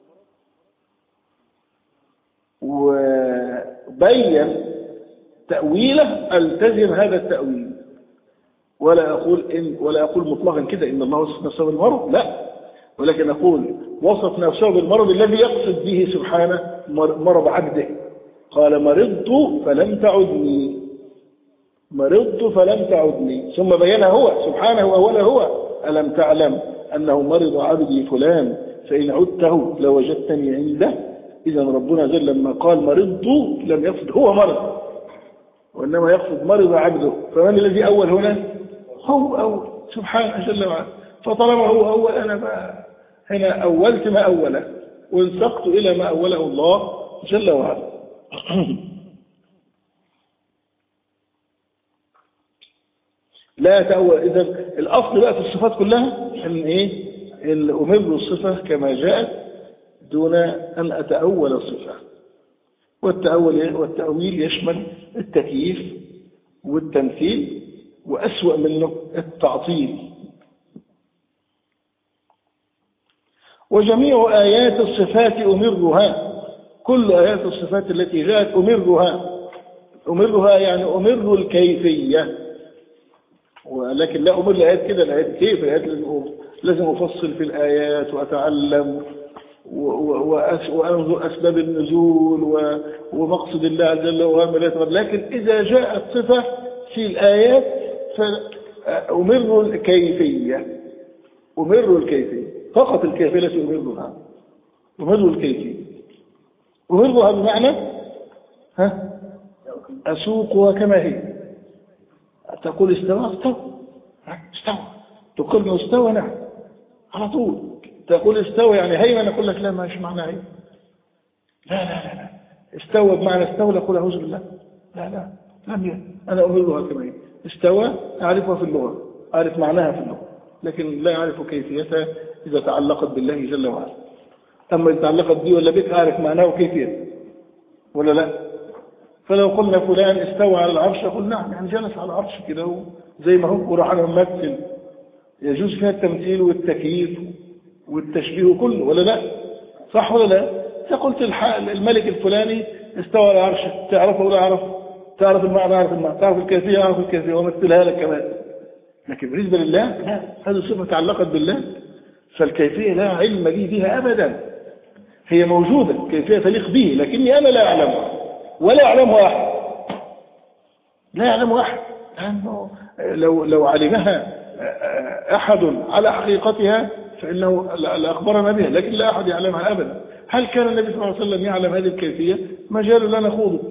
وبين تأويله، ألتزم هذا التأويل، ولا أقول إن ولا أقول مطلقا كده إن الله وصف نفسه بالمرض، لا، ولكن أقول وصف نفسه بالمرض الذي يقصد به سبحانه مرض عبده. قال مرضت فلم تعدني، مرضت فلم تعدني، ثم بينها هو سبحانه وأولا هو ألم تعلم أنه مرض عبدي فلان فإن عدته لوجدتني عنده. إذا ربنا جل لما قال مرضت لم يقصد هو مرض، وإنما يقصد مرض عبده. فمن الذي أول هنا؟ هو أول سبحانه جل وعلا. فطالما هو أول أنا بقى هنا أولت ما أوله وانسقت إلى ما أوله الله جل وعلا. لا تأول. إذا الأصل بقى في الصفات كلها إن إيه؟ إن أمر الصفة كما جاءت دون أن أتأول الصفة. والتأول والتأويل يشمل التكييف والتمثيل، وأسوأ منه التعطيل. وجميع آيات الصفات أمرها، كل آيات الصفات التي جاءت أمرها، أمرها يعني أمر الكيفية، ولكن لا أمر الآيات كده، الآيات كيف؟ الآيات لازم أفصل في الآيات وأتعلم وأنظر أسباب النزول ومقصد الله جل وعلا. لكن إذا جاءت صفة في الآيات فأمر الكيفية، أمر الكيفية فقط، الكيفية التي أمرها، أمر الكيفية، أمرها بمعنى ها أسوقها كما هي. تقول استوى استوى استوى، تقول استوى نعم على طول. تقول استوى يعني هيمن، نقول لك لا، مش معنى هيمن، لا لا لا لا، استوى بمعنى استولى قل أعوذ بالله. لا لا لم يكن. أنا أمرها كما هي. استوى أعرفها في اللغة، أعرف معناها في اللغة، لكن لا أعرف كيفيتها إذا تعلقت بالله جل وعلا. أما إذا تعلقت بي ولا بك أعرف معناه وكيفيته ولا لا. فلو قلنا فلان استوى على العرش أقول نعم، يعني جلس على العرش كده زي ما هو وراح على ممثل، يجوز فيها التمثيل والتكييف والتشبيه كله ولا لا؟ صح ولا لا؟ فقلت الملك الفلاني استوى على العرش، تعرفه ولا أعرفه؟ تعرف المعنى أعرف المعنى، تعرف الكيفية أعرف الكيفية ومثلها لك كمان. لكن بالنسبة لله لا، هذه صفة تعلقت بالله، فالكيفية لا علم لي بها أبدا. هي موجودة كيفية تليق به، لكني أنا لا أعلمها ولا يعلمها أحد، لا يعلمها أحد. لأنه لو لو علمها أحد على حقيقتها فإنه لأخبرنا بها، لكن لا أحد يعلمها أبدا. هل كان النبي صلى الله عليه وسلم يعلم هذه الكيفية؟ مجال لا نخوضه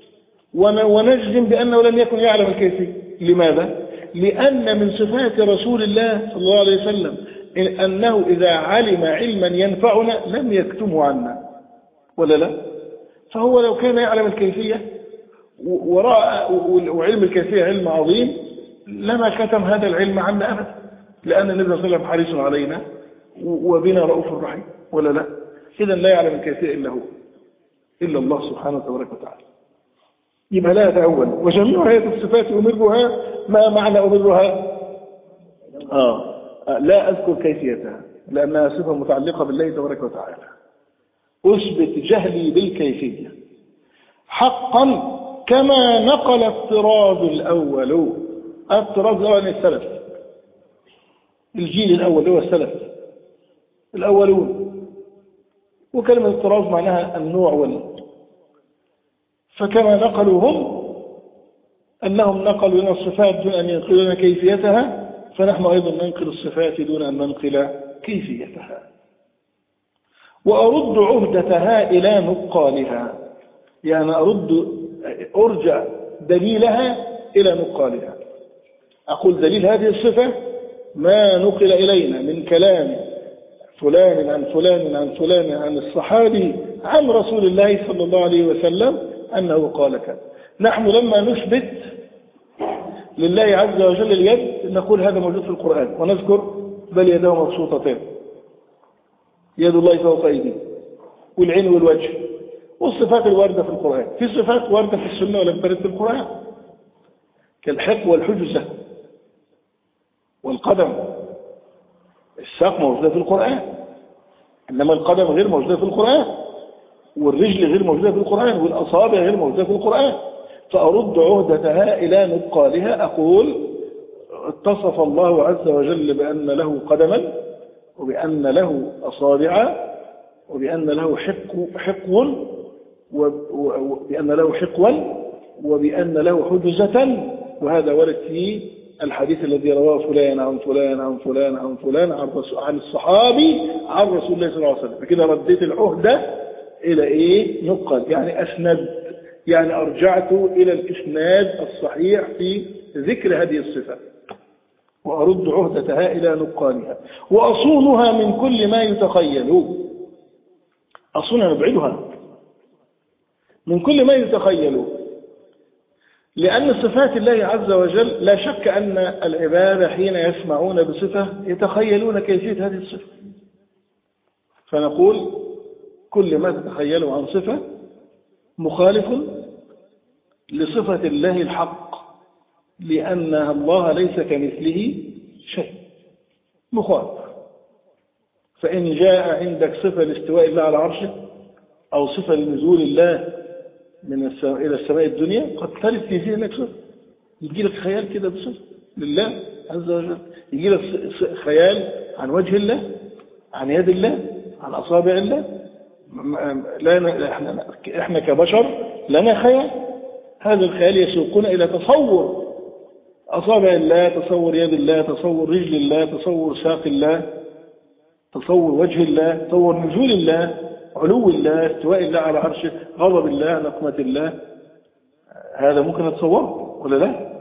ونجزم بأنه لم يكن يعلم الكيفية. لماذا؟ لأن من صفات رسول الله صلى الله عليه وسلم أنه إذا علم علما ينفعنا لم يكتمه عنا ولا لا. فهو لو كان يعلم الكيفية وراء وعلم الكيفية علم عظيم لما كتم هذا العلم عنا أبدا، لأن النبي صلى الله عليه وسلم حريص علينا وبنا رؤوف رحيم ولا لا. إذن لا يعلم الكيفية إلا هو، إلا الله سبحانه وتبارك وتعالى. يبقى لا يتأول. وجميع هذه الصفات أمرها. ما معنى أمرها؟ آه لا أذكر كيفيتها لأنها صفة متعلقة بالله تبارك وتعالى. أثبت جهلي بالكيفية حقا كما نقل الطراز الأول. الطراز الأول السلف، الجيل الأول هو السلف الأولون، وكلمة الطراز معناها النوع والنوع. فكما نقلوا هم أنهم نقلوا لنا الصفات دون أن ينقلوا لنا كيفيتها، فنحن أيضا ننقل الصفات دون أن ننقل كيفيتها. وأرد عهدتها إلى نقالها، يعني أرد أرجع دليلها إلى نقالها. أقول دليل هذه الصفة ما نقل إلينا من كلام فلان عن فلان عن فلان عن الصحابي عن رسول الله صلى الله عليه وسلم أنه قال كذا. نحن لما نثبت لله عز وجل اليد نقول هذا موجود في القرآن، ونذكر بل يداه مبسوطتان، يد الله فوق أيديه، والعين والوجه، والصفات الواردة في القرآن. في صفات واردة في السنة ولم ترد في القرآن كالحق والحجزة والقدم. الساق موجودة في القرآن، إنما القدم غير موجودة في القرآن، والرجل غير موجودة في القرآن، والأصابع غير موجودة في القرآن. فأرد عهدتها إلى نقالها. أقول اتصف الله عز وجل بأن له قدما، وبأن له أصابع، وبأن له حق حقو، وبأن له حقوا، وبأن له حجزة. وهذا ورد في الحديث الذي رواه فلان عن فلان عن فلان عن فلان عن الصحابي عن رسول الله صلى الله عليه وسلم. فكده رديت العهدة إلى إيه؟ نقل، يعني أسند، يعني أرجعت إلى الإسناد الصحيح في ذكر هذه الصفة. وأرد عهدتها إلى نقالها وأصونها من كل ما يتخيل. أصونها نبعدها من كل ما يتخيل، لأن صفات الله عز وجل لا شك أن العباد حين يسمعون بصفة يتخيلون كيفية هذه الصفة. فنقول كل ما تتخيلوا عن صفة مخالف لصفة الله الحق، لأن الله ليس كمثله شيء، مخالف. فإن جاء عندك صفة لاستواء الله على عرشه أو صفة لنزول الله من السماء إلى السماء الدنيا قد ترد في ذهنك صفة، يجي لك خيال كده بصفة لله عز وجل، يجي لك خيال عن وجه الله، عن يد الله، عن أصابع الله. لا احنا, احنا كبشر لنا خيال، هذا الخيال يسوقنا إلى تصور أصابع الله، تصور يد الله، تصور رجل الله، تصور ساق الله، تصور وجه الله، تصور نزول الله، علو الله، استواء الله على عرشه، غضب الله، نقمة الله. هذا ممكن نتصوره ولا لا؟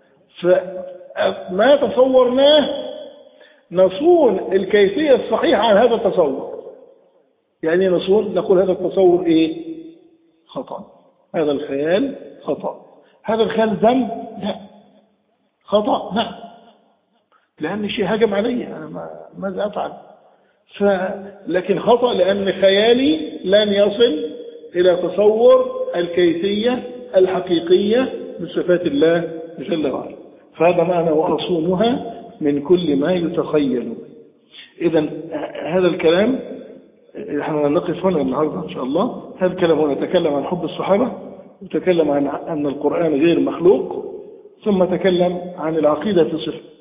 فما تصورناه نصون الكيفية الصحيحة عن هذا التصور. يعني نصون نقول هذا التصور إيه؟ خطأ. هذا الخيال خطأ. هذا الخيال ذنب؟ لا. خطأ؟ لا، لأن شيء هجم علي، أنا ماذا أفعل؟ ف... لكن خطأ لأن خيالي لن يصل إلى تصور الكيفية الحقيقية من صفات الله جل وعلا. فهذا معنى وأصونها من كل ما يتخيل. إذن هذا الكلام نحن نقف هنا النهاردة إن شاء الله. هذا الكلام هنا تكلم عن حب الصحابة، وتكلم عن أن القرآن غير مخلوق، ثم تكلم عن العقيدة في صفة